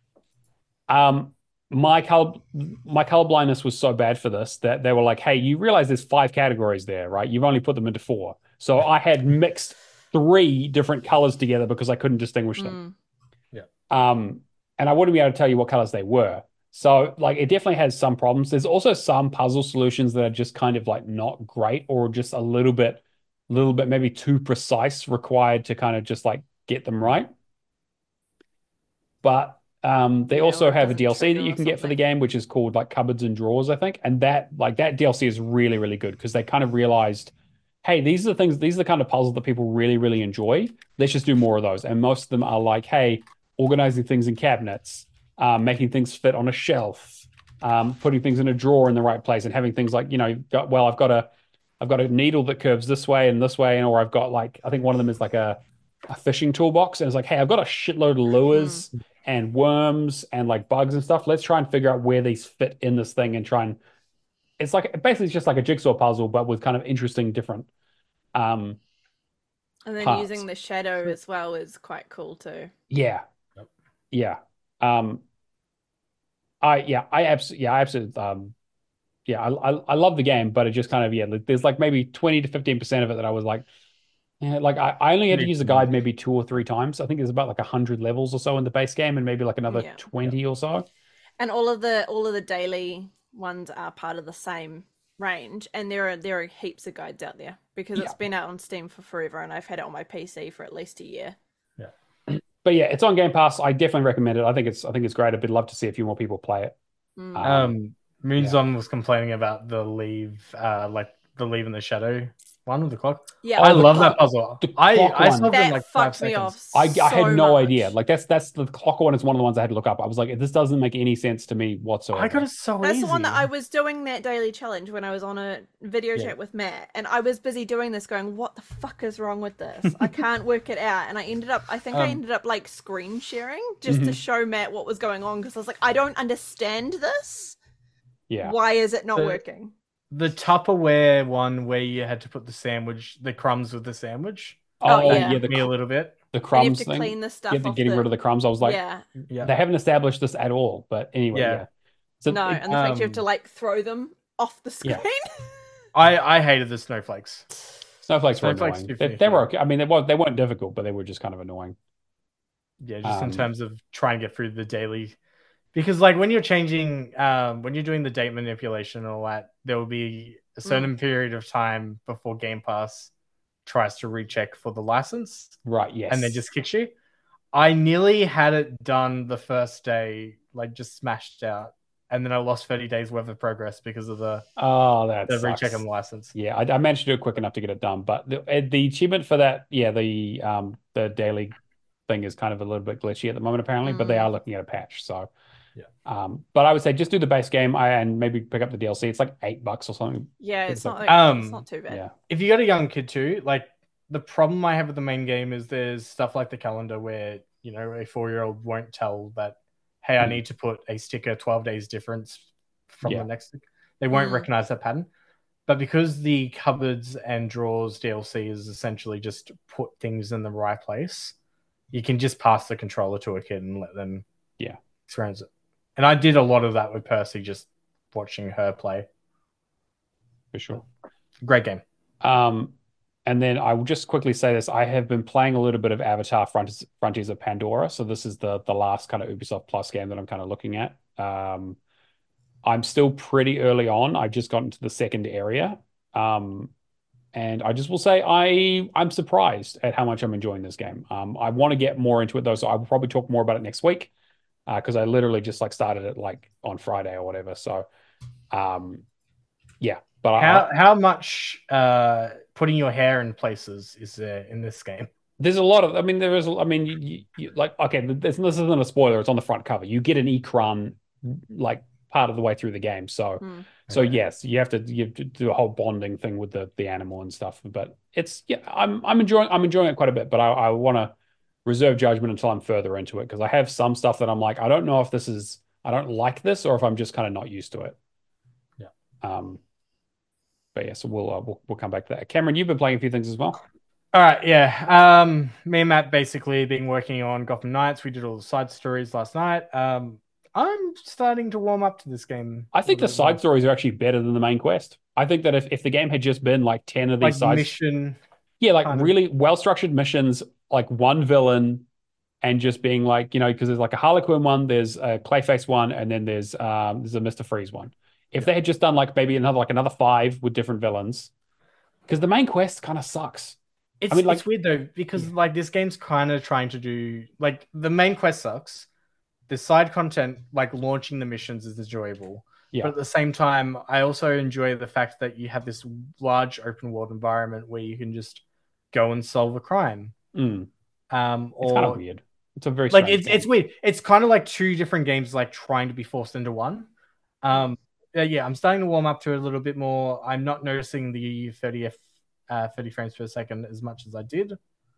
Um, my color my color blindness was so bad for this that they were like, "Hey, you realize there's five categories there, right? You've only put them into four." So I had mixed three different colors together because I couldn't distinguish them. Mm. Um, and I wouldn't be able to tell you what colors they were. So like it definitely has some problems. There's also some puzzle solutions that are just kind of like not great or just a little bit, little bit maybe too precise required to kind of just like get them right. But Um, they Yeah, also or it have a doesn't D L C that trigger you or can get for the something. game, which is called like Cupboards and Drawers, I think. And that like that D L C is really, really good because they kind of realized, hey, these are the things, these are the kind of puzzles that people really, really enjoy. Let's just do more of those. And most of them are like, hey, organizing things in cabinets, um, making things fit on a shelf, um, putting things in a drawer in the right place, and having things like, you know, got, well, I've got a I've got a needle that curves this way and this way, and or I've got like I think one of them is like a a fishing toolbox, and it's like, hey, I've got a shitload of Mm. lures and worms and like bugs and stuff. Let's try and figure out where these fit in this thing and try and it's like basically it's just like a jigsaw puzzle, but with kind of interesting different um And then parts. using the shadow as well is quite cool too. Yeah, Yep. yeah. Um, I yeah, I absolutely yeah, I absolutely um yeah, I, I I love the game, but it just kind of yeah, there's like maybe twenty to fifteen percent of it that I was like, yeah, like I, I only had to Need use the some more. guide maybe two or three times. I think there's about like a hundred levels or so in the base game, and maybe like another Yeah. twenty or so. And all of the all of the daily ones are part of the same range, and there are there are heaps of guides out there because Yeah. it's been out on Steam for forever, and I've had it on my P C for at least a year. But yeah, it's on Game Pass. I definitely recommend it. I think it's I think it's great. I'd love to see a few more people play it. Mm. Um, Um, Moonzon was complaining about the leave, uh, like the leave in the shadow one with the clock. Yeah, I Oh, the love clock- that puzzle. the I clock I one. solved it in that like five fucked me seconds. off. I, I had so no much. idea. Like that's that's the clock one is one of the ones I had to look up. I was like, this doesn't make any sense to me whatsoever. I got it so That's easy. the one that I was doing that daily challenge when I was on a video Yeah. chat with Matt, and I was busy doing this, going, "What the fuck is wrong with this? I can't work it out." And I ended up, I think I Um, ended up like screen sharing just to Mhm. show Matt what was going on because I was like, "I don't understand this. Yeah. Why is it not The- working?" The Tupperware one where you had to put the sandwich, the crumbs with the sandwich. Oh, Oh, yeah. yeah, the me a cr- little bit. the And you have crumbs to thing. clean the stuff Get the, off getting the... rid of the crumbs. I was like, yeah, Yeah. they haven't established this at all. But anyway, yeah. Yeah. So no, it- and the fact you have to um, like throw them off the screen. Yeah. I I hated the snowflakes. snowflakes were Snowflakes annoying. do They, finish they me were off. okay. I mean, they weren't they weren't difficult, but they were just kind of annoying. Yeah, just in Um, terms of trying to get through the daily, because like when you're changing, um, when you're doing the date manipulation and all that, there will be a certain period of time before Game Pass tries to recheck for the license Right. Yes. and then just kicks you. I nearly had it done the first day, like just smashed out, and then I lost thirty days worth of progress because of the Oh, that the sucks. recheck on the license. Yeah, I, I managed to do it quick enough to get it done, but the uh, the achievement for that, yeah, the um the daily thing is kind of a little bit glitchy at the moment, apparently, but they Mm. are looking at a patch. So, Yeah. um, but I would say just do the base game I, and maybe pick up the D L C. It's like eight bucks or something. Yeah, It's it's like- not like, Um, it's not too bad. Yeah, If you got a young kid too, like the problem I have with the main game is there's stuff like the calendar where, you know, a four year old won't tell that, hey, I Mm. need to put a sticker twelve days difference from Yeah. the next stick. They won't Mm. recognize that pattern. But because the cupboards and drawers D L C is essentially just put things in the right place, you can just pass the controller to a kid and let them Yeah. experience it. And I did a lot of that with Percy, just watching her play. for sure. Great game. Um, and then I will just quickly say this: I have been playing a little bit of Avatar: Frontiers, Frontiers of Pandora. So this is the the last kind of Ubisoft Plus game that I'm kind of looking at. Um, I'm still pretty early on. I've just gotten to the second area. Um, and I just will say I I'm surprised at how much I'm enjoying this game. Um, I want to get more into it though, so I will probably talk more about it next week. Because I literally just like started it like on Friday or whatever. So, um, yeah. But How I, how much uh, putting your hair in places is there in this game? there's a lot of. I mean, there is. I mean, you, you, you, like okay, this, this isn't a spoiler. It's on the front cover. You get an Ikran like part of the way through the game. So, Mm. so Okay. yes, you have to you have to do a whole bonding thing with the the animal and stuff. But it's yeah, I'm I'm enjoying I'm enjoying it quite a bit. But I I want to reserve judgment until I'm further into it because I have some stuff that I'm like I don't know if this is I don't like this or if I'm just kind of not used to it. Yeah. Um. But yeah, so we'll uh, we'll we'll come back to that. Cameron, you've been playing a few things as well. All right, yeah. Um, me and Matt basically been working on Gotham Knights. We did all the side stories last night. Um, I'm starting to warm up to this game. I think a the little side bit stories are actually better than the main quest. I think that if, if the game had just been like ten of more. these like sides, mission. yeah, like kind of- really well structured missions, like one villain, and just being like, you know, because there's like a Harlequin one, there's a Clayface one, and then there's um there's a Mister Freeze one. If Yeah. they had just done like maybe another like another five with different villains, because the main quest kind of sucks. It's mean, like- it's weird though because like this game's kind of trying to do like the main quest sucks, the side content, like launching the missions, is enjoyable. Yeah. But at the same time, I also enjoy the fact that you have this large open world environment where you can just go and solve a crime. Mm. Um, or It's kind of weird. It's a very like strange it's game. it's weird. It's kind of like two different games, like trying to be forced into one. Um, uh, yeah, I'm starting to warm up to it a little bit more. I'm not noticing the thirty f uh, thirty frames per second as much as I did.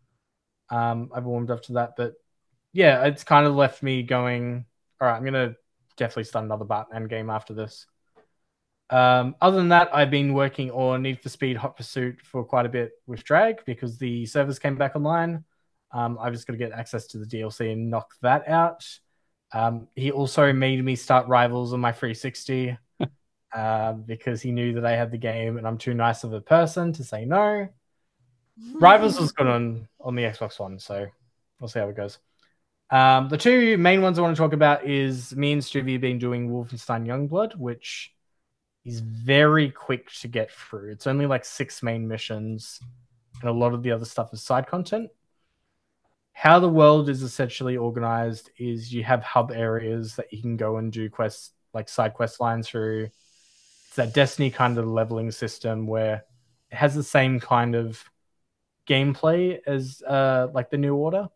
Um, I've warmed up to that, but yeah, it's kind of left me going, all right, I'm gonna definitely start another Batman game after this. Um, other than that, I've been working on Need for Speed Hot Pursuit for quite a bit with Drag because the servers came back online. Um, I've just got to get access to the D L C and knock that out. Um, he also made me start Rivals on my three sixty uh, because he knew that I had the game and I'm too nice of a person to say no. Rivals was good on, on the Xbox One, so we'll see how it goes. Um, the two main ones I want to talk about is me and Stuvie have been doing Wolfenstein Youngblood, which is very quick to get through. It's only like six main missions, and a lot of the other stuff is side content. How the world is essentially organized is you have hub areas that you can go and do quests, like side quest lines through. It's that Destiny kind of leveling system where it has the same kind of gameplay as uh, like the New Order,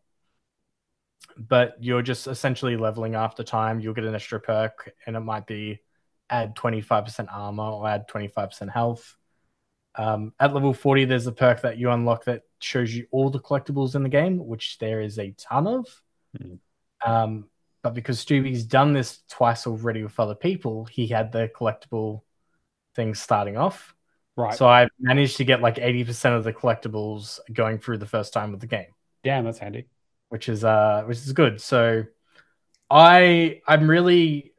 but you're just essentially leveling after time. You'll get an extra perk, and it might be add twenty-five percent armor or add twenty-five percent health. Um, at level forty, there's a perk that you unlock that shows you all the collectibles in the game, which there is a ton of. Mm. Um, but because Stubby's done this twice already with other people, he had the collectible things starting off. Right. So I managed to get like eighty percent of the collectibles going through the first time with the game. Damn, that's handy. Which is uh, which is good. So I I'm really.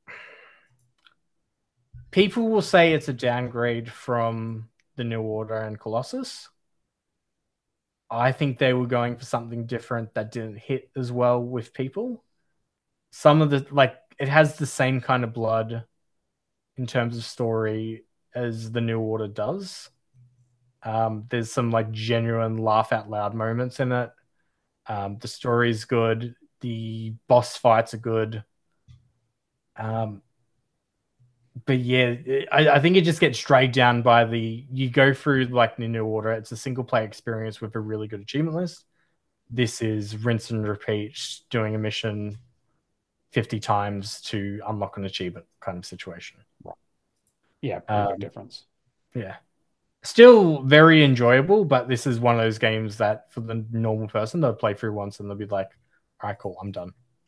People will say it's a downgrade from the New Order and Colossus. I think they were going for something different that didn't hit as well with people. Some of the, like, it has the same kind of blood in terms of story as the New Order does. Um, there's some, like, genuine laugh out loud moments in it. Um, the story's good. The boss fights are good. Um, But yeah, I, I think it just gets dragged down by the, you go through like the New Order, it's a single player experience with a really good achievement list. This is rinse and repeat, doing a mission fifty times to unlock an achievement kind of situation. Right. Yeah, pretty um, big difference. Yeah. Still very enjoyable, but this is one of those games that for the normal person, they'll play through once and they'll be like, all right, cool, I'm done.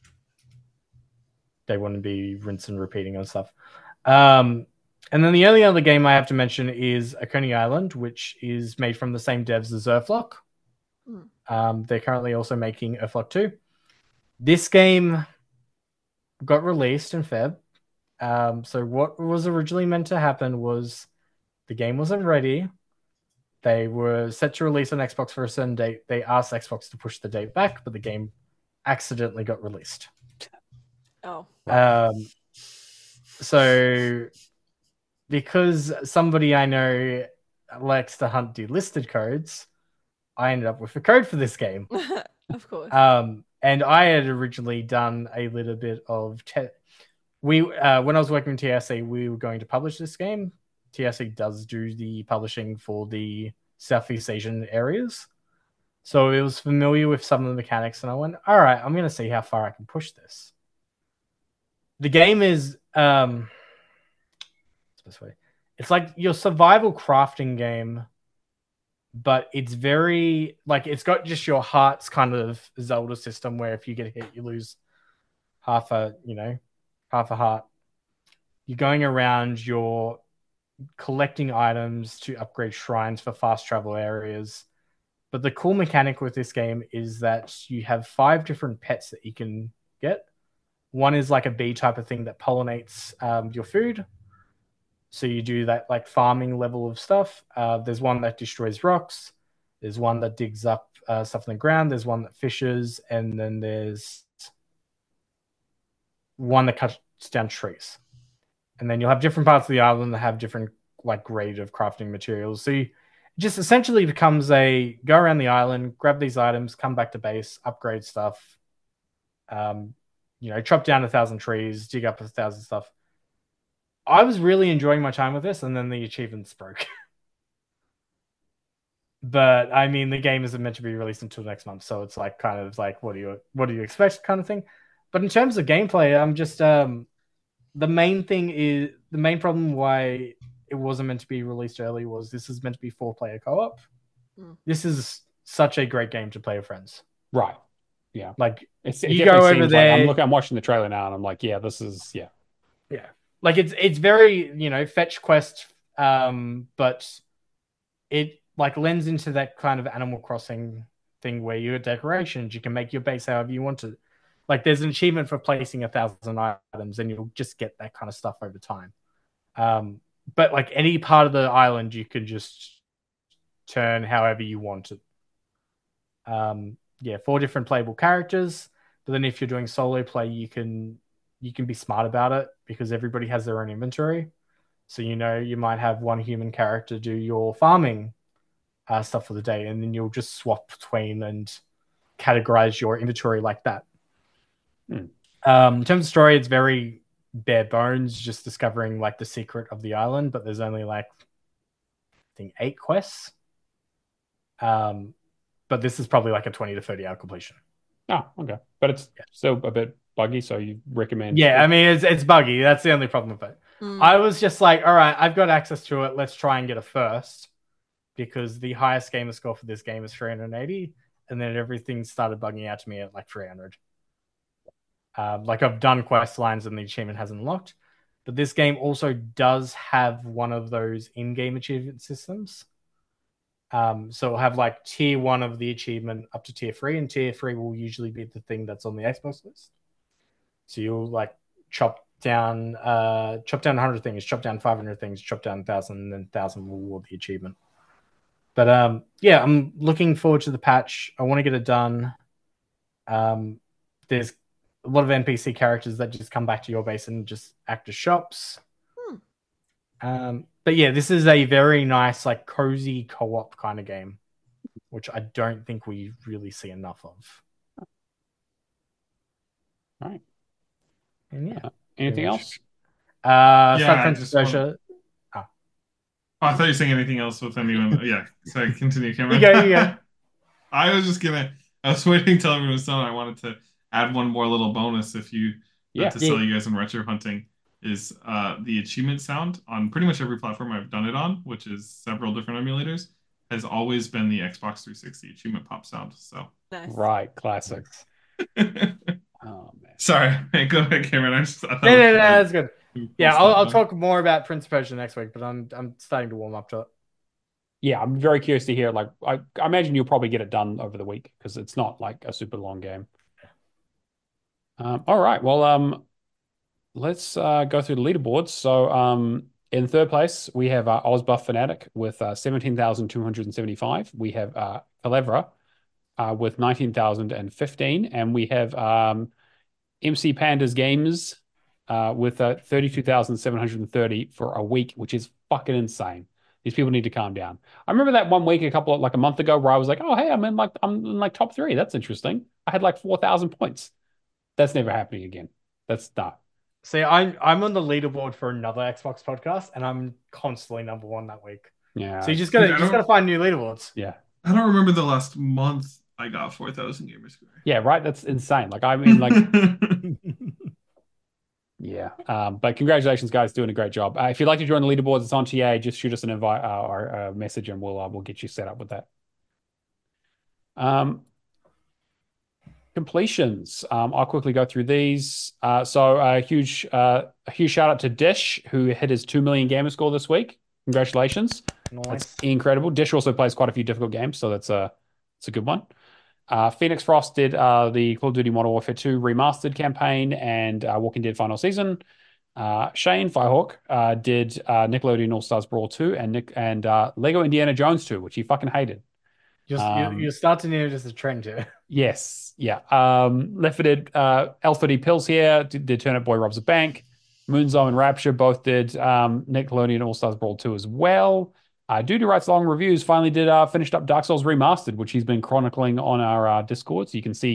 They want to be rinse and repeating and stuff. Um, and then the only other game I have to mention is Coney Island, which is made from the same devs as Earthlock. Mm. Um, they're currently also making Earthlock two. This game got released in Feb. Um, so what was originally meant to happen was the game wasn't ready. They were set to release on Xbox for a certain date. They asked Xbox to push the date back, but the game accidentally got released. Oh. Um, So, because somebody I know likes to hunt delisted codes, I ended up with a code for this game. Of course. Um, and I had originally done a little bit of te- we uh, when I was working with T S A, we were going to publish this game. T S A does do the publishing for the Southeast Asian areas, so it was familiar with some of the mechanics, and I went, all right, I'm going to see how far I can push this. The game is um, it's like your survival crafting game, but it's very like it's got just your heart's kind of Zelda system where if you get hit, you lose half a you know half a heart. You're going around, you're collecting items to upgrade shrines for fast travel areas. But the cool mechanic with this game is that you have five different pets that you can get. One is like a bee type of thing that pollinates um, your food. So you do that like farming level of stuff. Uh, there's one that destroys rocks. There's one that digs up uh, stuff in the ground. There's one that fishes. And then there's one that cuts down trees. And then you'll have different parts of the island that have different like grade of crafting materials. So you, it just essentially becomes a go around the island, grab these items, come back to base, upgrade stuff. Um, you know, chop down a thousand trees, dig up a thousand stuff. I was really enjoying my time with this, and then the achievements broke. But I mean, the game isn't meant to be released until next month, so it's like kind of like, what do you what do you expect, kind of thing. But in terms of gameplay, I'm just um, the main thing is the main problem why it wasn't meant to be released early was this is meant to be four player co-op. Mm. This is such a great game to play with friends. Right. Yeah. Like It's, it you definitely go over seems there. like I'm looking, I'm watching the trailer now, and I'm like, yeah, this is yeah. Yeah. Like it's it's very, you know, fetch quest, um, but it like lends into that kind of Animal Crossing thing where you have decorations, you can make your base however you want to. Like there's an achievement for placing a thousand items, and you'll just get that kind of stuff over time. Um, but like any part of the island, you can just turn however you want it. Um, yeah, four different playable characters. But then if you're doing solo play, you can you can be smart about it because everybody has their own inventory. So you know you might have one human character do your farming uh, stuff for the day, and then you'll just swap between and categorize your inventory like that. Hmm. Um, in terms of story, it's very bare bones, just discovering like the secret of the island. But there's only like I think eight quests. Um, but this is probably like a twenty to thirty hour completion. Oh, okay. But it's Yeah. still a bit buggy, so you recommend. Yeah, I mean it's it's buggy. That's the only problem with it. Mm. I was just like, all right, I've got access to it. Let's try and get a first, because the highest gamer score for this game is three hundred eighty, and then everything started bugging out to me at like three hundred. Um, like I've done quest lines and the achievement hasn't unlocked, but this game also does have one of those in-game achievement systems. Um, so it'll have like tier one of the achievement up to tier three, and tier three will usually be the thing that's on the Xbox list. So you'll like chop down, uh, chop down one hundred things, chop down five hundred things, chop down one thousand, and then one thousand will reward the achievement. But um, yeah, I'm looking forward to the patch. I want to get it done. Um, there's a lot of N P C characters that just come back to your base and just act as shops. Hmm. Um, but yeah, this is a very nice, like cozy co-op kind of game, which I don't think we really see enough of. All right. And yeah. Uh, anything else? Uh, Yeah, Star I Prince just Persia. Oh, I thought you were saying anything else with anyone. Yeah, sorry, continue, Cameron. You go, you go. I was just gonna. I was waiting until everyone was done. I wanted to add one more little bonus if you Yeah. uh, to sell you guys on retro hunting is uh, the achievement sound on pretty much every platform I've done it on, which is several different emulators, has always been the Xbox three sixty achievement pop sound. So, Nice. Right. Classics. Oh man. sorry, go ahead, Cameron. I just I thought No, it no, was no, really that's good. cool Yeah, stuff I'll, I'll there. talk more about Prince of Persia next week, but I'm I'm starting to warm up to it. Yeah, I'm very curious to hear. Like, I, I imagine you'll probably get it done over the week because it's not like a super long game. Um, all right. Well, um, let's uh, go through the leaderboards. So, um, in third place, we have uh, Ozbuff Fanatic with uh, seventeen thousand two hundred seventy-five. We have uh, Calevra uh, with nineteen thousand fifteen. And we have um, M C Pandas Games uh, with uh, thirty-two thousand seven hundred thirty for a week, which is fucking insane. These people need to calm down. I remember that one week, a couple of like a month ago, where I was like, "Oh, hey, I'm in like I'm in like top three. That's interesting." I had like four thousand points. That's never happening again. That's not. See, I'm I'm on the leaderboard for another Xbox podcast, and I'm constantly number one that week. Yeah. So you just gotta Dude, I you just don't- gotta find new leaderboards. Yeah. I don't remember the last month I got four thousand gamer score. Yeah. Right. That's insane. Like I mean, like yeah. Um, but congratulations, guys, doing a great job. Uh, if you'd like to join the leaderboards, it's on T A. Just shoot us an invite uh, or a message, and we'll uh, we'll get you set up with that. Um. Completions. Um, I'll quickly go through these. Uh, so a huge, uh, a huge shout out to Dish, who hit his two million gamer score this week. Congratulations. Nice. That's incredible. Dish also plays quite a few difficult games, so that's a, it's a good one. Uh, Phoenix Frost did uh, the Call of Duty Modern Warfare two remastered campaign and uh, Walking Dead Final Season. Uh, Shane Firehawk uh, did uh, Nickelodeon All Stars Brawl two and Nick and uh, Lego Indiana Jones two, which he fucking hated. Just Um, you, you're starting to notice a trend here. Yes, yeah. Um, Left four Dead, uh, Alpha D Pills here did, did Turnip Boy Robs a Bank. Moonzone and Rapture both did um, Nickelodeon All Stars Brawl two as well. Uh, Dude Who Writes Long Reviews finally did uh, finished up Dark Souls Remastered, which he's been chronicling on our uh, Discord. So you can see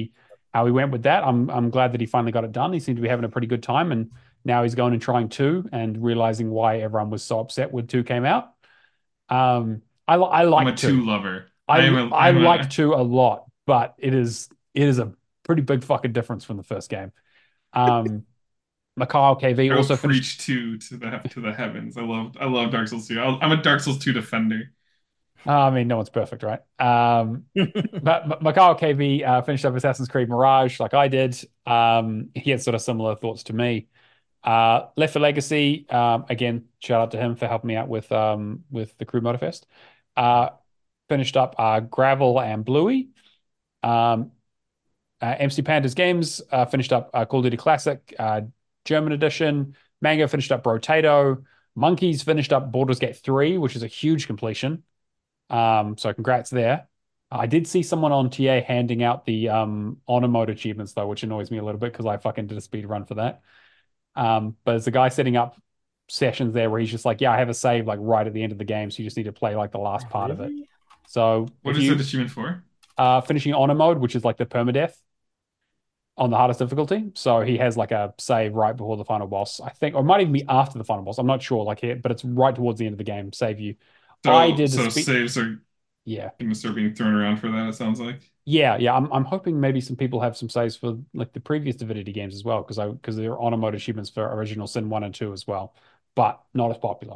uh, we went with that. I'm I'm glad that he finally got it done. He seemed to be having a pretty good time, and now he's going and trying two and realizing why everyone was so upset when two came out. Um, I I I'm a like two two. lover. I am I a I I'm like a two a lot, but it is it is a pretty big fucking difference from the first game. Um, Mikhail K V I will also finished. preach two to the to the heavens. I love I love Dark Souls two. I'll, I'm a Dark Souls two defender. Uh, I mean, no one's perfect, right? Um, but M- Mikhail K V uh, finished up Assassin's Creed Mirage like I did. Um, he had sort of similar thoughts to me. Uh, Left for Legacy, um, again, shout out to him for helping me out with um with the Crew Motorfest. Uh, finished up uh, Gravel and Bluey. Um, uh, M C Pandas Games uh, finished up uh, Call of Duty Classic uh, German edition. Mango finished up Brotato. Monkeys finished up Baldur's Gate three, which is a huge completion. Um, so congrats there. I did see someone on T A handing out the um, honor mode achievements though, which annoys me a little bit because I fucking did a speed run for that. Um, but there's a guy setting up sessions there where he's just like, yeah, I have a save like right at the end of the game, so you just need to play like the last part of it. Really? So What if is that you achievement for? uh finishing honor mode, which is like the permadeath on the hardest difficulty, so he has like a save right before the final boss, I think, or it might even be after the final boss. I'm not sure, like here, but it's right towards the end of the game. Save you. I So did the so speed. saves are Yeah, gonna start being thrown around for that, it sounds like. yeah, yeah. I'm I'm hoping maybe some people have some saves for like the previous Divinity games as well, because I because there are honor mode achievements for original Sin one and two as well, but not as popular.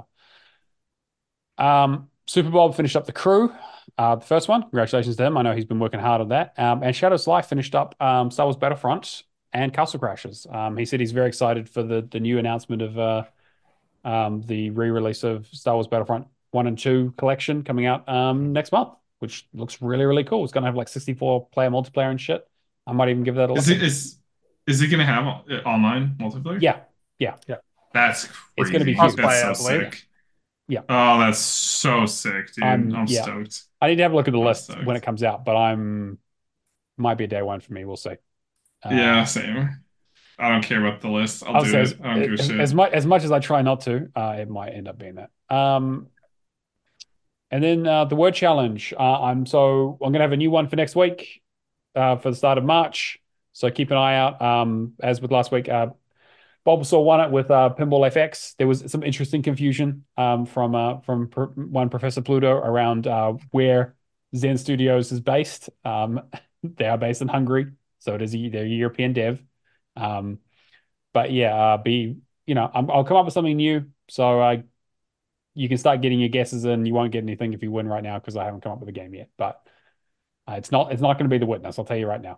Um, Super Bowl finished up the crew, uh, the first one. Congratulations to him. I know he's been working hard on that. Um, and Shadow's Life finished up um, Star Wars Battlefront and Castle Crashers. Um, he said he's very excited for the the new announcement of uh, um, the re-release of Star Wars Battlefront one and two collection coming out um, next month, which looks really, really cool. It's going to have like sixty-four player multiplayer and shit. I might even give that a Is look. it is is it gonna have uh, online multiplayer? Yeah, yeah. Yeah. That's It's going to be crazy. huge. That's Cosplay, so I believe. sick. Yeah. Oh, that's so sick, dude. I'm, I'm yeah. stoked. I need to have a look at the I'm list when it stoked. comes out, but I'm, might be a day one for me. We'll see. Yeah, Um, same. I don't care about the list. I'll I'll do say as, it. I don't give a as, shit. as much as much as I try not to, uh, it might end up being that. Um, and then uh, the word challenge. Uh, I'm so I'm gonna have a new one for next week, uh, for the start of March. So keep an eye out. Um, as with last week, uh, Bulbasaur won it with uh, Pinball F X. There was some interesting confusion um, from uh, from pr one Professor Pluto around uh, where Zen Studios is based. Um, they are based in Hungary, so it is a, they're a European dev. Um, but yeah, uh, be you know, I'm, I'll come up with something new, so uh, you can start getting your guesses in. You won't get anything if you win right now because I haven't come up with a game yet. But uh, it's not it's not going to be The Witness. I'll tell you right now.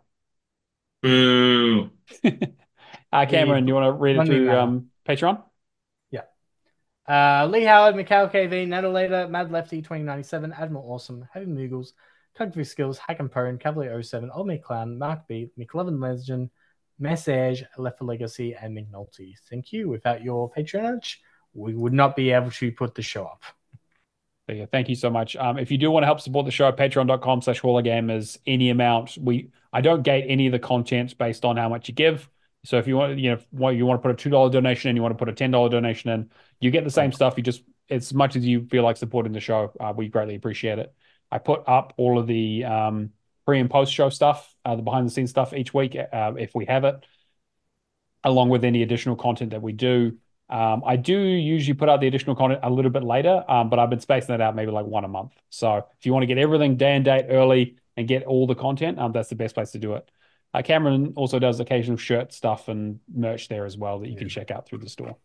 Boo. uh, The Cameron, you want to read it Monday through Manor. um, Patreon? Yeah. Uh, Lee Howard, Mikhail K V, Nadalator, Mad Lefty twenty ninety-seven, Admiral Awesome, Heavy Moogles, Country Skills, Hack and Pone, Cavalier oh seven, Old McClown, Mark B, McLovin Legend, Message, Left for Legacy, and McNulty. Thank you. Without your patronage, we would not be able to put the show up. So yeah, thank you so much. Um, if you do want to help support the show, patreon.com slash Gamers, any amount. We I don't gate any of the content based on how much you give. So if you want, you know, you want to put a two dollar donation in, you want to put a ten dollar donation in, you get the same stuff. You just as much as you feel like supporting the show, uh, we greatly appreciate it. I put up all of the um, pre and post show stuff, uh, the behind the scenes stuff each week, uh, if we have it, along with any additional content that we do. Um, I do usually put out the additional content a little bit later, um, but I've been spacing that out maybe like one a month. So if you want to get everything day and date early and get all the content, um, that's the best place to do it. Uh, Cameron also does occasional shirt stuff and merch there as well that you yeah. can check out through the store.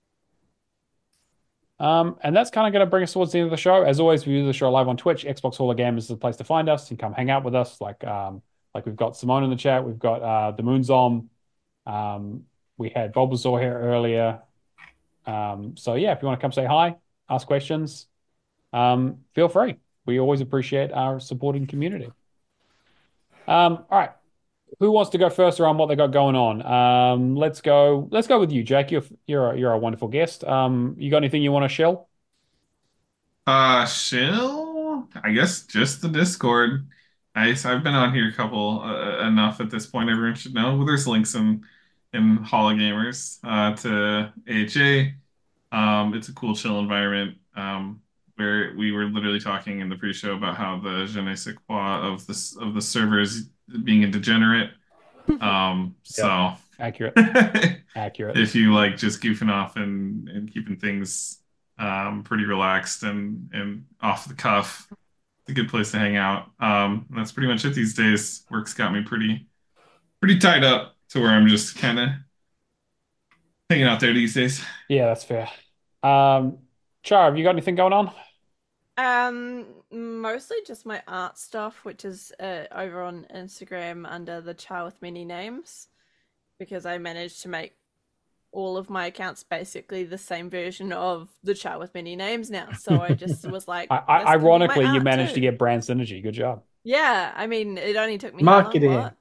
Um, and that's kind of going to bring us towards the end of the show. As always, we do the show live on Twitch. Xbox Hall of Gamers is the place to find us and come hang out with us. Like um, like we've got Simone in the chat. We've got uh, the Moonzom. Um, we had Bulbasaur here earlier. Um, so yeah, if you want to come say hi, ask questions, um, feel free. We always appreciate our supporting community. Um, all right. Who wants to go first around what they got going on? Um, let's go. Let's go with you, Jake. You're you're a, you're a wonderful guest. Um, you got anything you want to shell? Uh, shill? I guess just the Discord. I, I've been on here a couple uh, enough at this point. Everyone should know. There's links in in Hall of Gamers uh, to A H A. Um, it's a cool, chill environment. Um, where we were literally talking in the pre-show about how the je ne sais quoi of the of the servers being a degenerate Um, so Accurate. Accurate. if you like just goofing off and and keeping things um pretty relaxed and and off the cuff, it's a good place to hang out. Um, and that's pretty much it these days. Work's got me pretty pretty tied up to where I'm just kind of hanging out there these days. Yeah, that's fair. Um, Char, have you got anything going on? Um, mostly just my art stuff, which is uh, over on Instagram under the Char with many names, because I managed to make all of my accounts basically the same version of the Char with many names now. So I just was like, I, I, "This could be my ironically, you art managed to too." get brand synergy. Good job. Yeah, I mean, it only took me how long, Marketing. what?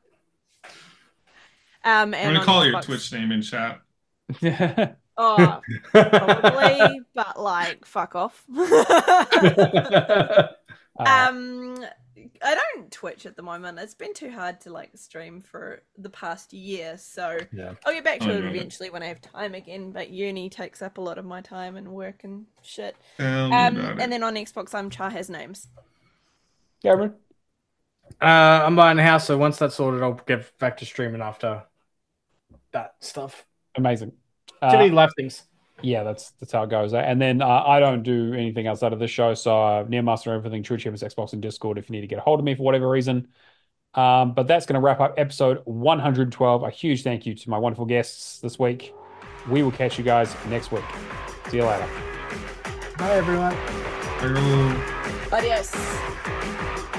Um, I'm and gonna on call your Xbox- Twitch name in chat. Oh, probably, but like, fuck off. Uh, Um, I don't Twitch at the moment. It's been too hard to like stream for the past year, so Yeah. I'll get back to Oh, it no. eventually when I have time again. But uni takes up a lot of my time and work and shit. Tell me Um, about it. and then on Xbox, I'm Char has names. Cameron? Uh, I'm buying a house, so once that's sorted, I'll get back to streaming after that stuff. Amazing. Too Uh, many live things. yeah, that's that's how it goes. And then uh, I don't do anything outside of this show. So uh, Nearmaster everything, Twitch, Xbox, and Discord if you need to get a hold of me for whatever reason. Um, but that's going to wrap up episode one hundred twelve. A huge thank you to my wonderful guests this week. We will catch you guys next week. See you later. Bye, everyone. Hello. Adios.